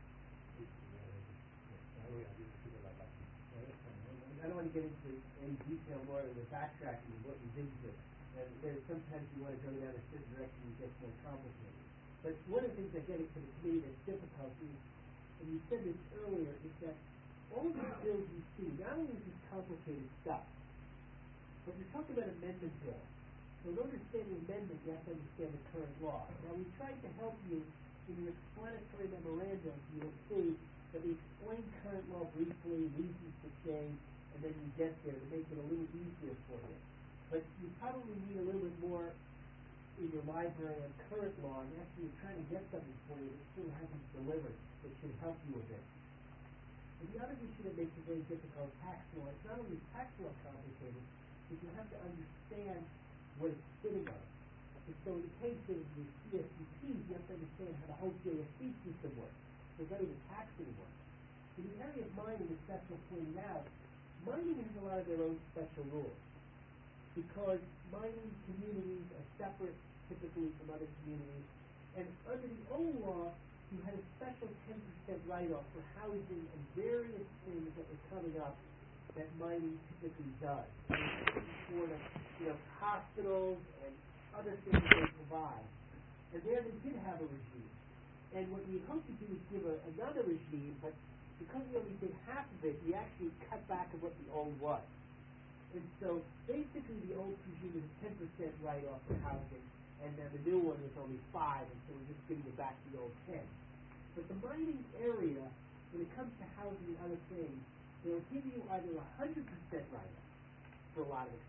Oh yeah, this is people like that. I don't want to get into any detail more of the backtracking of what we did here. And there's sometimes you want to go down a certain direction and it gets more complicated. But one of the things I get into the committee that's difficult is, and you said this earlier, is that all of the bills you see, not only is this complicated stuff, but you're talking about amendment bills. So in order to understand the amendment, you have to understand the current law. Now we tried to help you in your explanatory memorandum. You'll see that we explain current law briefly, reasons for change, and then you get there to make it a little easier for you. But you probably need a little bit more in your library on current law, and actually you're trying to get something for you that still hasn't delivered that should help you a bit. And the other issue that makes it very difficult, tax law, it's not only tax law complicated, but you have to understand what it's sitting on. And so in the case of the C S C Ps, you have to understand how the whole J S C system works. So it's not even tax anymore. In the area of mining, as Cecil pointed out, mining has a lot of their own special rules. Because mining communities are separate typically from other communities. And under the old law, you had a special ten percent write-off for housing and various things that were coming up that mining typically does. For the, you know, hospitals and other things they provide. And there they did have a regime. And what we hope to do is give a, another regime, but because we only did half of it, we actually cut back on what the old was. And so basically the old regime is a ten percent write-off for housing, and then the new one is only five, and so we're just giving it back to the old ten. But the mining area, when it comes to housing and other things, they'll give you either a one hundred percent write-off for a lot of expenses,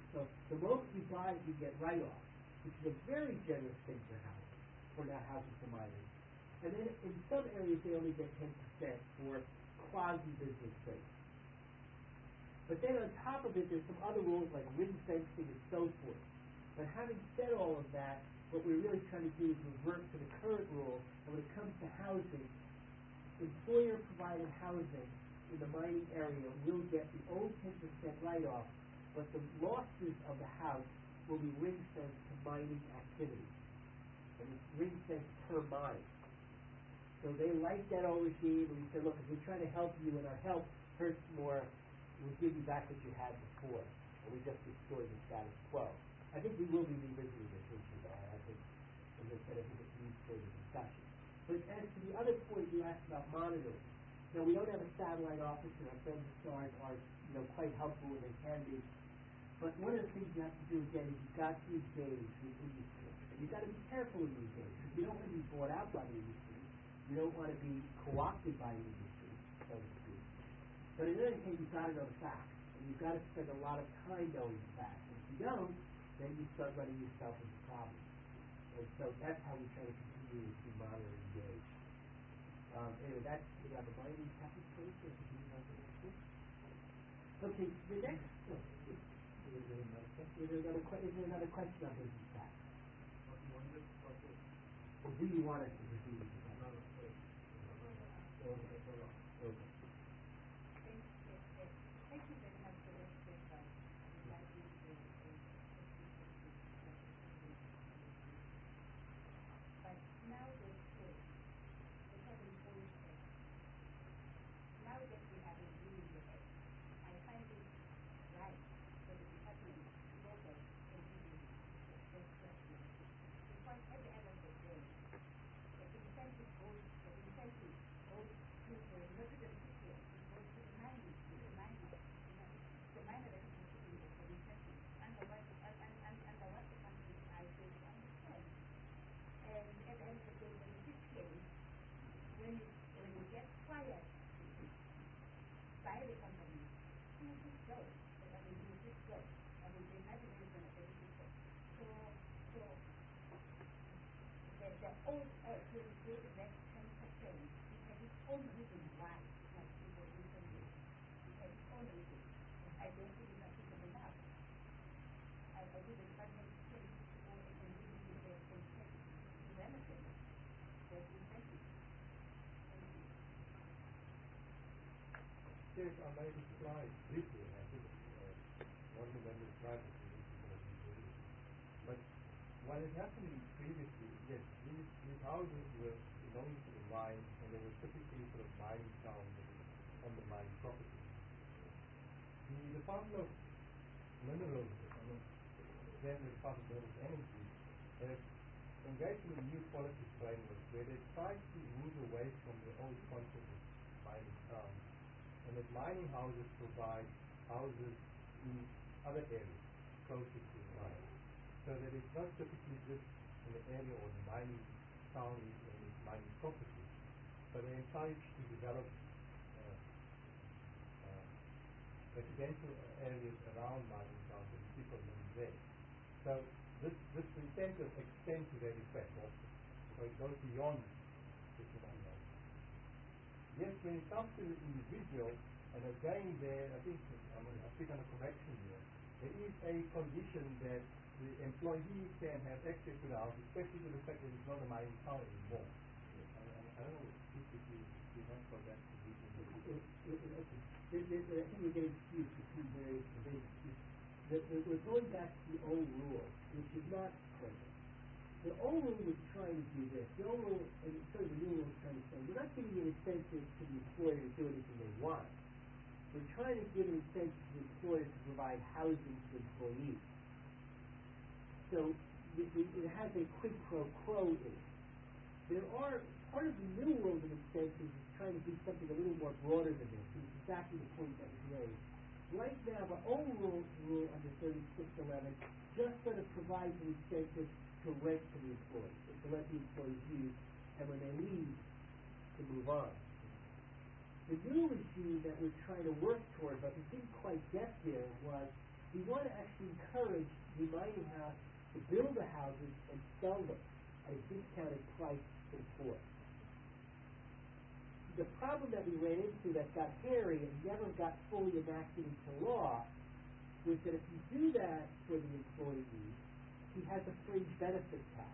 So the moment you buy it, you get write-off, which is a very generous thing for housing, for not housing for minors. And then in some areas they only get ten percent for quasi-business rates. But then on top of it, there's some other rules like ring fencing and so forth. But having said all of that, what we're really trying to do is revert to the current rule, and when it comes to housing, employer-provided housing in the mining area will get the old ten percent write-off, but the losses of the house will be ring-fenced to mining activity. And it's ring-fenced per mine. So they like that old regime, and we said, look, if we're trying to help you and our help hurts more, we'll give you back what you had before, and we just restore the status quo. I think we will be revisiting this issue, though. I think, as I said, I think it's used for the discussion. But as to the other point you asked about monitoring, now we don't have a satellite office, and our friends at SARS are, you know, quite helpful when they can be. But one of the things you have to do again is you've got to engage with industry, and you've got to be careful when you engage, because you don't want to be bought out by the industry, you don't want to be co-opted by the industry, so to speak. But in any case, you've got to know the facts, and you've got to spend a lot of time knowing the facts. And if you don't, then you start running yourself into problems. And so that's how we try to continue to monitor and engage. Um, anyway, that's about the mining capital space. Or continue on to the next one. Okay, the next one. Is there another question? Is there another, que- is there another question on business tax? Or do you want us to proceed with that? Okay. Okay. Thank you. Thank you very much for that paper. That is the But now they say, they have an old act. Now that we have reviewed the act, I find it right for the department to go back and review the first question. Because at the end of the day, the incentive goes, the incentive goes to the, not to the recipient, it goes to the mining, to the miner. You know, the miner that is receiving the incentive. Under what, under, under what the company I say to understand. And at the end of the day, in this case, when you, when you get fired by the company, you just go. I mean, you just go. I mean, there's nothing else going to say before. So, so, the, the old act will give that ten percent. It has its own reason why it's not people listen to it. It has its own reason. I don't think it's not people enough. I, I think the department can go and really give their consent to benefit their incentive. Thank you. Yes, I made a slide briefly, I think uh, one of them is right, but what is happening previously, yes, these, these houses were belonging to the mine, and they were typically sort of mining towns on the mine property. The Department of Minerals, then the Department of Energy, have engaged in a new policy framework where they try to move away from the old concept of mining towns, and that mining houses provide houses in other areas closer to the mine. So that it's not typically just in the area or the mining town and its mining property, but they're encouraged to develop uh, uh, residential areas around mining towns and people live there. So this, this incentive extends to that effect also. So it goes beyond just the one house. Yes, when it comes to the individual, and again there, I think, I'm going to speak on a correction here, there is a condition that the employee can have access to the house, especially to the fact that it's not a mining town anymore. Yes, I, I, I don't know if you, you have for that condition. Okay. I think we're getting confused between various provisions. We're going back to the old rule, which is not perfect. The old rule was trying to do this. The old rule, and sort of the new rule is trying to say, we're not giving an incentive to the employer to do anything they want. We're trying to give an incentive to the employer to provide housing to employees. So it, it has a quid pro quo in it. There are, part of the new world of incentives is trying to do something a little more broader than this, and it's exactly the point that was raised. Right now, the old rule, rule under thirty-six eleven just sort of provides an incentive to rent to the employees, and to let the employees use, and when they leave, to move on. The new regime that we're trying to work toward, but we didn't quite get there, was we want to actually encourage the mining house to build the houses and sell them at a discounted price to the poor. The problem that we ran into that got hairy and never got fully enacted into law was that if you do that for the employee, he has a fringe benefit tax.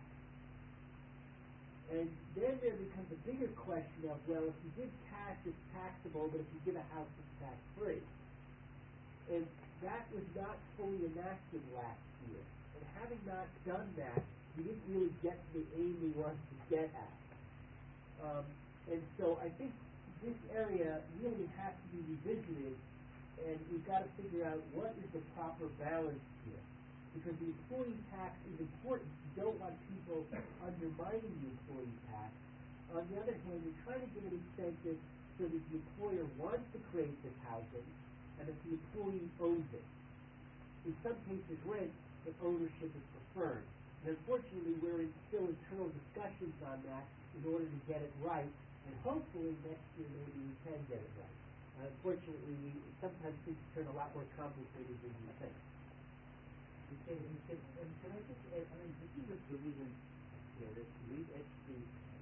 And then there becomes a bigger question of, well, if you give cash, it's taxable, but if you give a house, it's tax-free. And that was not fully enacted last year. And having not done that, we didn't really get to the aim we wanted to get at. Um, and so I think this area really has to be revisited, and we've got to figure out what is the proper balance here. Because the employee tax is important. You don't want people undermining the employee tax. On the other hand, you're trying to give an incentive so that the employer wants to create this housing and that the employee owns it. In some cases, rent, but ownership is preferred. And unfortunately, we're in still internal discussions on that in order to get it right, and hopefully next year maybe we can get it right. Uh, unfortunately, we, sometimes things turn a lot more complicated than you think. Can, can, and can I just add, I mean, this is a provision here that we actually,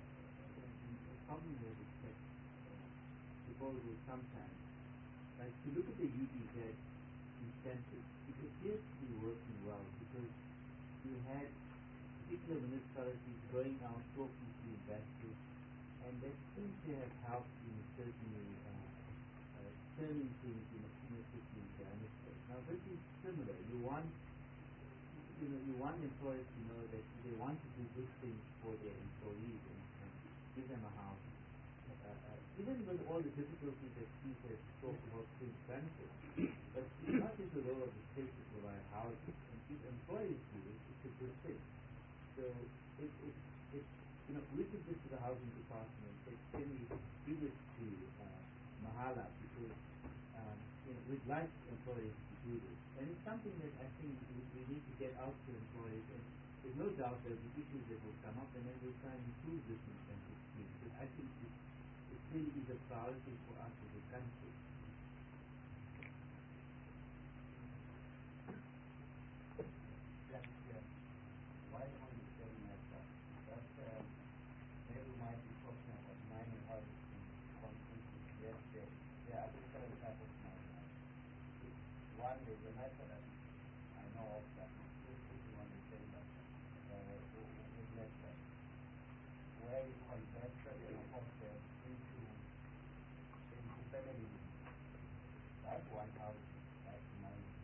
uh, probably have expect proposals sometimes, like to look at the U D Z incentives. It appears to be working well because you had particular municipalities going out talking to investors, and that seems to have helped in certainly uh, uh, turning things in a significantly damaged way. Now this is similar. You want you know, you want employers to know that they want to do good things for their employees and, and give them a house. Uh, uh, even with all the difficulties that Steve has talked about fringe benefits, but it's not just the role of the state to provide housing. And if employees do it, it's a good thing. So it, it, it, you know, we took this to the housing department and said, can we give this to uh, Mahala because um, you know, we'd like employees to do this. And it's something that I think we, we need to get out to employees. And there's no doubt there'll be issues that will come up, and then we'll try and improve this incentive scheme. Because I think it, it really is a priority for us as a country. Just uh, why only saying that uh, that uh, maybe we might be talking about mining houses in concrete. Yes, there, there are different types of mining houses. One is the method that I know of that is putting on the same that uh, with network, where you convert the hostel into into family. That's one house that's mining.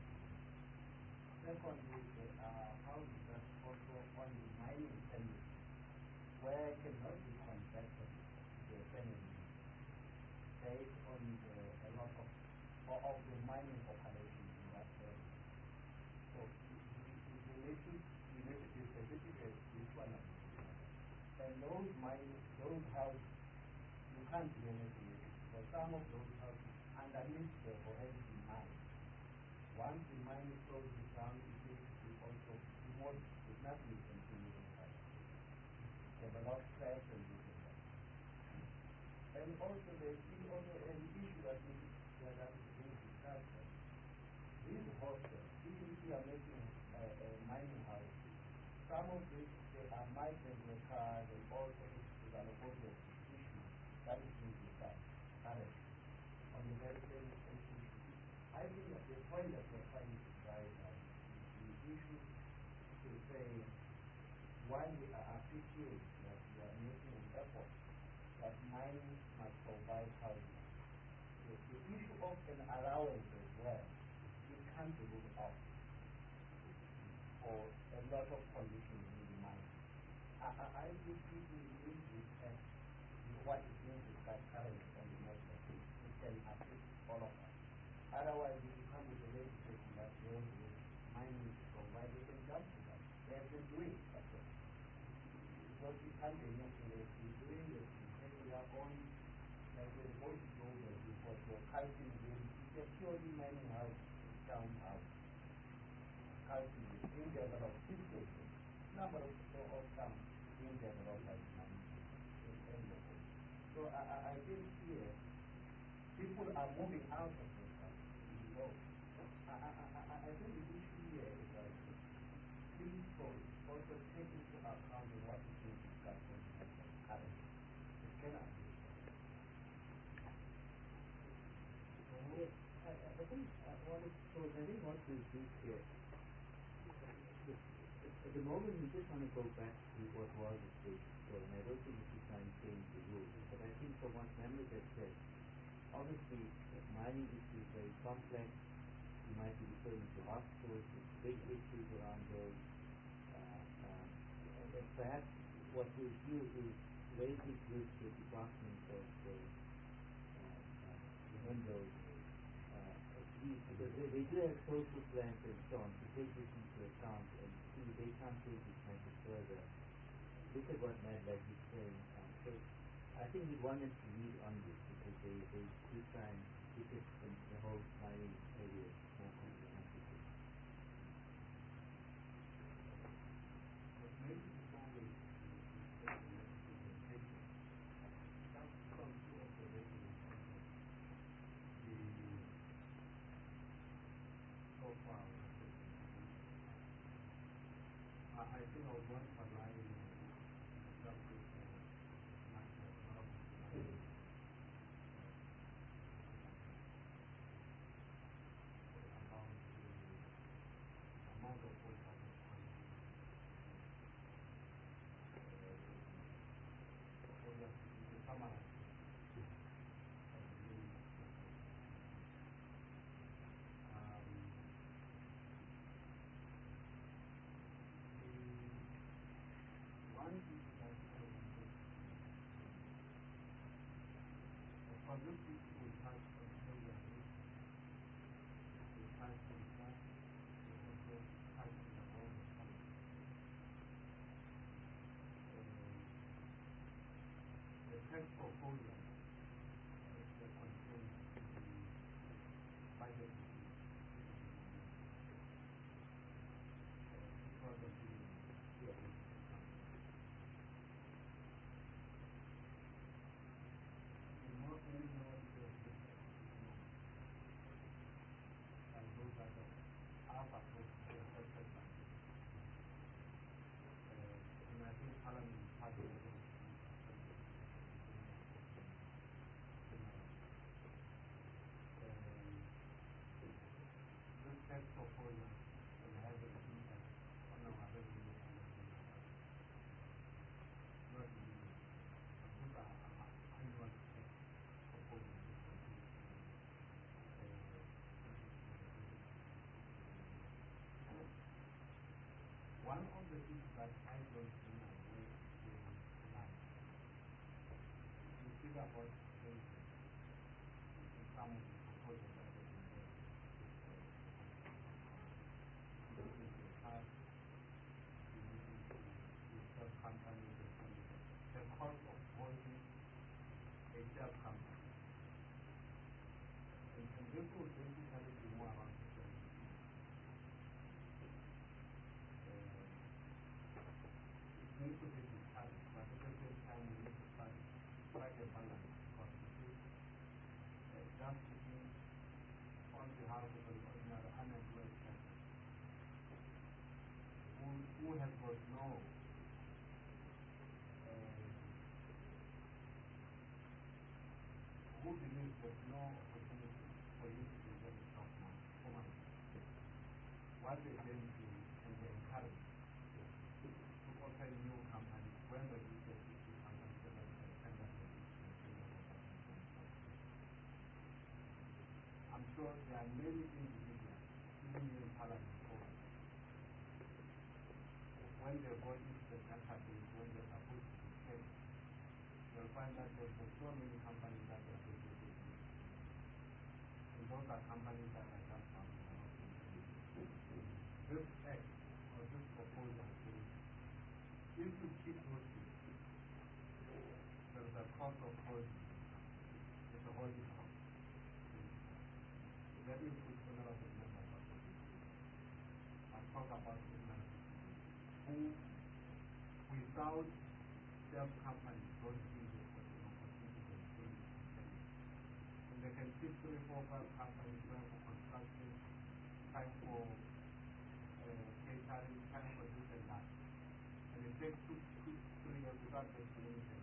Secondly, there are houses that also on the mining family, where cannot be converted to a family based on the, a lot of or of the mining operations in that area. So we need to we need to be specific as which one of them. And those mining those houses you can't do anything with it. For some of those houses underneath they've already been mined. Once the mine closes down, it needs to be also removed. There's nothing you can do with it. There's a lot of stress and this and that. And also there is also an issue that is that that is being discussed. These hostels, even if you are making a, a mining house, some of which they are migrant workers and also is an obvious issue that is being discussed currently on the very same issue. I think that the point that we're trying to drive at is the issue to say why we are appreciate that we are making an effort that mining must provide housing. So the issue of an allowance as well, it can't be ruled out for a lot of conditions in the mine. I, I, I think people need to respect what is being discussed currently on the network. It can affect all of us. Otherwise, if you come with a legislation that deals with mining to provide, they can jump to that. They have been doing it. That's all. Because we can't be making it, we're doing it, and we are on, like we're going to go there because we're counting them, it's a purely mining house, town house. Counting it, being developed, this station, number of, of some being developed by mining. So I, I, I think here, people are moving out of it. So I, I, I, I think it's also take into account what is being discussed in the currently. It cannot be. Yes, I, I I think uh, what is so I think what we do here, at the moment we just want to go back to what was the status quo, and I don't think we should try and change the rules. But I think from what Mehmet has said, obviously the mining issue is very complex. You might be referring to hospitals, big issues around those. Uh, uh, and, and perhaps what we'll do is raise it with the Department of uh, uh, the windows, uh, because they, they do have social plans and so on, to take this into account and see they can't take this matter further. Look at what Mad Lab is saying. Um, so I think we want them to lead on this because they, they do try and keep it in the whole mining area more comprehensive. But maybe before we take the presentation, just some two observations on the so far. I, I think I was going to align some with the national development about the amount of work that is done. Obviously, the summarize one issue that I want to for this issue we touch on programming, we touch on that, we also touch on the role of policy. The text proposal is the content in the budget review. Because of the yeah. Any knowledge of this and those are the alpha processes affected by this. Uh, and I think Parliament has a little bit this text proposal will have an impact on our revenue and not the these are annual text proposals. One of the things that I don't think are very tonight, you think about things in some of the proposals that have been made. You look into the past, you look into the sub companies and the cost of holding a sub company. And, and therefore, basically, be more around the same. Need to be discussed, but at the same time we need to find strike a balance because it is uh, just sitting on behalf of the ordinary unemployed person who, who has got no uh, who believes there's no opportunity for you to get a job now for money. What they then do and they encourage to open new companies, whether it is existing companies, whether it is tender I'm sure there are many individuals, even in Parliament, when they go into the database, when they're supposed to be paid, you'll find that there's so many companies that are associated with it. And those are companies that are just out of this act or this proposal says, if you keep those things, there's a cost of holding. It's a holding cost. Let me put several of the members of the I'll talk about women who, without self-companies, don't see this as an opportunity to bring it to and they can keep three, four, five companies trying for construction, time for uh, catering, time for this and that. resource-based limited.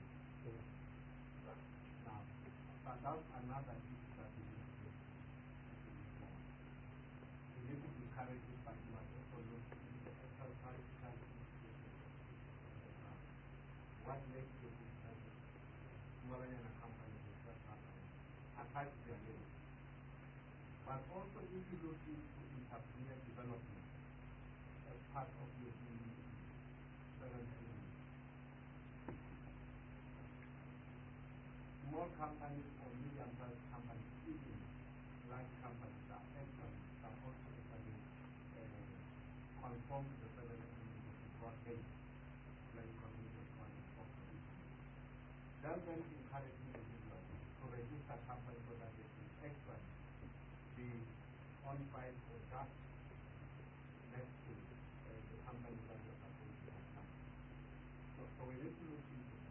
Now, but that's another issue that we need to respond. We need to encourage it, but we must also look at the actual practical implications of it. What makes it important? Smaller than a company is just happening. Attach their limits. But also if you look into intermediate development as part of your current element. Small companies or medium-sized companies, even large companies are actually are also actually uh, conform to the federal element of the broad base, like community one and corporation. That then encouraging individuals to register companies so that they can actually be on file or just next to uh, the company that you're supposed to have. So, so we need to look into that.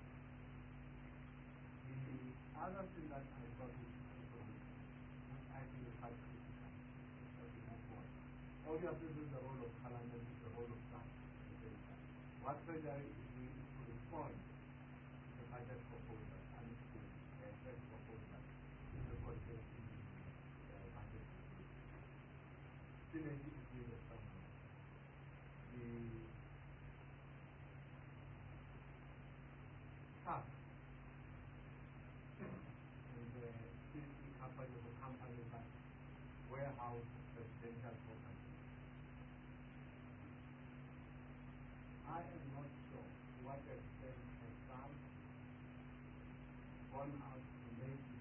The other thing that I thought we should also look at, which I think is quite critical as we move forward. Obviously, this is the role of Parliament, is the role of staff. What Treasury is doing is to respond to the budget proposal and to the tax proposal in the context of the budget. Synergy is doing the same. The staff and the city companies or companies that warehouse residential property. I am not sure to what extent has some gone out to make it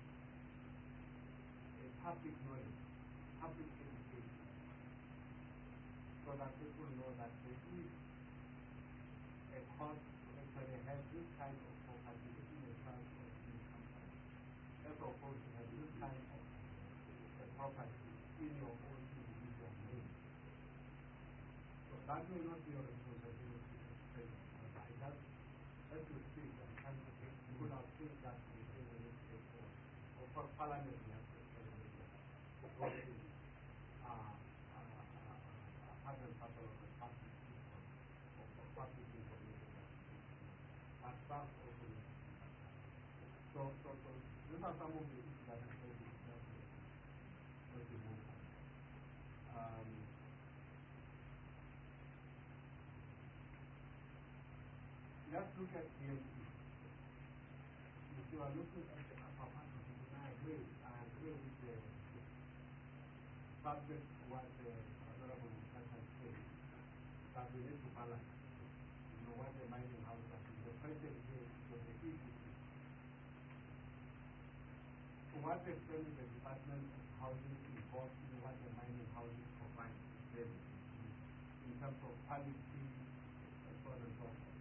a public knowledge, public education, so that people know that there is a cost to actually have this kind of property in a size of in company, as opposed to have this kind of a property in your own individual name. So that may not be your responsibility. But I just, as you speak, I'm trying to think, put out things that we think we need to take forward. Of course, Parliament we have to experiment with that. Those things are part and parcel of the public system, of the public information that we need to know. But staff also need to see that. So, so, so, these are some of the issues that I'm going to discuss as we move on. Um, Let's look at D M E. If you are looking at the upper part of it, and I agree, I agree with the subject what the Honorable Mustafa said, that we need to balance, you know, what the mining houses are. The question here is on the issue. To what extent is the Department of Housing involved in what the mining houses provide in terms of quality and so on and so forth?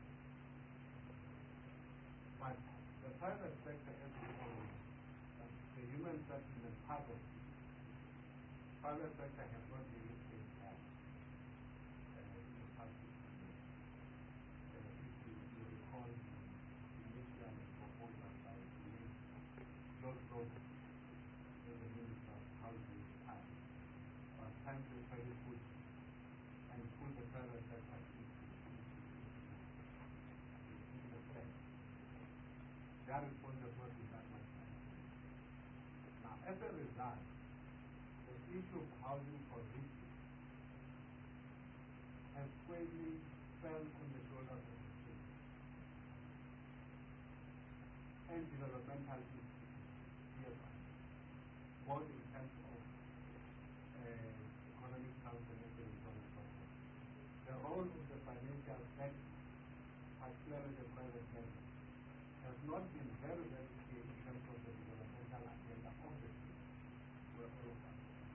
But the private sector has its own, uh, the human settlement part of it. Private sector has not really been involved uh, in the past fifteen years. Uh, if you, you recall the initial proposal by the late George Roberts, as the Minister of Housing at the time, was trying to actually put and put the private sector into the play. Their response has not been that much time. Now, as a result, the issue of housing for riches has squarely fell on the shoulders of the state and developmental institutions hereby, both in terms of uh, economic council and so on and so forth. The role of the financial sector, particularly the private sector, has not been very, very clear in terms of the developmental agenda of the state, where all of us are.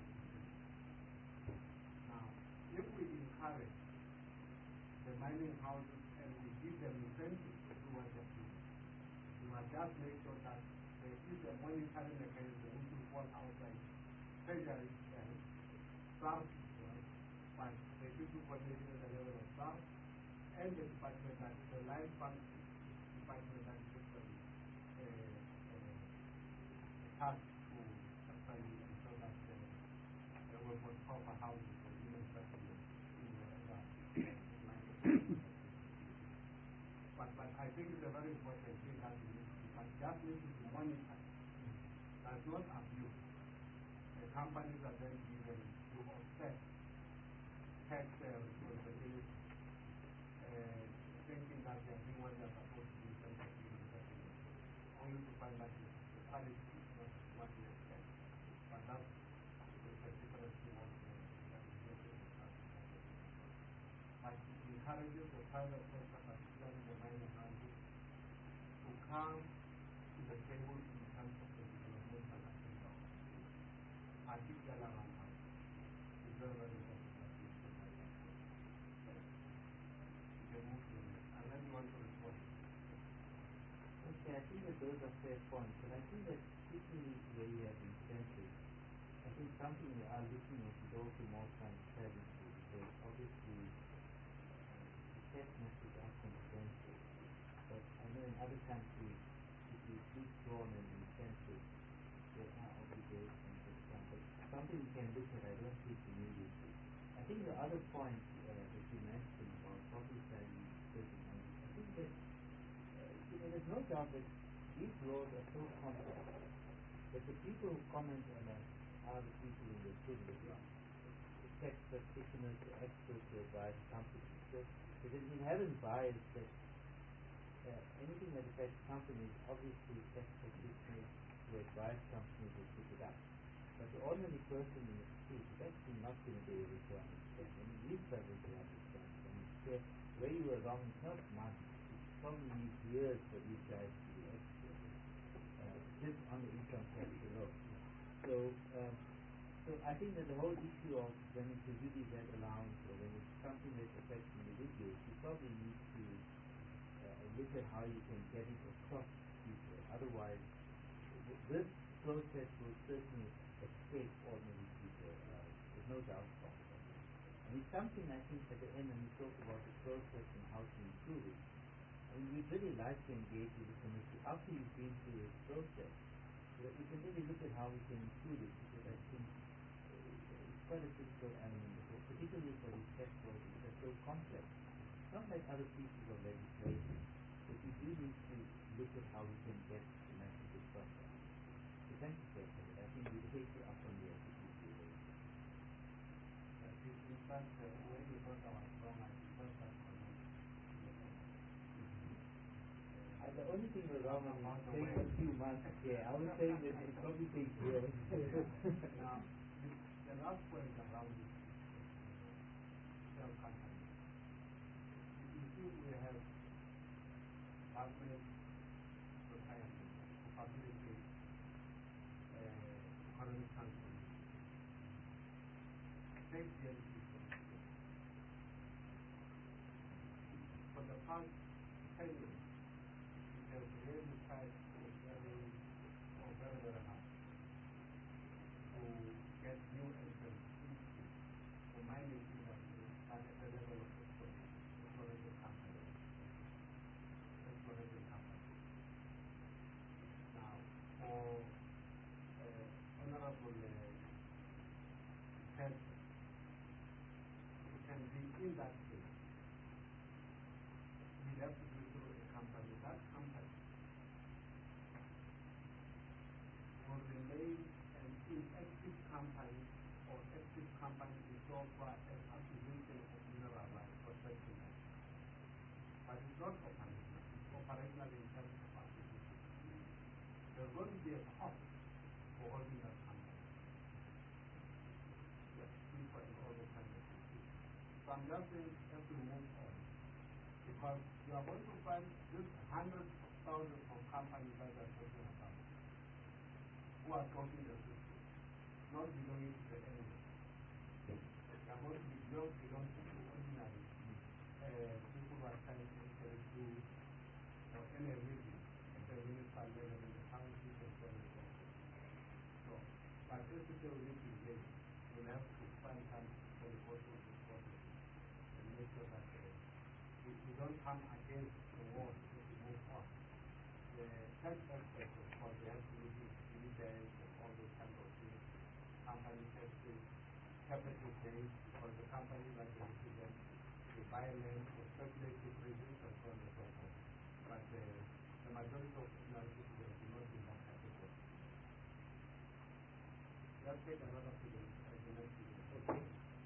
Now, if we encourage the mining houses and we give them incentives to do what they're doing, we must just make sure that there is a monitoring mechanism which will fall outside Treasury and SARS, but there should be coordination at the level of SARS and the department that is the line function. Department that is actually uh, uh, tasked to actually ensure that uh, there will be proper housing for human settlement in wherever but, but I think it's a very important thing that we need to do, but just need to be monitored. That's not abuse. The companies are then given to offset tax uh, responsibility, uh, thinking that they are doing what they are supposed to do, only to find that the quality is not what we expect. But that's the particular thing of the but it encourages the private sector, particularly the mining houses, to come to the table in terms of the developmental agenda, particularly around housing. It's very, very important that we do that. You can move to the next. Unless you want to respond. Okay, I think that those are fair points, but I think that particularly where you have incentives, I think something we are looking at is also more transparency, because obviously tax methods are confidential, but I know in other countries, if you keep drawn an incentive, there are obligations and stuff. But something you can look at, I don't think immediately. I think the other point uh, that you mentioned about property value, I think that uh, you know, there's no doubt that these laws are so complex that the people who comment on us are the people in the city, the tax practitioners, the experts who advise companies. So there's an inherent bias that uh, anything that affects companies, obviously tax practitioners who advise companies will pick it up. But the ordinary person in the street is actually not going to be able to understand. I mean, you struggle to understand. I mean, where, where you were wrong is not much. It's probably years for these guys to be experts, uh, just on the income tax alone. So, um, so I think that the whole issue of when it's a duty that allowance or when it's something that affects individuals, you probably need to uh, look at how you can get it across people. Otherwise, this process will certainly escape ordinary people. Uh, there's no doubt about that. And it's something I think at the end when we talk about the process and how to improve it, I mean, we'd really like to engage with the committee after you've been through this process, so that we can really look at how we can improve it, because I think it's quite a difficult element, particularly for these tax laws, which are so complex. It's not like other pieces of legislation, but we do need to look at how we can get the message across. So thank you for that. I think we take you up on the F C C. In fact, uh, when you thought I was wrong, I prefer that comment. Uh, the only thing we're wrong on is saying a few months. Yeah, I was saying that it probably takes years. Now, the, the last point around this shell company. You see, we have government requirements to facilitate uh, economic transformation. Take the N P for the past ten years, it has really tried to very, or very, very hard to get new entrants into the mining industry at the level of exploration company. Exploration company. Now, for uh, Honorable uh, Chancellor, it can be in that case. We have to go through a company. That company will remain an inactive company or active company so far as acquisition of mineral rights for certain rights. But it's not operational. It's operational in terms of acquisition. There's going to be a cost for holding that company. Yes, people and all those kinds of things. So I'm just saying we have to move on. Because you are going to find just hundreds of thousands of companies that are talking about who are talking the system, not belonging to the enemy. They are going to be belong, belong to the ordinary uh, people who are trying to enter into or any region at the municipal level in the county and so on and so forth. So, but basically we need to engage. We'll have to find time for the course of this process and make sure that uh, we, we don't come against the wall if we move on. The tax aspect, of course, they have to look at dividends and all those kinds of things, company taxes, capital gains, because the companies that they represent, they buy land for speculative reasons and so on and so forth. but uh, the majority of ordinary citizens do not do that type of work. That takes a lot of students, economic students. Okay.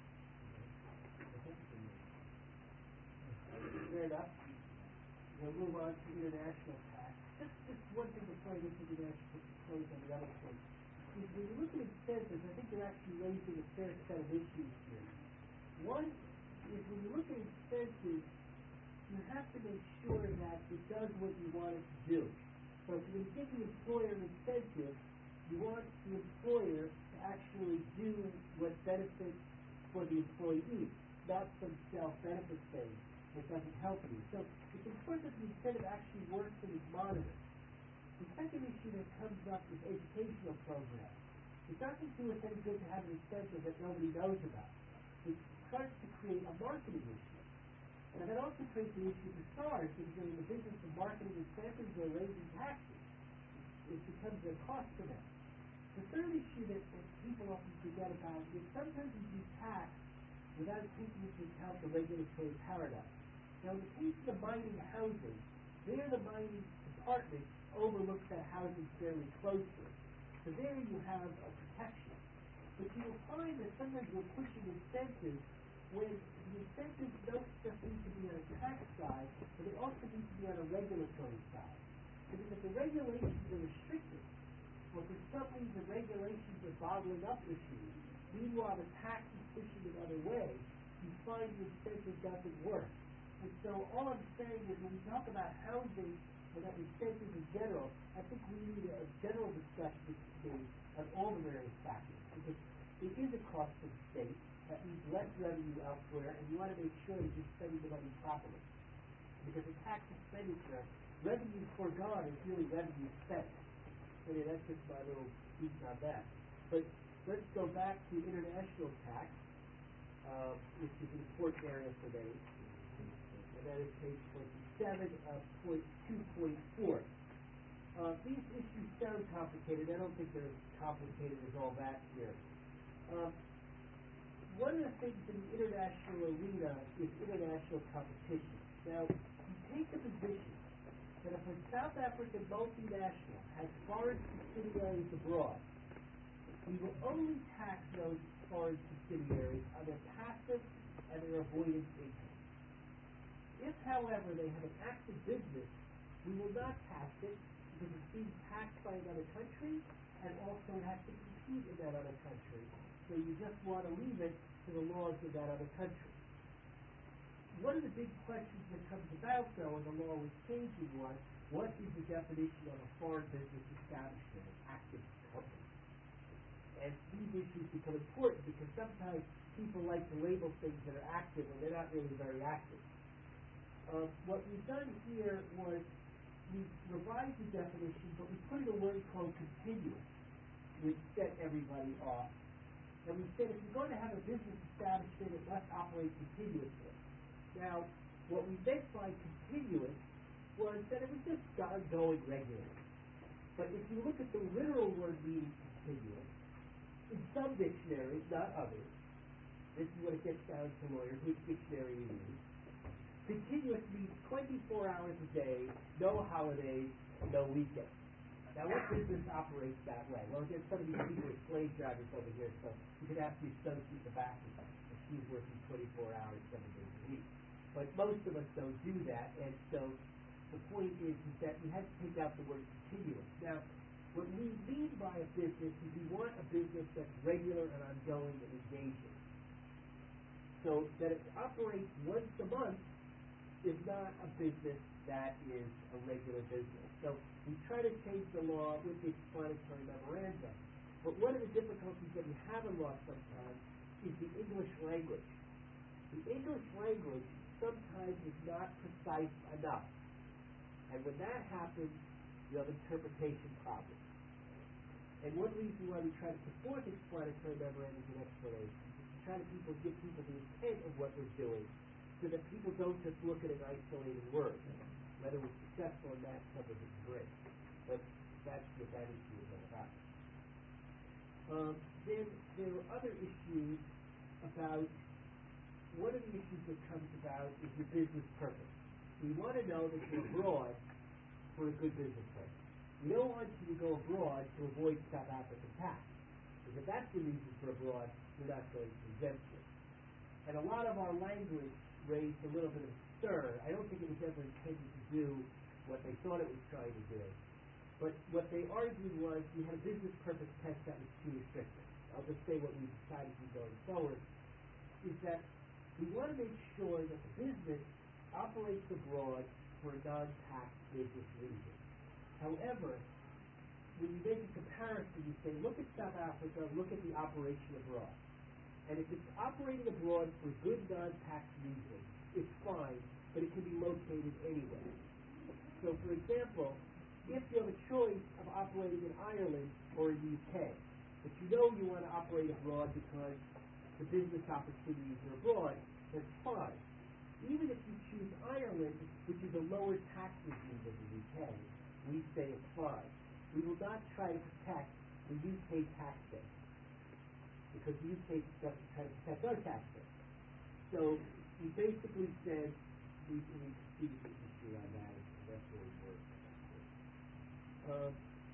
Fair enough. We'll move on to international tax. Just, just one thing before I get to international close on the other point. If we look at incentives, I think you're actually raising a fair set of issues here. One is when you look at incentives, you have to make sure that it does what you want it to do. So if you give the employer an incentive, you want the employer to actually do what benefits for the employee, not some self-benefit thing that doesn't help you. So it's important that the incentive actually works and is monitored. The second issue that comes up is educational programs. It doesn't do us any good to have an incentive that nobody knows about. It starts to create a marketing issue. And that also creates the issue for SARS, because they're in the business of marketing incentives, they're raising taxes. It becomes a cost to them. The third issue that, that people often forget about is sometimes we do tax without taking into account the regulatory paradigm. Now, in the case of the mining housing, there the mining department overlooks that housing fairly closely. So there you have a protection. But you will find that sometimes we're pushing incentives when the incentives don't just need to be on a tax side, but they also need to be on a regulatory side. Because if the regulations are restricted, or for some reason regulations are bottling up issues, meanwhile the tax is pushing another way, you find the incentive doesn't work. And so all I'm saying is when we talk about housing and that incentives in general, I think we need a general discussion on all the various factors. Because it is a cost to the state, that means less revenue elsewhere, and you want to make sure that you're spending the money properly. Because the tax expenditure, revenue foregone is really revenue spent. So yeah, that's just my little piece on that. But let's go back to international tax, uh, which is an important area for me. And that is page twenty-seven of point two point four. Uh, these issues sound complicated. I don't think they're as complicated as all that here. Um, one of the things in the international arena is international competition. Now, you take the position that if a South African multinational has foreign subsidiaries abroad, we will only tax those foreign subsidiaries on their passive and their avoidance income. If, however, they have an active business, we will not tax it because it's being taxed by another country and also has to compete in that other country. So you just want to leave it to the laws of that other country. One of the big questions that comes about, though, when the law was changing was, what is the definition of a foreign business establishment, an active company? And these issues become important because sometimes people like to label things that are active when they're not really very active. Uh, what we've done here was we revised the definition, but we put in a word called continuous, which set everybody off. And we said if you're going to have a business establishment, it must operate continuously. Now, what we meant by continuous was that it was just going regularly. But if you look at the literal word meaning continuous, in some dictionaries, not others, this is when it gets down to lawyers, which dictionary you use, continuous means twenty-four hours a day, no holidays, no weekends. Now, what business operates that way? Well, there's some of these people with slave drivers over here, so you could ask the associate in the back if she's working twenty-four hours, seven days a week. But most of us don't do that, and so the point is, is that you have to take out the word continuous. Now, what we mean by a business is we want a business that's regular and ongoing and engaging. So that it operates once a month is not a business that is a regular business. So we try to change the law with the explanatory memorandum. But one of the difficulties that we have in law sometimes is the English language. The English language sometimes is not precise enough. And when that happens, you have interpretation problems. And one reason why we try to support explanatory memorandums and explanations is to try to people, give people the intent of what we're doing, so that people don't just look at an isolated word. Whether we're successful in that, some of it's great. But that's what that issue is all about. Um, then there are other issues about, one of the issues that comes about is your business purpose. We want to know that you're abroad for a good business place. We don't want you to go abroad to avoid South African tax. Because if that's the reason for abroad, we're not going to exempt you. And a lot of our language raised a little bit of stir. I don't think it was ever intended to do what they thought it was trying to do. But what they argued was we had a business purpose test that was too restrictive. I'll just say what we decided to do going forward, is that we want to make sure that the business operates abroad for a non-tax business reason. However, when you make a comparison, you say, look at South Africa, look at the operation abroad. And if it's operating abroad for good non-tax reasons, it's fine, but it can be located anywhere. So, for example, if you have a choice of operating in Ireland or in the U K, but you know you want to operate abroad because the business opportunities are abroad, that's fine. Even if you choose Ireland, which is a lower tax regime than the U K, we say it's fine. We will not try to protect the U K tax base, because the U K doesn't try to protect our tax base. So we basically said we can see the issue on that, and that's where we work. Uh,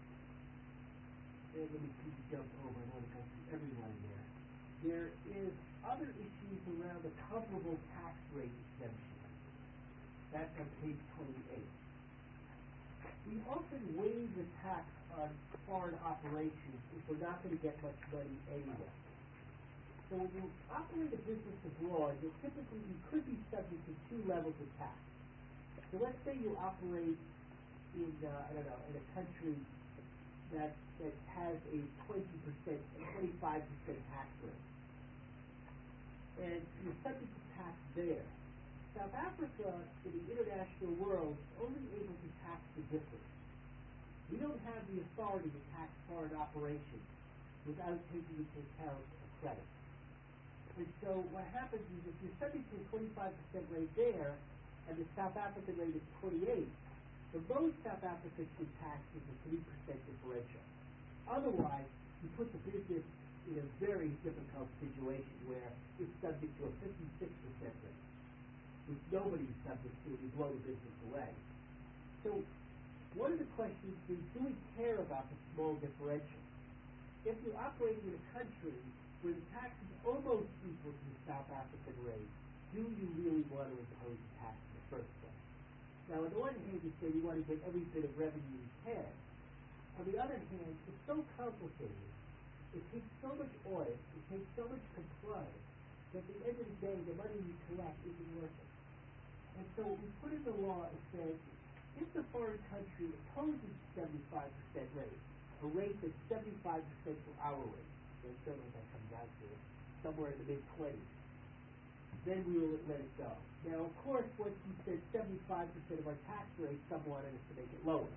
and let me keep jump over. I want to go through everyone there. There is other issues around the comparable tax rate exemption. That's on page twenty-eight. We often waive the tax on foreign operations if we're not going to get much money anyway. So when you operate a business abroad, you typically you could be subject to two levels of tax. So let's say you operate in uh, I don't know in a country that that has a twenty percent, twenty-five percent tax rate, and you're subject to tax there. South Africa, in the international world, is only able to tax the difference. We don't have the authority to tax foreign operations without taking into account a credit. And so what happens is if you're subject to a twenty-five percent rate there, and the South African rate is twenty-eight, the most South Africa should tax is a three percent differential. Otherwise, you put the business in a very difficult situation where it's subject to a fifty-six percent rate, which nobody is subject to, we blow the business away. So one of the questions is, do we care about the small differential? If you're operating in a country where the tax is almost equal to the South African rate, do you really want to impose a tax in the first place? Now, on the one hand, you say we want to get every bit of revenue we can. On the other hand, it's so complicated. It takes so much audit, it takes so much compliance, that at the end of the day, the money you collect isn't worth it. And so what we put in the law is that if the foreign country opposes seventy-five percent rate, a rate that's seventy-five percent for our rate, then certainly that comes out to somewhere in the mid-twenties, then we will let it go. Now, of course, once you said seventy-five percent of our tax rate, some wanted us to make it lower.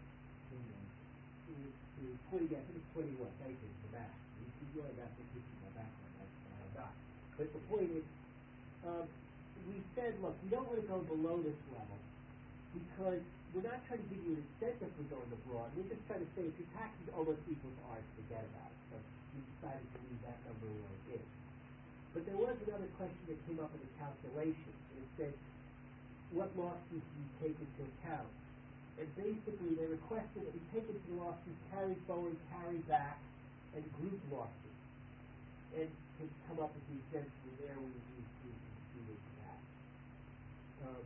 To twenty, I think it's twenty-one, thank you for that. You see, you only got fifty in my background, that's what I got. But the point is, um, we said, look, we don't want to go below this level because we're not trying to give you an incentive for going abroad. We're just trying to say if your tax is almost equal to ours, forget about it. So we decided to leave that number where it is. But there was another question that came up in the calculation, and it said, what losses do you take into account? And basically, they requested that we take into the losses carry forward, carry back, and group losses. And to come up with the exemption there, we we we conceded to that. Um,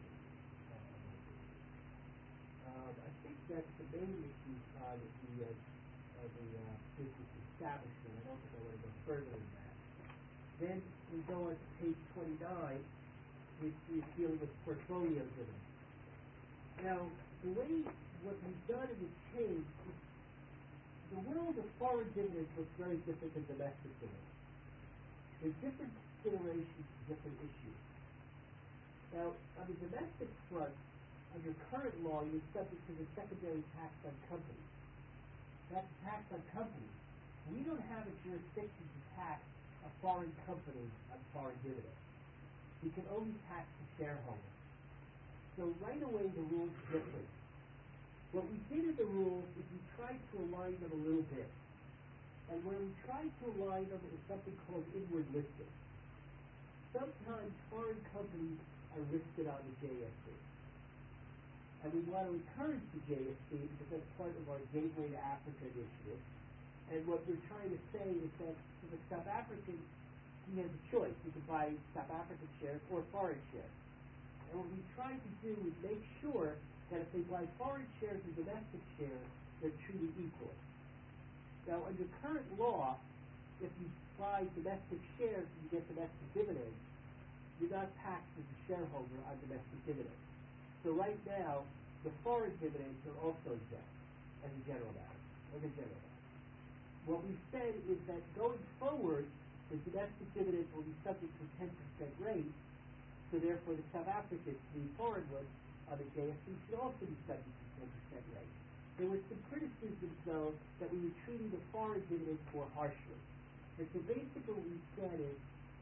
um, I think that's the main issue uh, with the uh, uh, the uh, business establishment. I don't think I want to go further than that. Then we go on to page twenty-nine, which is dealing with portfolio dividends. Now, the way what we've done in the change is the world of foreign dividends looks very different than domestic dividends. There's different considerations to different issues. Now, on the domestic front, under current law, you're subject to the secondary tax on companies. That's tax on companies. We don't have a jurisdiction to tax a foreign company on foreign dividends. We can only tax the shareholder. So right away, the rules are different. What we did in the rules is we tried to align them a little bit. And when we tried to align them, it was something called inward listing. Sometimes foreign companies are listed on the J S E. and we want to encourage the J S C because that's part of our Gateway to Africa initiative. And what we're trying to say is that if a South African, he has a choice. He can buy South African shares or foreign shares. And what we try to do is make sure that if they buy foreign shares and domestic shares, they're treated equally. Now, under current law, if you buy domestic shares and you get domestic dividends, you're not taxed as a shareholder on domestic dividends. So right now, the foreign dividends are also exempt as a general matter, as a general matter. What we've said is that going forward, the domestic dividends will be subject to a ten percent rate, so therefore the South African, the foreign ones on the J S C should also be subject to ten percent rate. There was some criticism, though, that we were treating the foreign dividends more harshly. And so basically what we said is,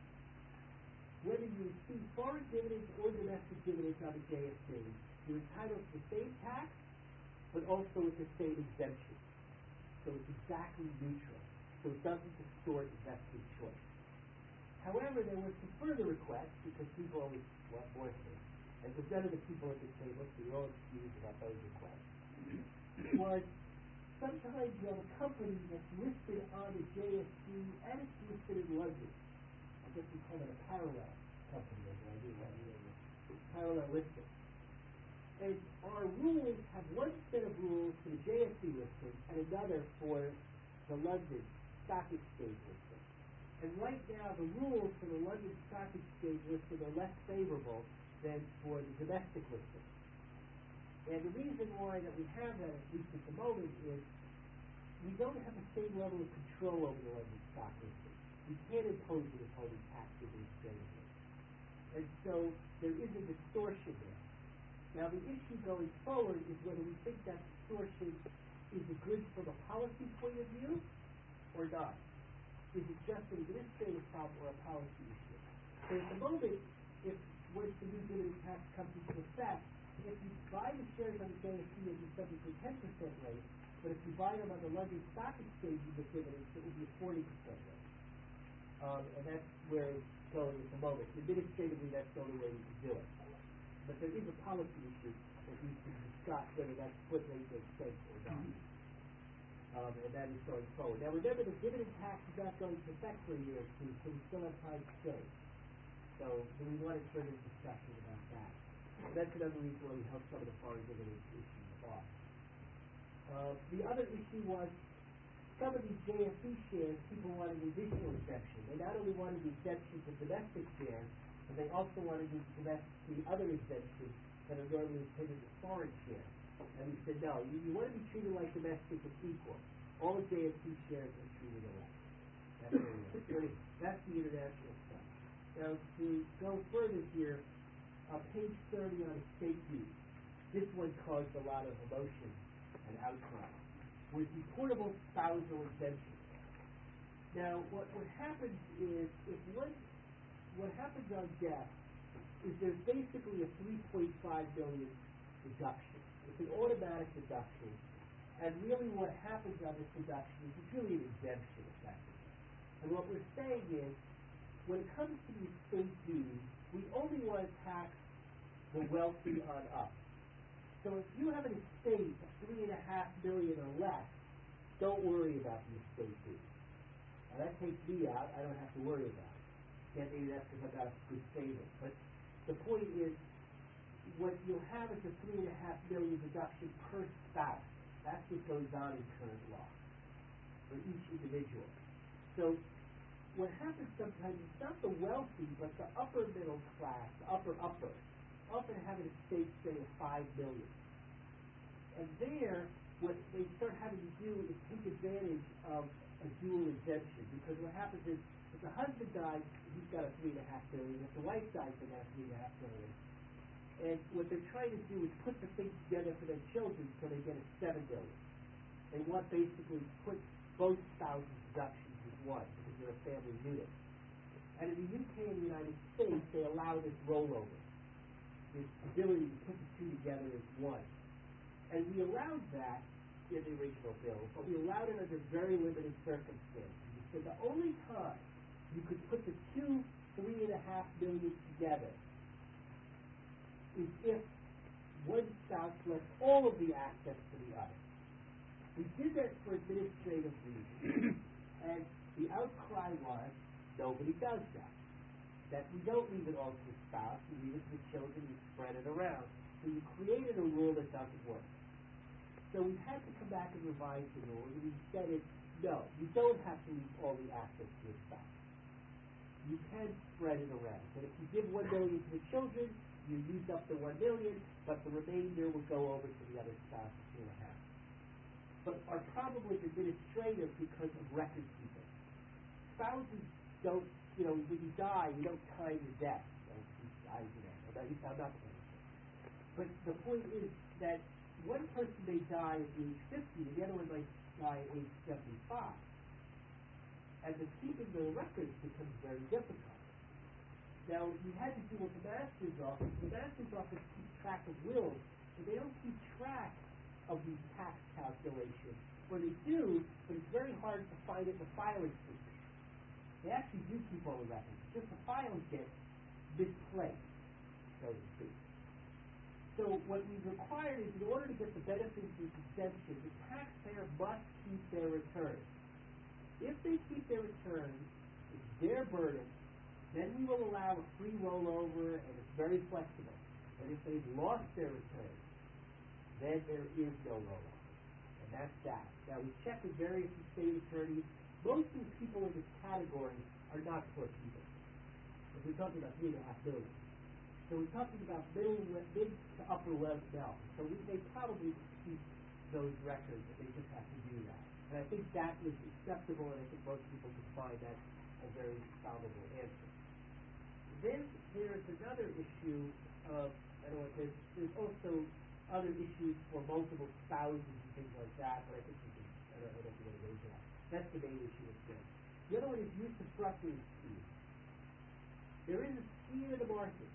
whether you receive foreign dividends or domestic dividends on the J S C, you're entitled to the same tax, but also with the same exemption. So it's exactly neutral. So it doesn't distort investing choice. However, there were some further requests, because people always want more things. And with none of the people at the table, so you're all excused about those requests, was sometimes you have a company that's listed on the J S C and it's listed in London. I guess we call it a parallel company, as I do, right? Parallel listing. And our rules have one set of rules for the J S C listing and another for the London Stock Exchange listing. And right now, the rules for the London Stock Exchange listing are less favorable than for the domestic listing. And the reason why that we have that, at least at the moment, is we don't have the same level of control over the London stock listing. We can't impose it upon the tax administratively. And so there is a distortion there. Now the issue going forward is whether we think that distortion is a good from a policy point of view or not. Is it just an administrative problem or a policy issue? So at the moment, if once the new dividend tax comes into effect, if you buy the shares on the J S C, you'll be subject to a ten percent rate, but if you buy them on the London Stock Exchange with dividends, it will be a forty percent rate. Um, and that's where it's going at the moment. Administratively, that's the only way we can do it. But there is a policy issue that needs to be discussed, whether that split rate makes sense or not. Um, and that is going forward. Now remember, the dividend tax is not going to affect for a year or two, so we still have time to change. So, so we wanted further discussion about that. And that's another reason why we held some of the foreign dividend issues off. Uh, the other issue was some of these J S C shares, people wanted additional exemption. They not only wanted the exemption for domestic shares, but they also wanted the, the other exemptions that are normally intended for foreign shares. And we said, no, you, you want to be treated like domestic and equal. All the J S C shares are treated alike. That's, very, that's the international stuff. Now, to go further here, on page thirty on estate use, this one caused a lot of emotion and outcry, was the portable spousal exemption. Now, what, what happens is, if one, what happens on death is there's basically a three point five million deduction. It's an automatic deduction, and really what happens on this deduction is it's really an exemption, effectively. And what we're saying is, when it comes to the estate duty, we only want to tax the wealthy on up. So if you have an estate of three and a half million or less, don't worry about the estate duty. Now that takes me out, I don't have to worry about it. Yeah, maybe that's because I've got a good savings. But the point is, what you'll have is a three and a half million deduction per spouse. That's what goes on in current law for each individual. So what happens sometimes is not the wealthy, but the upper middle class, the upper upper, often have an estate, say, of five million. And there, what they start having to do is take advantage of a dual exemption, because what happens is, if the husband dies, he's got a three and a half million. If the wife dies, they got a three and a half million. And what they're trying to do is put the things together for their children so they get a seven million. They want basically to put both spouses' deductions as one, because they're a family unit. And in the U K and the United States, they allow this rollover, this ability to put the two together as one. And we allowed that in the original bill, but we allowed it under very limited circumstances. We said the only time you could put the two three and a half million together is if one spouse left all of the assets to the other. We did that for administrative reasons, and the outcry was, nobody does that. That we don't leave it all to the spouse, we leave it to the children, we spread it around. So you created a rule that doesn't work. So we had to come back and revise the rule, and we said it, no, you don't have to leave all the assets to the spouse. You can spread it around. And if you give one million to the children, you use up the one million, but the remainder will go over to the other spouse at two and a half. But are probably administrative because of record keeping. Spouses don't, you know, when you die, you don't time your death. I, you know, at least I'm not saying it. But the point is that one person may die at age fifty, and the other one might die at age seventy-five. And the keeping the records becomes very difficult. Now, you had to do with the master's office. The master's office keeps track of wills, but they don't keep track of these tax calculations. Or they do, but it's very hard to find it in the filing system. They actually do keep all the records. Just the files get misplaced, so to speak. So what we've required is, in order to get the benefits of exemption, the taxpayer must keep their returns. If they keep their returns, it's their burden, then we will allow a free rollover, and it's very flexible. But if they've lost their returns, then there is no rollover. And that's that. Now, we check with various estate attorneys. Most of the people in this category are not poor people. If we're talking about three and a half million. So we're talking about middle, mid to upper wealth wealth. So we, they probably keep those records, and they just have to do that. And I think that is acceptable, and I think most people can find that a very solvable answer. Then there's another issue of, I don't know, there's, there's also other issues for multiple spouses and things like that, but I think we can, I don't, I don't know what it is that. That's the main issue of this. The other one is use of fructors scheme. There is a scheme in the market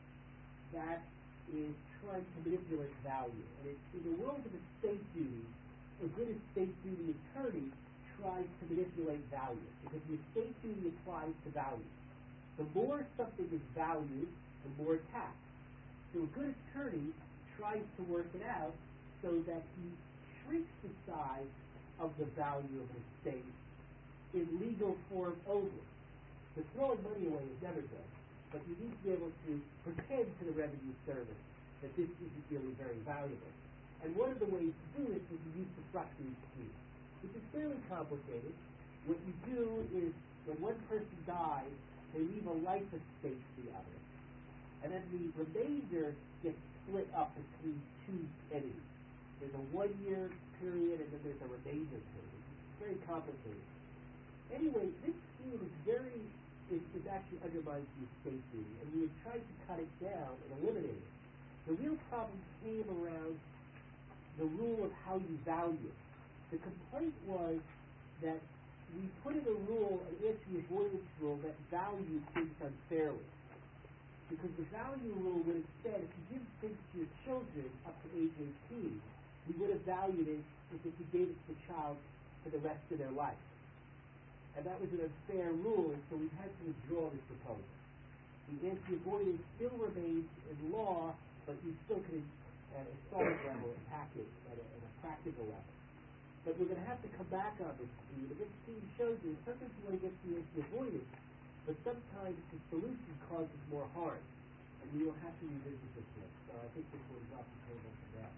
that is trying to manipulate value. And it's, in the world of estate duty, a good estate duty attorney tries to manipulate value, because the estate duty applies to value. The more something is valued, the more tax. So a good attorney tries to work it out so that he shrinks the size of the value of an estate in legal form only. The throwing money away is never good, but you need to be able to pretend to the revenue service that this isn't really very valuable. And one of the ways to do it is to use the fructors scheme, which is fairly complicated. What you do is, when one person dies, they leave a life estate to the other. And then the remainder gets split up between two entities. There's a one-year period, and then there's a remainder period. It's very complicated. Anyway, this scheme is very, is, is actually undermines the estate duty, and we have tried to cut it down and eliminate it. The real problem came around the rule of how you value. The complaint was that we put in a rule, an anti-avoidance rule, that valued things unfairly. Because the value rule would have said, if you give things to your children up to age eighteen, we would have valued it as if you gave it to the child for the rest of their life. And that was an unfair rule, and so we had to withdraw this proposal. The anti-avoidance still remains in law, but you still can, at a solid level, attack it at a, at a practical level. But we're going to have to come back on this scheme, and this scheme shows you sometimes you want to get the anti-avoidance, but sometimes the solution causes more harm, and we will have to revisit this one. So I think this one is off the table for now.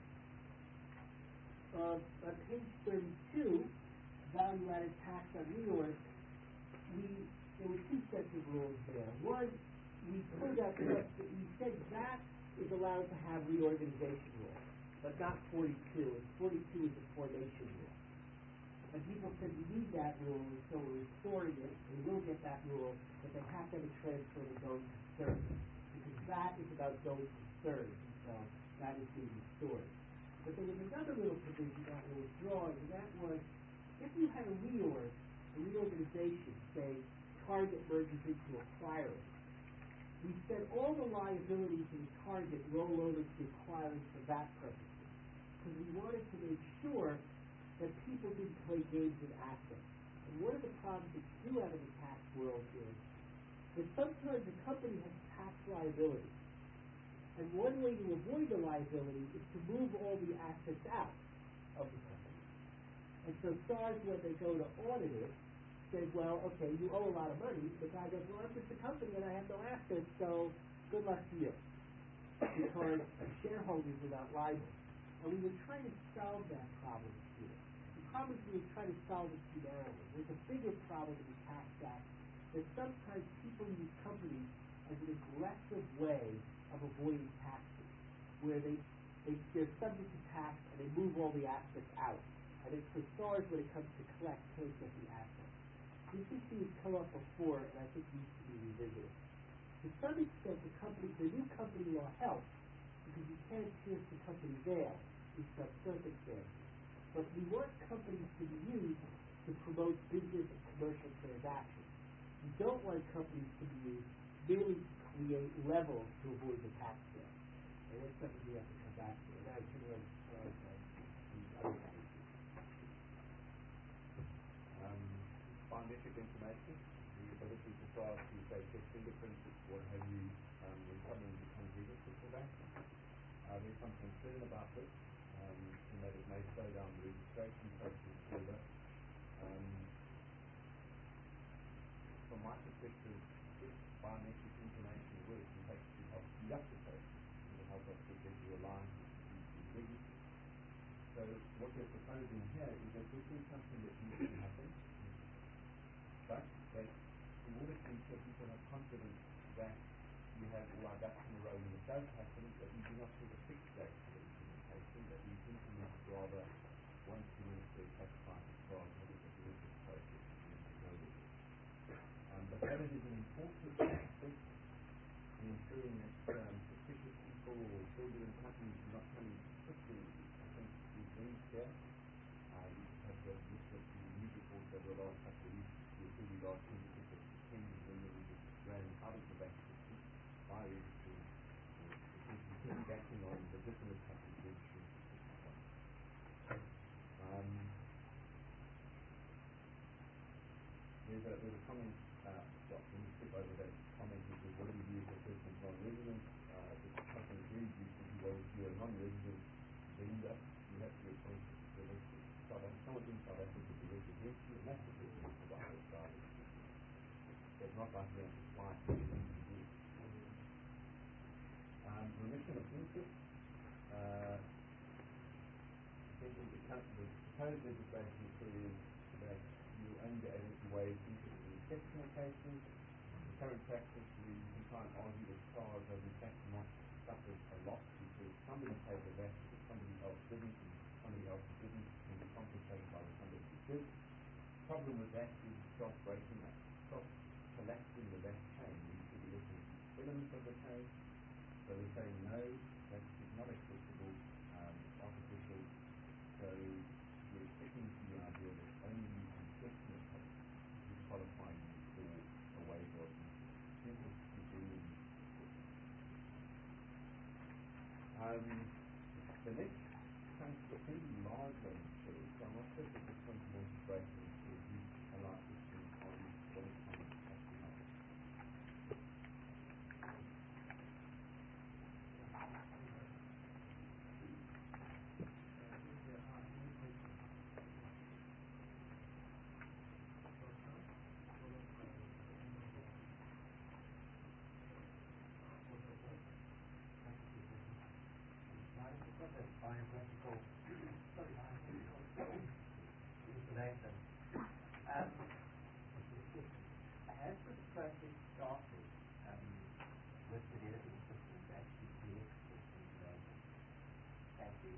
Um, on page thirty-two, value-added tax on reorg, we there were two sets of rules there. One, we pulled out the we said that is allowed to have reorganization rules, but not forty-two. And forty-two is a formation rule. And people said we need that rule, and so we're restoring it. We will get that rule, but they have to have a transfer to going concern, because that is about going concern, and so that is being restored. But there was another little provision that was withdrawn, and that was if you had a reorg, a reorganization, say Target merges into acquiring, we said all the liabilities in Target roll over to acquiring for that purpose, because we wanted to make sure that people didn't play games with assets. And one of the problems that you do have in the tax world is that sometimes a company has tax liability, And one way to avoid the liability is to move all the assets out of the company. And so SARS, when they go to audit it, says, well, okay, you owe a lot of money. The guy goes, well, I'm just a company and I have no assets, so good luck to you. Because shareholders are not liable. And we were trying to solve that problem here. The problem is we were trying to solve it too narrowly. There's a bigger problem in the Tax Act that sometimes people use companies as an aggressive way of avoiding taxes, where they, they, they're subject to tax and they move all the assets out. And it's for SARS when it comes to collect, can't get the assets. This issue has come up before and I think needs to be revisited. To some extent, the company, the new company law helps because you can't pierce the company veil in some circumstances. But we want companies to be used to promote business and commercial transactions. We don't want companies to be used merely to create levels to avoid the tax bill. And that's something we have to come back to. And I can run uh, these other cases. Um, biometric information, the ability to start to say check fingerprints, what have you, um, when someone becomes registered for that. Uh, there's some concern about this, um, in that it may slow down the registration process further. Um, from my perspective, if biometric information works and takes it off the deductive process, it will help us to get the alliance to biggie. So what we're proposing here is that this is something that needs to happen, but that in order to ensure people have confidence that we have all our ducks in a row when it does happen, that we do not set a fixed date for the implementation, that we implement rather once the minister is satisfied as far as what is the business process and to go with it. Um, but that is an important aspect in ensuring that um, suspicious people or fraudulent companies are not coming quickly. I think these things here, uh, we have the list of the news reports over the last couple of weeks. We'll see we got twenty-six of ten million rand out of the bank system by registering, essentially piggybacking on legitimate companies registering. Um, there's a there's a comment. Uh, well, let me skip over that comment, which is what do we do if a person is non-resident? Uh, if the company is very useful, what if you're a non-resident vendor? You have to appoint the registered South Africa, someone in South Africa to represent you, and that's the person who provides the guidance. It's not like we have to fly to the do. Um, remission of interest. Uh, essentially, the, the proposed legislation says that you will only be able to waive interest in exceptional cases. The current practice, we can try and argue that SARS has in fact not suffered a lot because somebody paid the V A T but somebody else didn't, and somebody else who didn't can be compensated by the somebody who did. The problem with that is self-breaking up, self-collapsing the V A T chain. We should be looking at the elements of the chain. So we're saying no, that is not acceptable, um, it's artificial. So we're sticking to the idea that only exceptional cases would qualify you for a waiver of interest to genuine. Um, the next comes to a pretty large range of shares, so I'm not sure if at this point you want to break them into a brief analysis on what is common actually happen. Biographical information. Um, has this process started um, with the development systems actually collect this information? Thank you.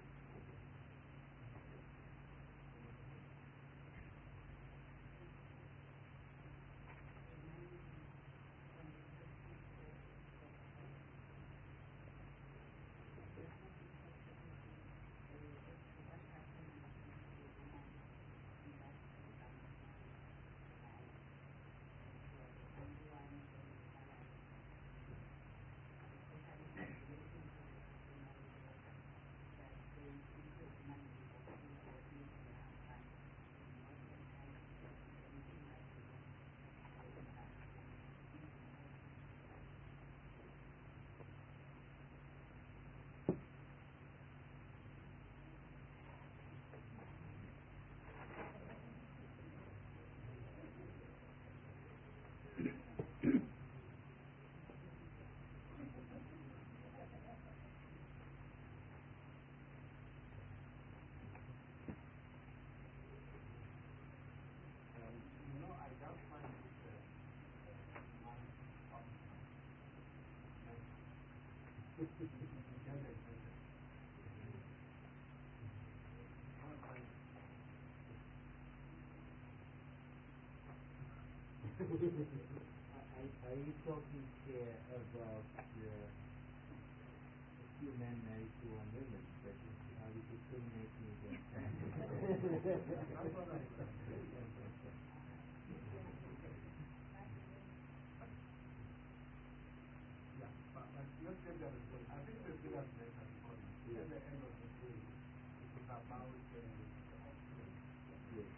Are, are you talking here about the a few men married to one woman, that is, are we discriminating against them? That's what I'm saying. Yeah, but, but let's get the other point. I think the thing I've said has gone. At the end of the day, it is about uh, the offspring. Yes.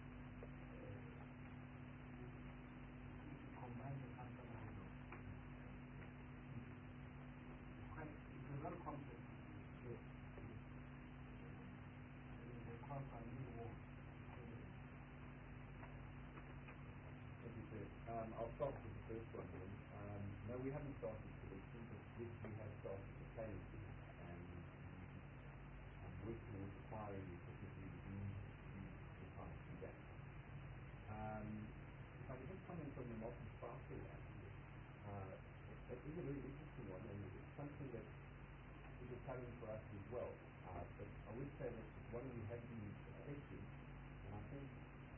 Combine the cancer and the It's quite, it's a very complex. Yes. And they cause a new war. As you said, um, I'll start with the first one then. Um, no, we haven't started selection, but yes, we have started the planning for this, and um, work towards acquiring the equipment we need to try to do that. Um, if I could just comment on the multi-sparkle lab, uh, it is a very interesting one, and it's something that is a challenge for us as well. Uh, but I would say that it's one we have been effective, and I think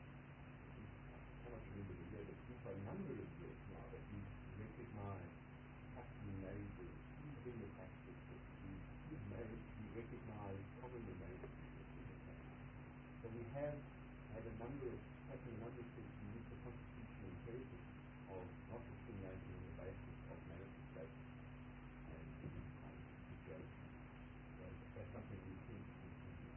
I cannot remember the year, but for a number of years now that we recognize happily married or in the practice that we married, we recognize commonly married people in the practice. So we have had a number of, taken a number of steps to meet the constitutional imperative of not discriminating on the basis of marital status and these kinds of situations. So that's something we think we can do.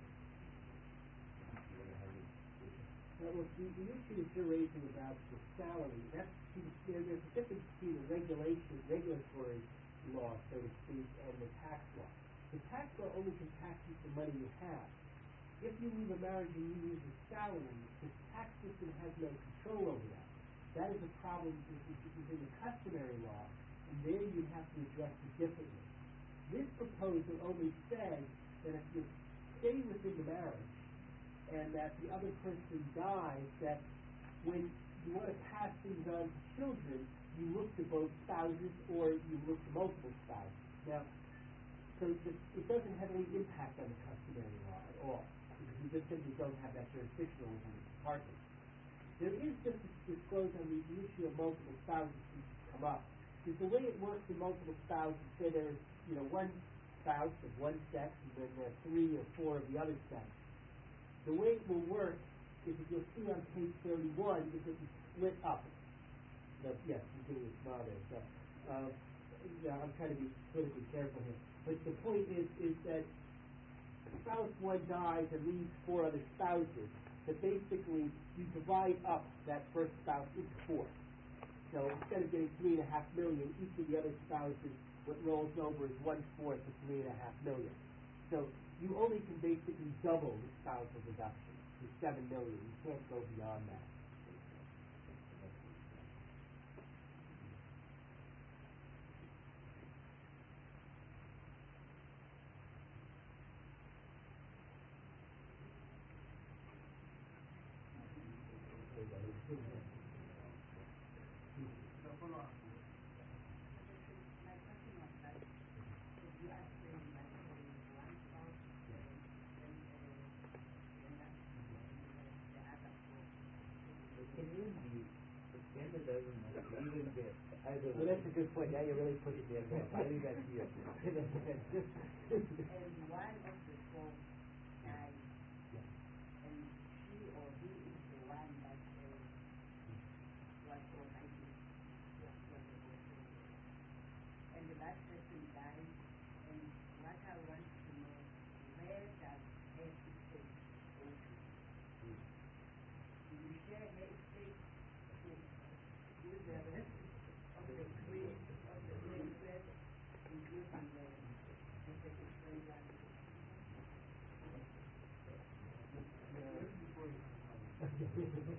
If you want to have it. Now, look, the, the issue that you're raising about the salary, that's, there, there's a difference between the regulation, regulatory law, so to speak, and the tax law. The tax law only can tax you for money you have. If you leave a marriage and you use a salary, the tax system has no control over that. That is a problem within the customary law, and there you have to address it differently. This proposal only says that if you stay within the marriage, and that the other person dies, that when you want to pass things on to children, you look to both spouses or you look to multiple spouses. Now, so the, it doesn't have any impact on the customary law at all, because we just simply don't have that jurisdiction over the department. There is just disclosed on the, the issue of multiple spouses which has come up. Because the way it works in multiple spouses, say there's, you know, one spouse of one sex, and then there are three or four of the other sex. The way it will work is, if you'll see on page thirty-one, is it will split up. The, yes, I'm doing a smile there. So, uh, yeah, I'm trying to be politically careful here. But the point is, is that spouse one dies and leaves four other spouses. That basically you divide up that first spouse into four. So instead of getting three and a half million, each of the other spouses, what rolls over is one fourth of three and a half million. So you only can basically double the spousal deduction to seven million. You can't go beyond that. The follow-up. My question was that if you are saying that there is one spouse, then then then that's the other four. It can even be, the standard doesn't matter, even the either Well, that's a good point. Now you're really pushing the envelope. I leave that to you. And one of the four dies, and she or he is the one that uh, was providing for the whole. And that person dies, and what I want to know, where does her estate go to? Do you share her estate with the rest of the three of the princess, including the the second princess? Before you come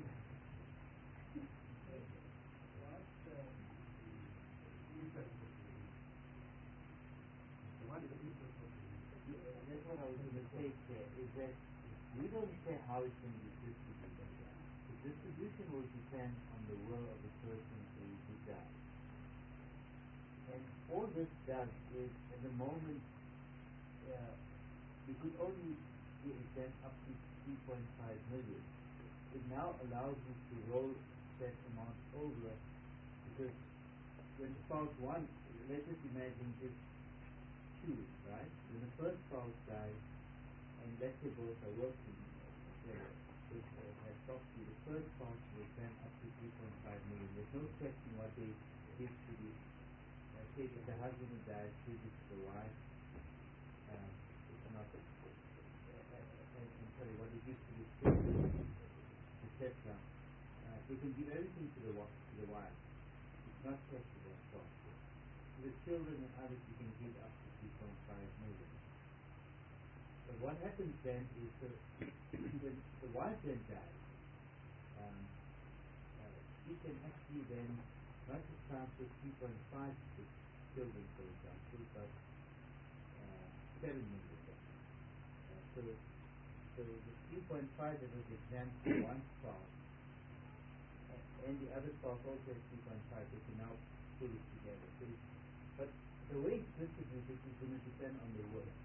What uh, research was doing? What is the research was doing? That's what I was going to say here, is that we don't say how it's going to be distributed. The distribution will depend on the will of the person who, who dies. And all this does is, at the moment, uh, we could only be exempt up to three point five million. It now allows you to roll that amount over, because when spouse one, let's just imagine it's two, right? When the first spouse dies, and let's say both are working, uh, with uh, has property, the first spouse will then up to three point five million. There's no question what they give to the, uh, say if the husband who dies gives it to the wife, um, it's not, uh, uh, and, and sorry, what they give to the children, et cetera. Uh, they can give everything to the, wa- to the wife. It's not kept to their spouse. To the children and others you can give up to three point five million. But what happens then is that when the wife then dies, um, uh, she can actually then not just transfer three point five to the children, for example, but uh, seven million. Uh, so, so the three point five that was exempt for one spouse, uh, and the other spouse also has three point five, they can now pull it together. So it's, but the way it's distributed is going to depend on the work.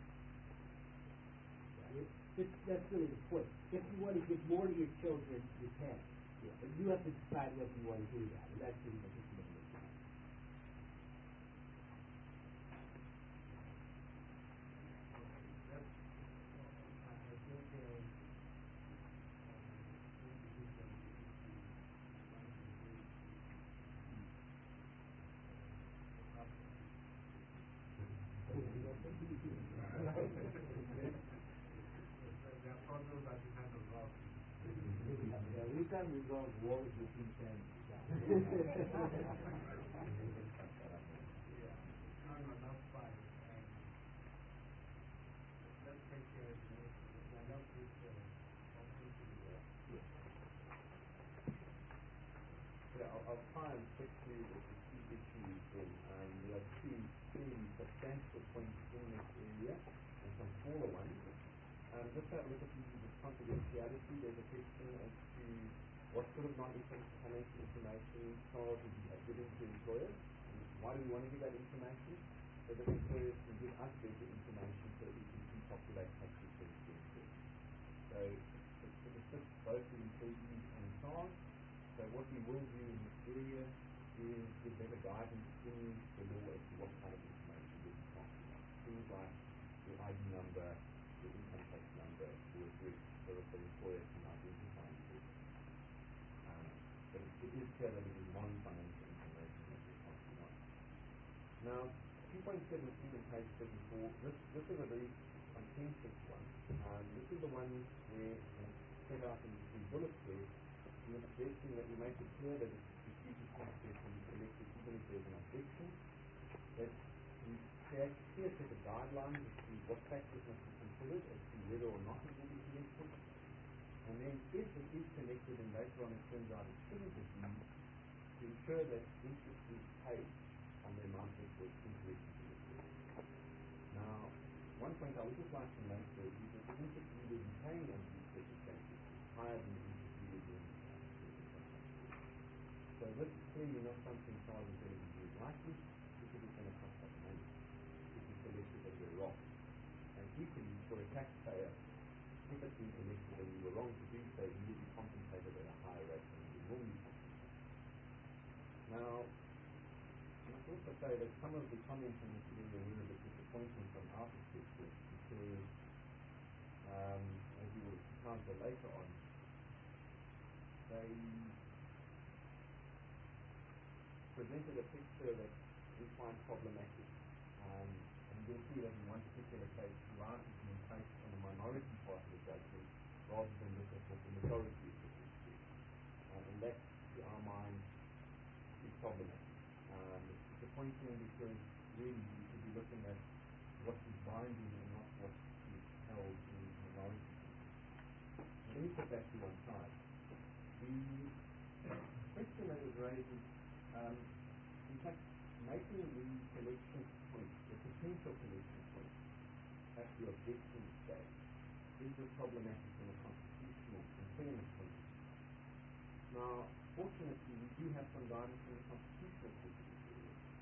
It, it, that's really the point. If you want to give more to your children, you can. Yeah. But you have to decide whether you want to do that. And that's really what this is about. There are problems that you can't resolve. Yeah, we can resolve wars between families. Yeah. No, no, that's fine. Um, let's take care of the next one. We are left with the option to do that. Yeah, I'll, I'll try and stick to the key issues then. Um, there are two fairly substantial points in this area and some smaller ones. Um, just have a look at the, the confidentiality. There's a question as to what sort of non-financial information SARS will be giving to employers. And why do we want to give that information? So that employers can give us better information so that we can keep up to date tax returns to employees. So it, it assists both the employees and SARS. So what we will do in this area is give better guidance in the law as to what kind of information we can pass. Things like your I D number, your income tax number, your address, so that the employer can identify you. Um, but it, it is clear that it is non-financial information that we're passing on. Now, two point seventeen on page thirty-four, this, this is a very contentious one. Um, this is the one where, and it's set out in the three bullets there, we are suggesting that we make it clear that it's a strategic tax that can be collected even if there's an objection, that we create a clear set of guidelines as to what factors must be considered as to whether or not it will be collected, and then if it is collected and later on it turns out it shouldn't have been, to ensure that interest is paid on the amount that was incorrectly collected. Now, one point I would just like to make though is that the interest we will be paying under these circumstances is higher than the interest we will be in these circumstances. So this is clearly not something SARS is going to be doing lightly, because it's going to cost us money if we collect it and we're wrong. And equally, for a taxpayer, if it's been collected and we were wrong to do so, we will be compensated at a higher rate than we normally compensate. Now, I must also say that some of the comments in this area were a bit disappointing from our perspective, because, um, as you will encounter later on, they presented a picture that we find problematic. Um, and you'll see that in one particular case, right is being placed on the minority part of the judgment rather than look at what the majority is looking to do. Um, and that, to our mind, is problematic. Um, it's disappointing because really we should be looking at what is binding and not what is held in minority. Now, let me put that to one side. The question that was raised is, um, in fact, making the collection point, the potential collection point, at the objection stage, is this problematic from a constitutional and fairness point of view. Now, fortunately, we do have some guidance in the constitutional system,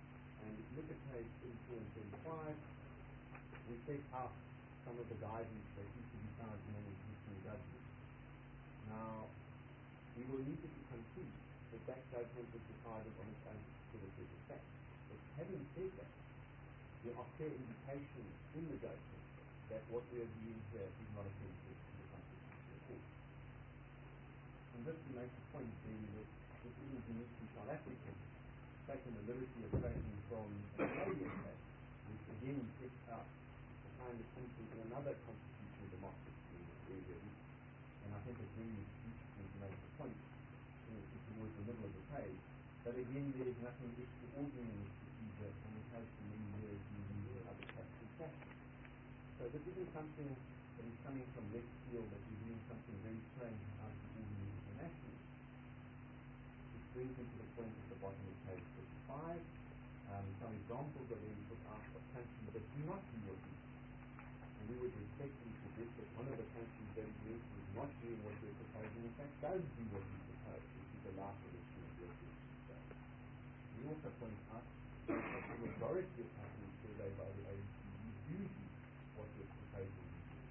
And if you look at page thirty-four and thirty-five, we set out some of the guidance that is to be found in an existing judgment. Now, we will immediately conclude that that judgment was decided on its own particular set of facts. But having said that, there are clear indications in the judgment that what we are doing here is not offensive to the Constitutional Court. And this to make the point then that this isn't unique to South Africa. Taking the liberty of quoting from a Canadian case, which again sets out the kind of thinking in another constitutional democracy in this area. And I think it's really interesting to make the point, you know, towards the middle of the page, but again there is nothing extraordinary in this procedure, and it has for many years been used in other cases fashion. So this isn't something that is coming from left field, that we're doing something very strange out of the ordinary internationally. Which brings me to the point at the bottom of page fifty-five. Um, some examples are being put out of countries that do not do what we do. And we would respectfully suggest that one of the countries that is is not doing what we're proposing, in fact, does do what we propose, which is allow collection of workers. We also point out that the majority of countries surveyed by the A E C do do what we're proposing to do.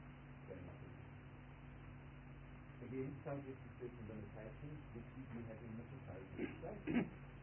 Again, subject to certain limitations, which we do have in the proposed legislation.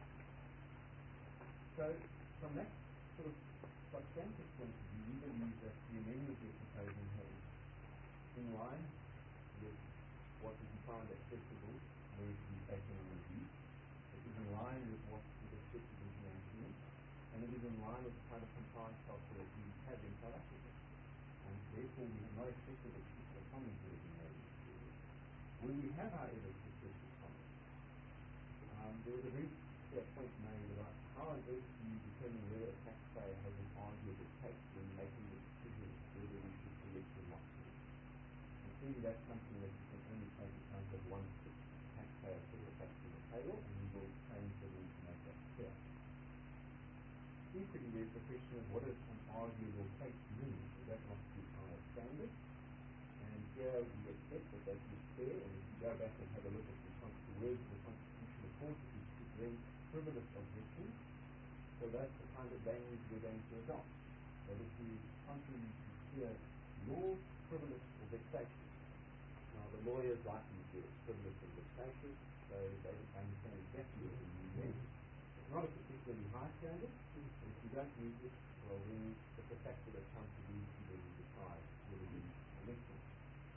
So, from that sort of substantive point of view, we believe that the amendment we're proposing here is in line with what would be found acceptable were it to be taken on review. It is in line with what is accepted internationally, and it is in line with the kind of compliance culture that we have in South Africa. And therefore, we have not accepted a particular comment that has been made in this area. When we have, however, accepted comments, um, there was a very clear point made about how on earth do you determine whether a taxpayer has an arguable case when making the decision whether we should collect or not collect. And clearly that's something that you can only take account of once the taxpayer puts the facts on the table, and we will change the rules to make that clear. Equally, there's the question of what does an arguable case mean? Is that not too high a standard? And here we accept that that is fair, and if you go back and have a look at the, the words of the Constitutional Court, it is to bring frivolous objections. So that's the kind of language we're going to adopt. That it is contrary to clear law, frivolous or vexatious. Now the lawyers likely do it, frivolous and vexatious, so they understand exactly what we mean there. It's not a particularly high standard, and if you don't use it, well then it's a factor that comes to be when you decide whether you elect it.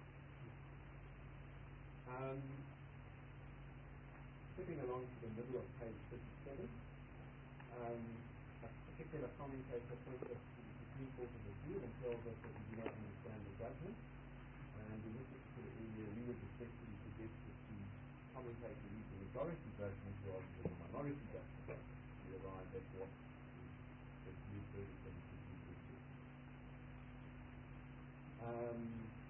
Um, skipping along to the middle of page fifty-seven, um, a particular commentator points us to the Supreme Court of Appeal and tells us that we do not understand the judgment. And in this particular area, we would respectfully suggest that the commentator read the majority judgment rather than the minority judgment to arrive at what the new verdict of the Supreme Court is. Um,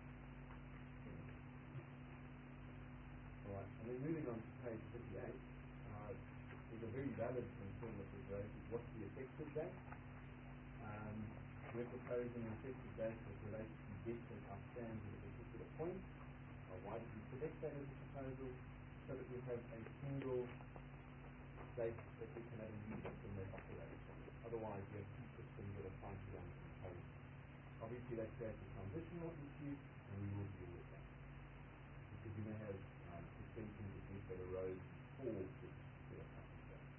Alright, and then moving on to page fifty-eight, uh, there's a very valid concern that was raised, is what's the effective date? Um, we're proposing an effective date that relates to debt that outstands at a particular point. Uh, why did we select that as a proposal? So that we have a single date that we can have a new system that operates. Otherwise, we have two systems that are trying to run concurrently. Obviously, that creates a transitional issue, and we will deal with that. Because you may have um, suspensions of debt that arose before this particular cutting date.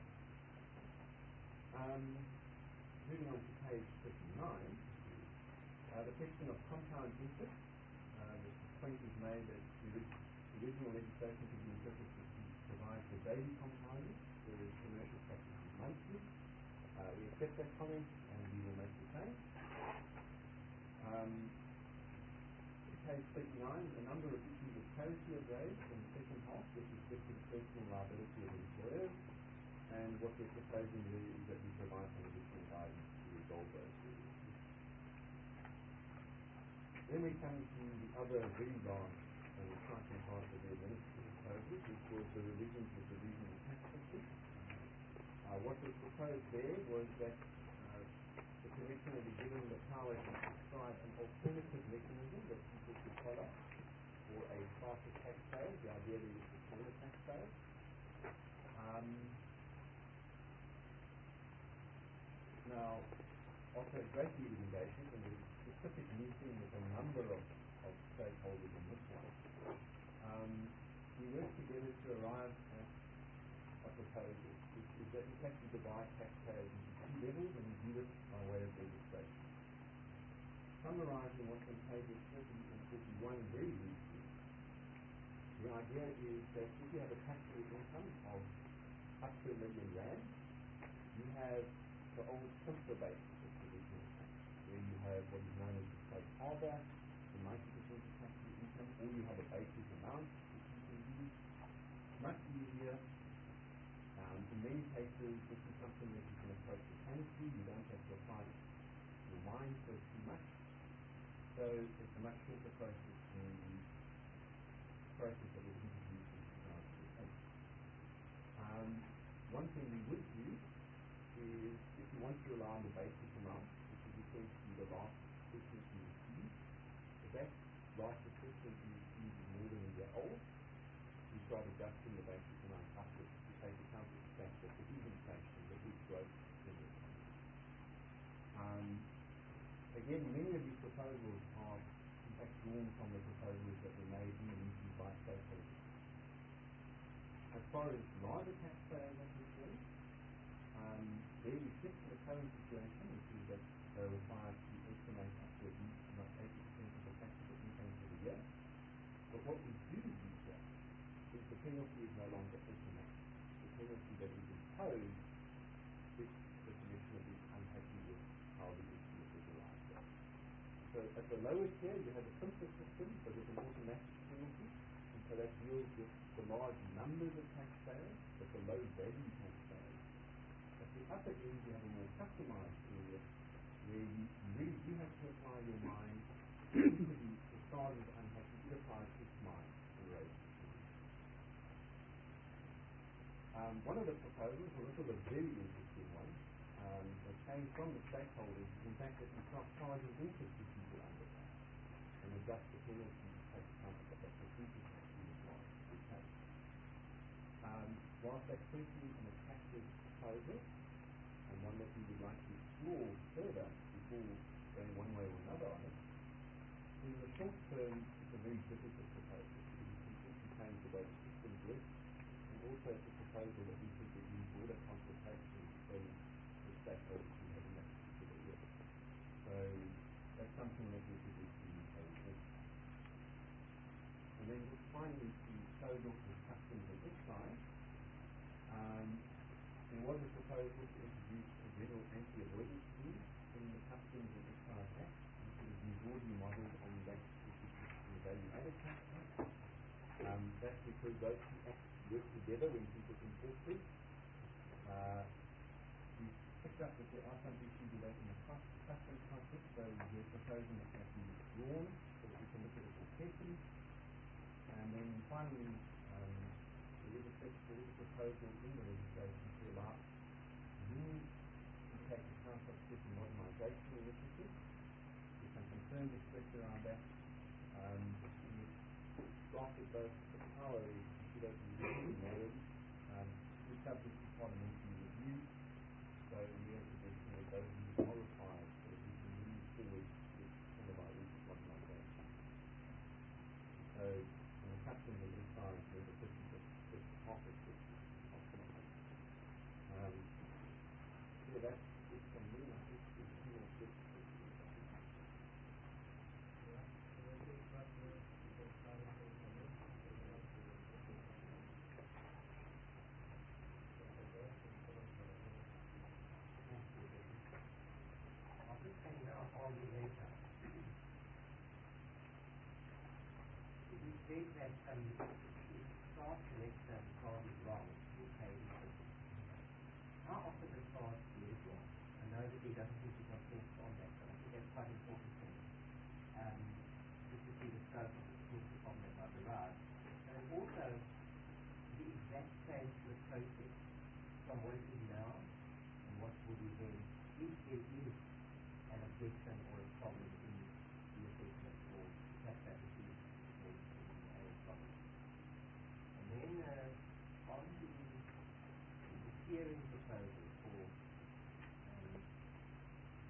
Um, moving on to page fifty-nine, uh, the question of compound interest. Uh, the point is made that the original legislation could be interpreted to provide for daily compounding, whereas commercial practice is monthly. Uh, we accept that comment, and we will make the change. Um, page thirty-nine, a number of issues of clarity are raised in the second half with respect to the personal liability of employers, and what we're proposing there is that we provide some additional guidance to resolve those issues. Then we come to the other very large and exciting part of the administrative proposal, which was the revisions of the regional tax system. Uh, what was proposed there was that uh, the Commissioner be given the power to prescribe an alternative mechanism that people could follow for a class of taxpayers, the idea is the smaller taxpayers. Um, also a great deal of engagement, and there's a specific meeting with a number of, of stakeholders in this one. Um, we worked together to arrive at a proposal, which is that in fact we divide taxpayers into two levels, and we do this by way of legislation. Summarizing what's on pages thirty and thirty-one very briefly, the idea is that if you have a taxable income of up to a million rand, you have the old simpler basis of provisional tax, where you have what is known as the safe harbor, the ninety percent of taxable income, or you have a basis amount which you can use. Much easier. Um, in many cases, this is something that you can approach mechanically. You don't have to apply your mind for too much. So it's a much shorter process than the process that was introduced in two thousand eight. Um, one thing we would do is, if you want to rely on the basic amount, which is essentially the last assessment you receive, if that last assessment you receive is more than a year old, you start adjusting the basic amount upwards to take account of the fact that there is inflation, that is growth in the economy. Um, again, many of these proposals are in fact drawn from the proposals that were made in the meeting by stakeholders. As far as larger taxpayers are concerned, um, they reflect the current situation, which is that they're required to estimate up to at least about eighty percent of the taxable income for the year. But what we do use here is the penalty is no longer estimated. The penalty that is imposed if the commissioner is unhappy with how the estimate is arrived at. So at the lower tier you have a simpler system, but with an automatic penalty, and so that deals with the large numbers of taxpayers, but the low value taxpayers. At the upper end you have a more customized area where you really do have to apply your mind to the, the start is unhappy, it applies its mind and raises it. Um, one of the proposals, well, this was a very interesting one, um, that came from the stakeholders, in fact that we start charging interest to people under that and adjust the penalty to take account of that the three percent we pay. Um, whilst that's certainly an attractive proposal, and one that we would like to explore further before going one way or another on it, in the short term it's a very difficult proposal because it completely change the way the system works, and also it's a proposal that we think would need broader consultation from the stakeholders who have in that particular year. So that's something that we could receive a report. And then just finally to close off with customs and excise, um, there was a proposal to introduce a general anti-avoidance scheme in the Customs and Excise Act, which has been broadly modelled on that which exists in the Value Added Tax Act. Um, that's because those two acts work together when people import goods. Uh, we picked up that there are some issues relating to cost, customs context, so we're proposing that that be withdrawn so that we can look at it more carefully. And then finally, um, there is a, there is a proposal in the legislation to allow unions to take account of certain modernisation initiatives. There's some concerns expressed around that. Um, we drafted both the power to issue those initiatives already. Um, it's subject to parliamentary review, so we are suggesting that those are required so that we can move forward with some of our recent modernisation. So, on the customs and excise, there's a fifty percent half a percent. Um, yeah, that's it from me. I think there's a few more steps. I'll just take it up on the later. We said that um, if staff select um, card is wrong, we pay interest. How often does staff get it wrong? I know that he doesn't think he consensus on that, but I think that's quite important for me. Um, just to see the scope of the potential problem that might arise. And also, the exact stage of the process from what it is now and what will be then, if there is an objection or a problem in the assessment or tax application, then a problem. And then uh, on the, the tiering proposal for um,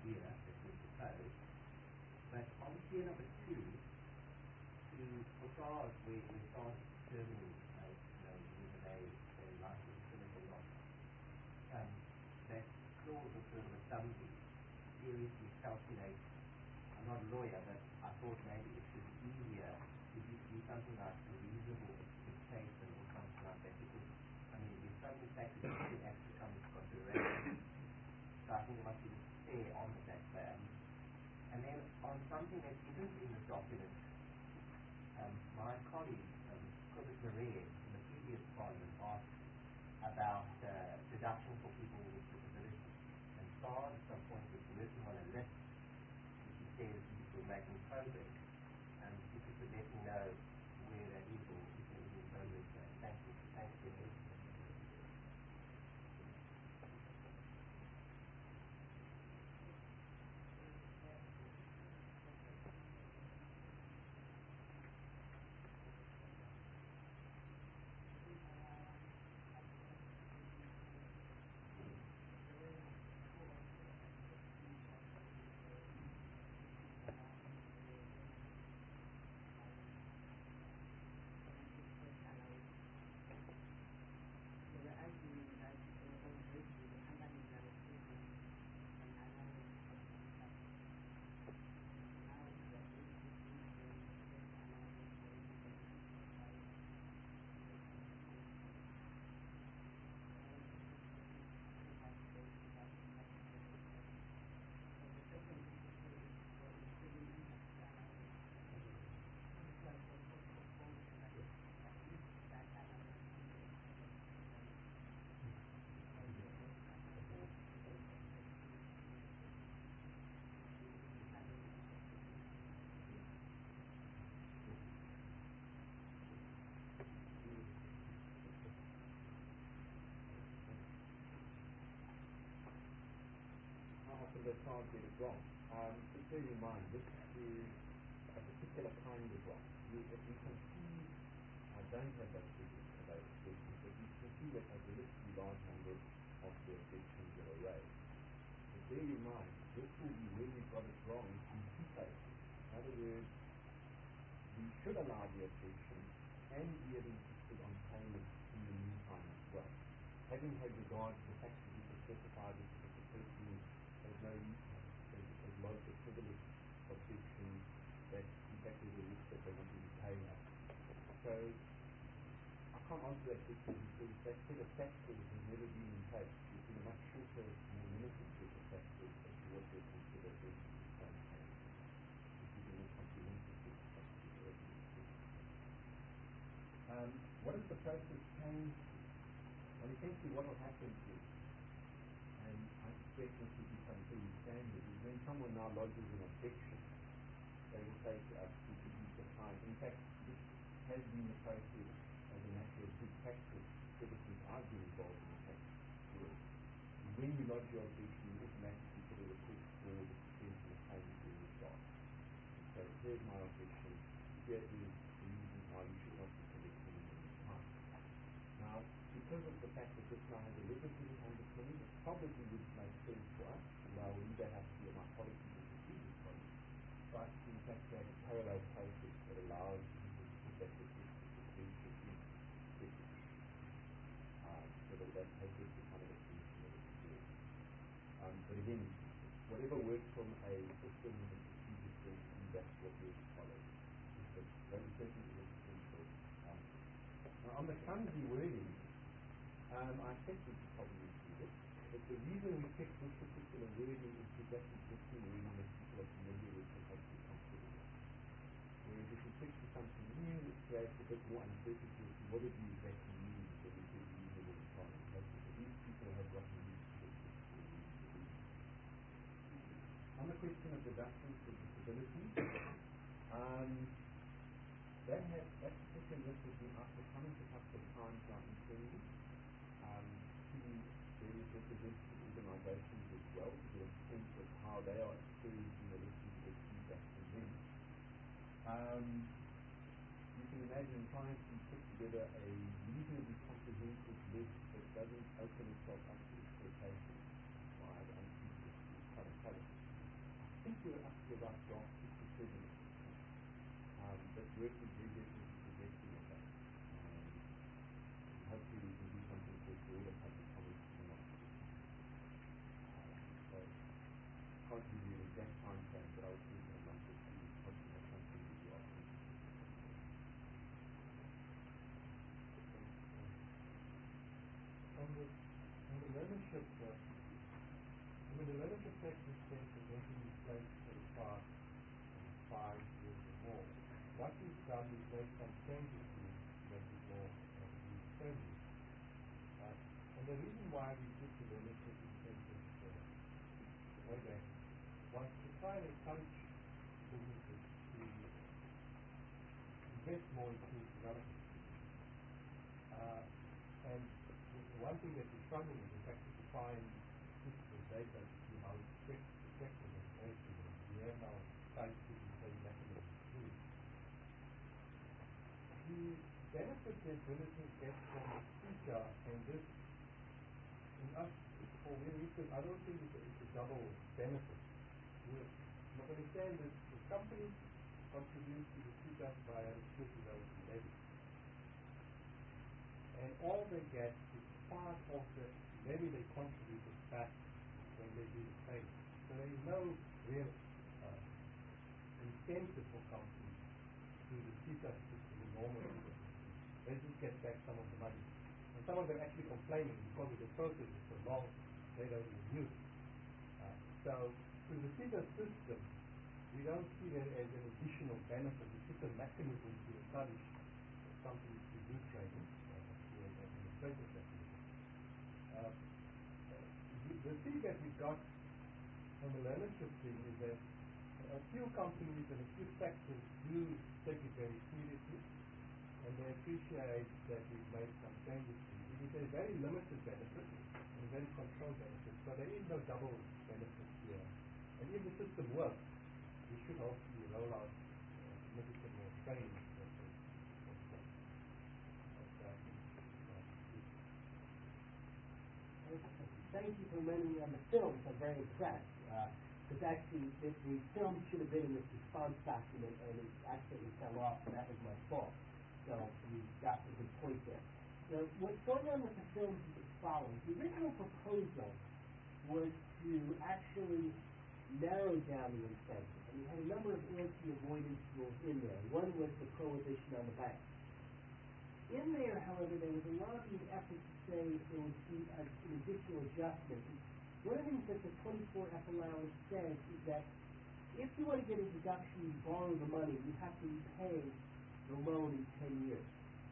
idea that we proposed. But on tier number two, to for SARS, we, we started determining, uh, you know, whether they, they like to discriminate or not. Um, that clause was sort of a dummy, seriously calculate. I'm not a lawyer, but I thought maybe it should be easier to do, do something like a reasonable expectation or something like that, because, I mean, there's so many factors that have to come into consideration. So I think there must be a fair on that plan. And then on something that isn't in the document, um, my colleague, um, Kobus Marais, in the previous parliament, asked about uh, deduction for people with disabilities. And SARS at some point was working on a list which he says we're making progress. And if you could let me know where that is or if there is any progress there. Thank you. Thanks, Jimmy. Often they can't get it wrong. Um, but bear in mind, this is a particular kind of wrong. You, if you can see, I don't have those figures for those objections, but you can see that a relatively large number of the objections that are raised. But bear in mind, this will be where we've got it wrong in two places. In other words, we should allow the objection and we have insisted on payment in the meantime as well. Having had regard to the fact that we can specify this as a person has no use, has, has lodged a privilege objection that in fact there's a risk that they want to be paying us. So I can't answer that question because that set of factors has never been in place. There's been a much shorter, more limited set of factors as to what they consider as um, a more comprehensive set of factors. Um, what does the process change? Well, essentially what will happen is, and I suspect this will become pretty standard, is when someone now lodges an objection, they will say to us, we should use the time. In fact, this has been the process as a matter of good practice ever since I've been involved in the practice work. When you lodge your objection, you automatically put a request for the suspension of payment in the start. And so here's my objection, here is the reason why you should not be collecting in the time. Now, because of the fact that this now has a legislative underpinning, it probably would make sense for us, while we don't have to do my policy and procedures policy, for us to in fact have a parallel process that allows people to put that request for suspension in separately. Um, so that that has this kind of a solution that it's doing. Um, but again, whatever works from a system and procedure point of view, that's what we'll follow. But that certainly is essential. Um, now on the clumsy wording, Um, I think we should probably include it, but the reason we picked this particular wording is because that's existing wording that people are familiar with and hopefully comfortable with. Whereas if we pick something new, it creates a bit more uncertainty as to what it exactly means when we say reasonable and so on. But these people have gotten used to this particular reason. On the question of deductions for disability, um, that, has, that particular list has been up for comment a couple of times now internally. Um, to various representative organizations as well to get a sense of how they are experiencing the list and get feedback from them. Um, you can imagine trying to put together a reasonably comprehensive list that doesn't open itself up to exploitation by other people is quite a challenge. to up to about drop six to seven. Um, but work is very definitely progressing on that. Um, and hopefully we can do something for broader public comment in the not too distant future. Um, so can't give you an exact time frame, but I was thinking a month or two, hopefully have something that you are interested in. On the, on the learnership, uh, I mean, the learnership practice test has been in place for the past uh, five years or more. What we've done is made some changes to make it more uh, user-friendly. Uh, and the reason why we did the learnership incentives uh, way back was to try and encourage businesses to invest more in skills development. Uh, and the one thing that we're struggling with is actually to find statistical data to see how effective and effective it is. We have now scientific and mechanisms to do it. The benefit that businesses get from the feature, and this, in us, for me, research, I don't think it's a, it's a double benefit. You must understand that the company contributes to the feature via the skill development levy. And all they get is part of the levy they contributed back when they do the training. So there is no real uh, incentive for companies to do the feature system in normal business. They just get back some of the money. And some of them actually complaining because of the process is so long, they don't even use it. Uh, so through the feature system, we don't see that as an additional benefit. It's just a mechanism to encourage companies to do training. Uh, the, the feedback we got from the learnership thing is that a few companies and a few sectors do take it very seriously, and they appreciate that we've made some changes to it. It is a very limited benefit and a very controlled benefit, so there is no double benefit here. And if the system works, we should hopefully roll out uh, significant more training. Thank you for lending me on the films. I'm very impressed. Because uh, actually, the, the film should have been in this response document, and it accidentally fell off, and that was my fault. So you got a good point there. Now, what's going on with the films is as follows. The original proposal was to actually narrow down the incentive. And we had a number of anti-avoidance rules in there. One was the prohibition on the bank. In there, however, there was a lobbying effort to say there would be a, an additional adjustment. And one of the things that the twenty-four F allowance says is that if you want to get a deduction, you borrow the money, you have to repay the loan in ten years.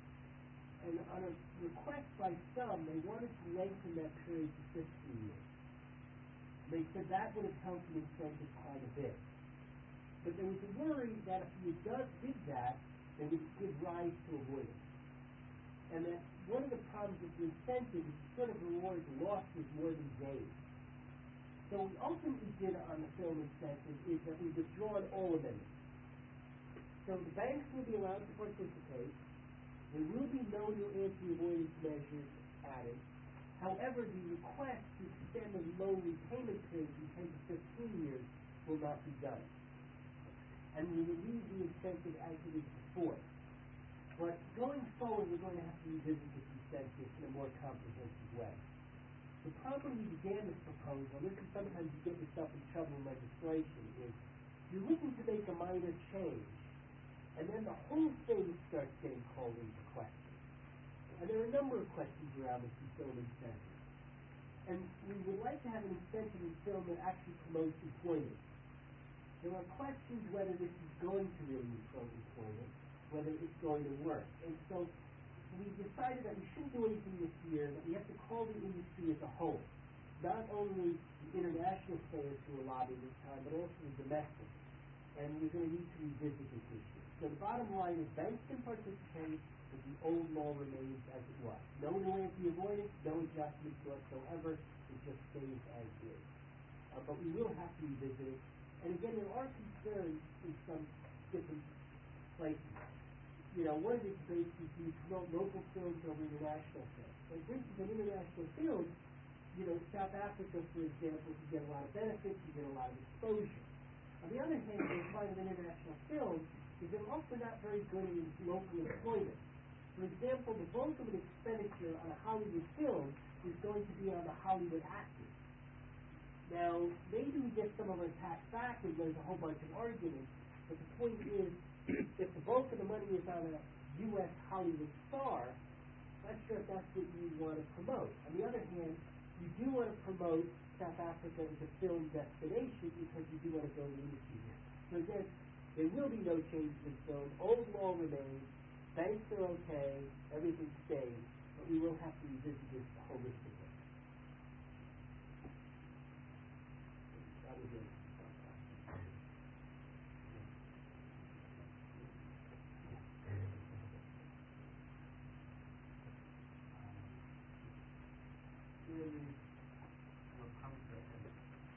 And on a request by some, they wanted to lengthen that period to fifteen years. They said that would have helped the incentive quite a bit. But there was a worry that if you did that, they would give rise to avoidance. And that one of the problems with the incentive is it sort of rewards losses more than gains. So what we ultimately did on the film incentive is that we withdrawn all amendments. So the banks will be allowed to participate. There will be no new anti-avoidance measures added. However, the request to extend the loan repayment period from ten to fifteen years will not be done. And we will leave the incentive as it is before. But going forward, we're going to have to revisit this incentive in a more comprehensive way. The problem we began this proposal, this is sometimes you get yourself in trouble in legislation, is you're looking to make a minor change, and then the whole thing starts getting called into question. And there are a number of questions around this in film incentive. And we would like to have an incentive in film that actually promotes employment. There are questions whether this is going to really promote employment, whether it's going to work. And so we decided that we shouldn't do anything this year, that we have to call the industry as a whole. Not only the international players who are lobbying this time, but also the domestic. And we're going to need to revisit this issue. So the bottom line is banks can participate, but the old law remains as it was. No new anti-avoidance, no adjustments whatsoever. It just stays as is. Uh, but we will have to revisit it. And again, there are concerns in some different places. You know, one of the debates is do you promote local films over international films? And for instance, in international films, you know, South Africa, for example, you get a lot of benefits, you get a lot of exposure. On the other hand, the decline of international film is they're also not very good in local employment. For example, the bulk of an expenditure on a Hollywood film is going to be on the Hollywood actors. Now, maybe we get some of our tax back and there's a whole bunch of arguments, but the point is, if the bulk of the money is on a U S Hollywood star, I'm not sure if that's what you want to promote. On the other hand, you do want to promote South Africa as a film destination because you do want to build an industry here. So again, there will be no changes in film. Old law remains. Banks are okay. Everything stays. But we will have to revisit this holistically. That was it. Really will come to an end.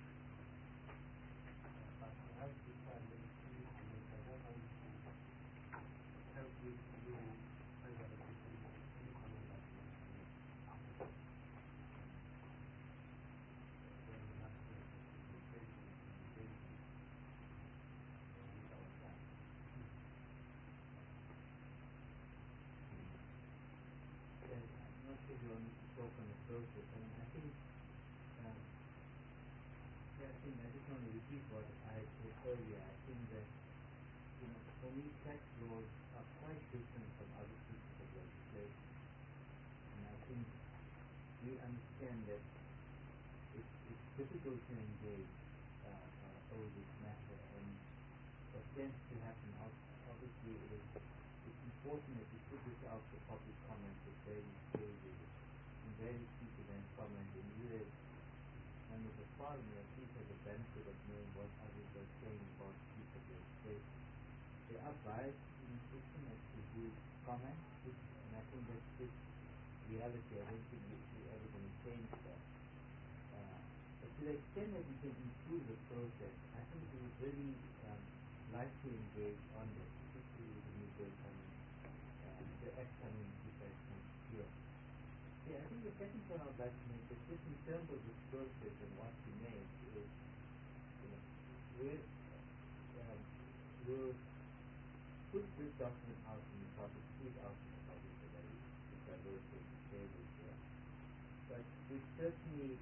Uh, but I have to try and see I mean, I don't want to help you to do further any any comment that you want to make after this. Then we have to do a presentation, presentation with our staff. Yes, I'm not sure you want me to talk on the process. I mean, I think, um, yeah, I think I just want to repeat what I said earlier. I think that, you know, for me, tax laws are quite different from other pieces of legislation. And I think we understand that it's, it's difficult to engage uh, uh, over this matter. And what tends to happen, ob- obviously, is it's important that you put this out for public comment at various stages, and various people then comment, and you as members of parliament at least have the benefit of knowing what others are saying about the piece of legislation. There are bias in the system as to who comments, which, and I think that's just reality. I don't think we're ever going to change that. Uh, but to the extent that we can improve the process, I think we would really um, like to engage on this, particularly with the new bill coming, uh, the upcoming defense next year. Yeah, I think the second point I'd like to make is just in terms of this process and what we make is, you know, we're, um, we'll put this document out in the public, put it out in the public already, which I wrote to the table here. But we certainly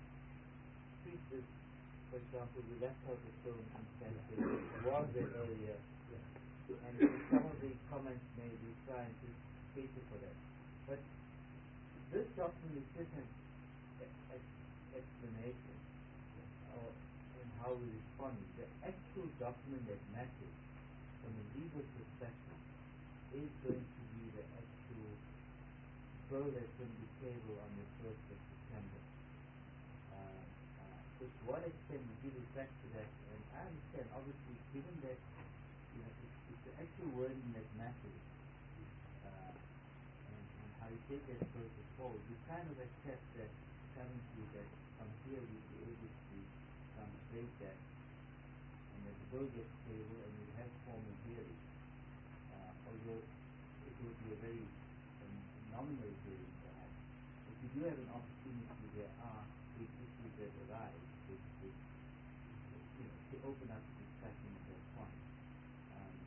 treat this, for example, we left out the film incentive, it was there earlier, and some of the comments made, we try and just cater for that. But this document is just an ex- explanation of and how we respond. The actual document that matters from a legal perspective is going to be the actual bill that's going to be tabled on the first of September. Uh, uh, so to what extent we give effect to that, and I understand, obviously, given that, you know, it's, it's the actual wording that matters, uh, and, and how you take that process forward, we kind of accept that currently that from here we'll be able to translate that, and that the bill gets tabled and we have formal hearing, uh, although it will be a very um, nominal hearing perhaps. If we do have an opportunity, there are big issues that arise, which, which you know, to open up the discussion at that point. Um,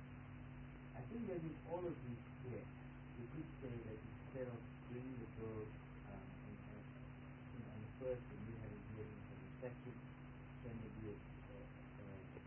I think that in all of these here, we could say that instead of bringing the bill um, and, and, you know, on the first and we have a hearing for the second, then there be a, a, a,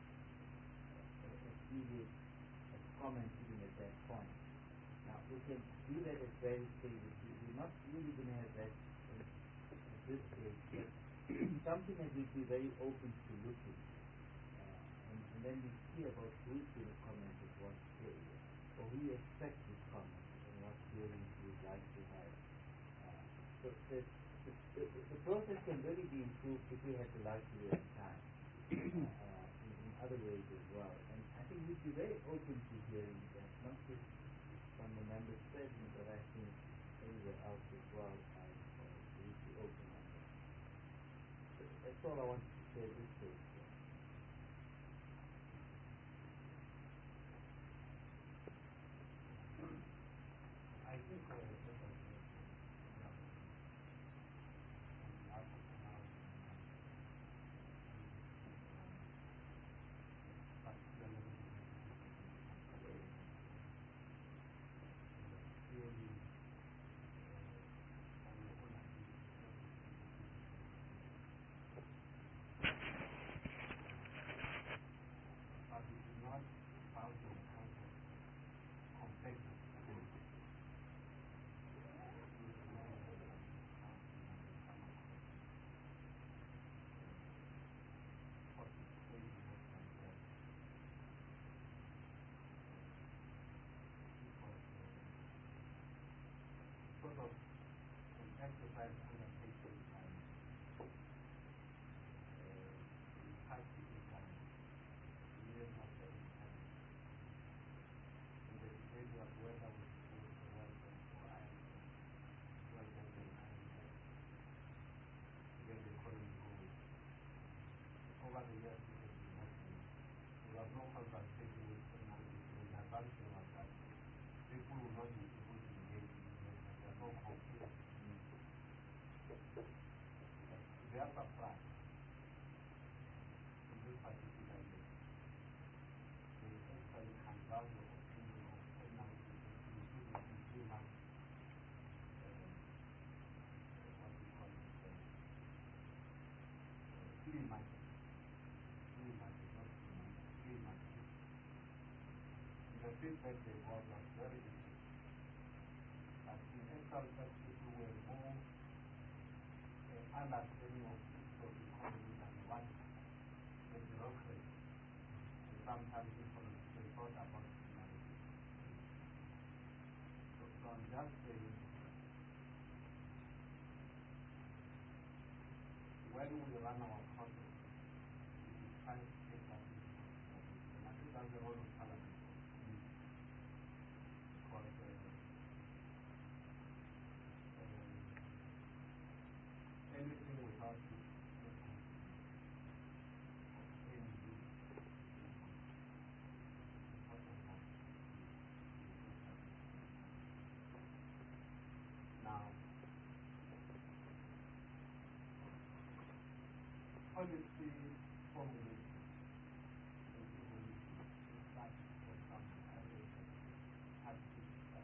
a, a period of comment even at that point. Now, we can do that at various stages. We're not really going to have that in, at this stage, but something that we'd be very open to looking uh, and, and then we see about who's going to comment at what stage, or who you expect to comment and what hearings you would like to have. Uh, so the, the, the, the process can really be improved if we had the luxury of time uh, uh, in, in other ways as well. And I think we'd be very open to hearing that, not just from the members present, but I think everywhere else as well. I uh, we'd be open on that. So that's all I wanted to say at this stage. I think uh, that was enough. After now, throughout the years it has been happening. There was no consultation with the management. The assumption was that people will not be able to engage in this. There was no cooperation. They are surprised in this particular year. They actually can value the opinion of ten languages, including in three months. What we call it, uh, three months. Three months, not three months, three months. The feedback they got was very different. But in actual fact, people were more uh, understanding of the economy than what the bureaucracy and sometimes people they thought about humanity. So, so I'm just saying, when we run our project, we try to take that into consideration. And I think that's the role of Parliament. Because uh, uh, anything without this now, policy formulation and evolution is like, for example, average attitude that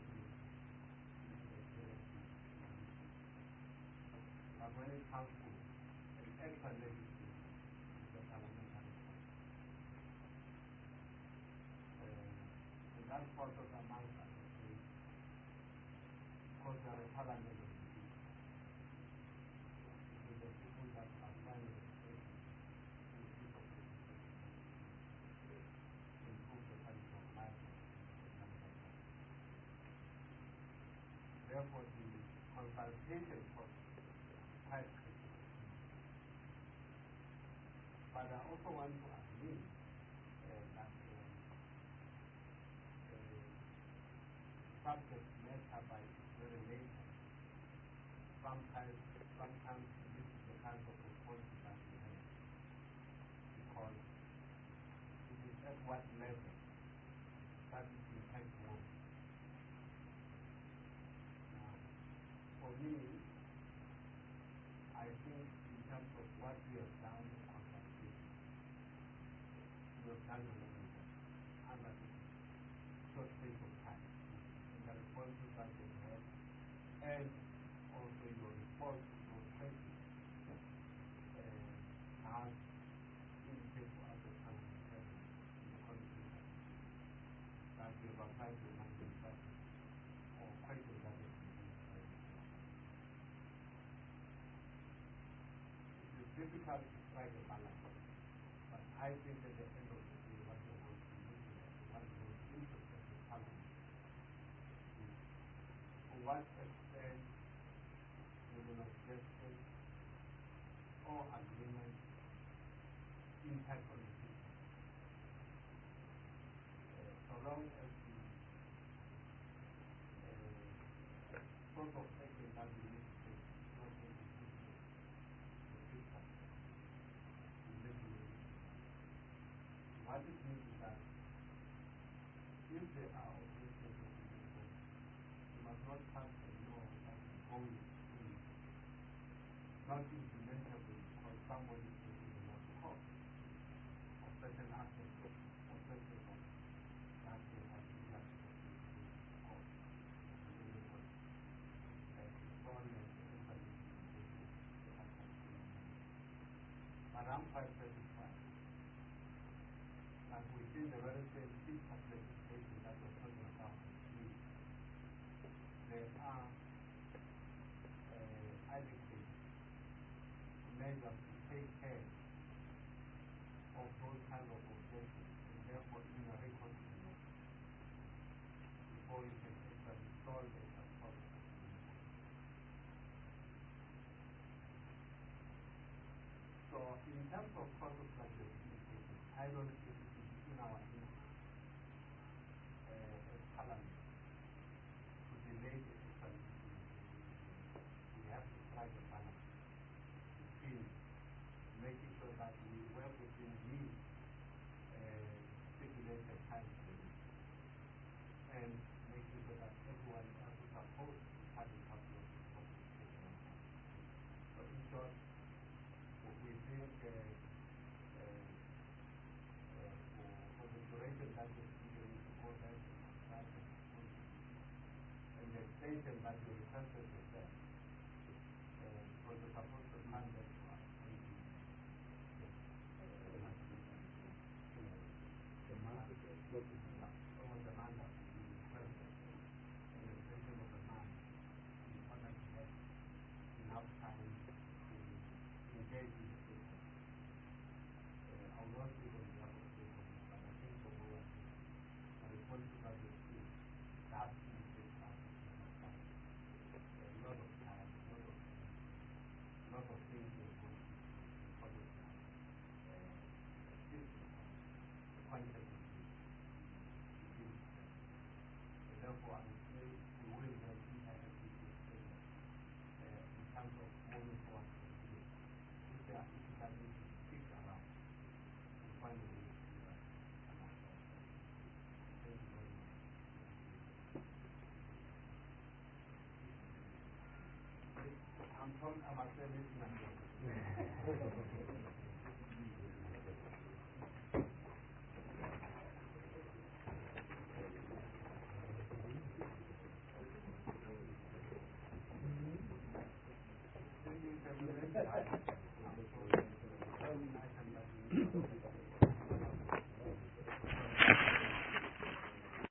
but when it comes to an extra legislation, it's a parliamentary process. Uh, and that process among us is because we are a parliament of the people. It is the people that are running the state in the piece of legislation to improve the quality of life. Therefore, the consultation process is quite critical. But I also want to admit uh, that uh, uh, subject matter by its very nature, sometimes, sometimes this is the kind of response that we have, because it is at what level that is intent work. Now, for me, I think in terms of what we have done in consultation, we have done a lot of that under this short space of time. The responses that you have, and also your response to those questions uh, has indicated to us as parliamentarians in the conversation that we have applied to the language that or questions that have been raised. It is difficult to strike a balance, but I think at the end of the day, what we want to do is what we want to interest as a parliament. To what extent will an objection or agreement impact on the people? Uh, so long as the uh, sort of action that we need to take is not going to put the system, we need to make it. What it means is that if there are objections of the system, you must not pass a law that is going in, not implementable because somebody is taking the law to court, or certain aspects or certain laws that they have been left to court. And then you put installment and implementation, they have to implement. But I'm quite satisfied that within the very same piece of legislation that we're talking about, there are uh, adequate measures to take care of those kinds of objections, and therefore in a record before you can actually solve it as possible. So in terms of process like legislation, I don't think it is in our interest uh, as Parliament to delay the actual implementation. We have to strike a balance between making sure that we work budget usually support that budget. And the extension that you requested is that uh, was supposed to fund that one. The market is looking at Over the month of the requested, and the extension of the month, in order to have enough time to engage with the system. Uh, I will not speak on behalf of the system, but I think for all of us, the responsibility is that we take time to time. A lot of time, a lot of, a lot of things will go for this time. Uh, system, the concept of it, is uh, therefore I would say we will then interact with this system uh, in terms of moving forward from here. If there are issues that need to be fixed around, we'll find a way to do that. Thank you very much. I'm told I must say this number. Thank you,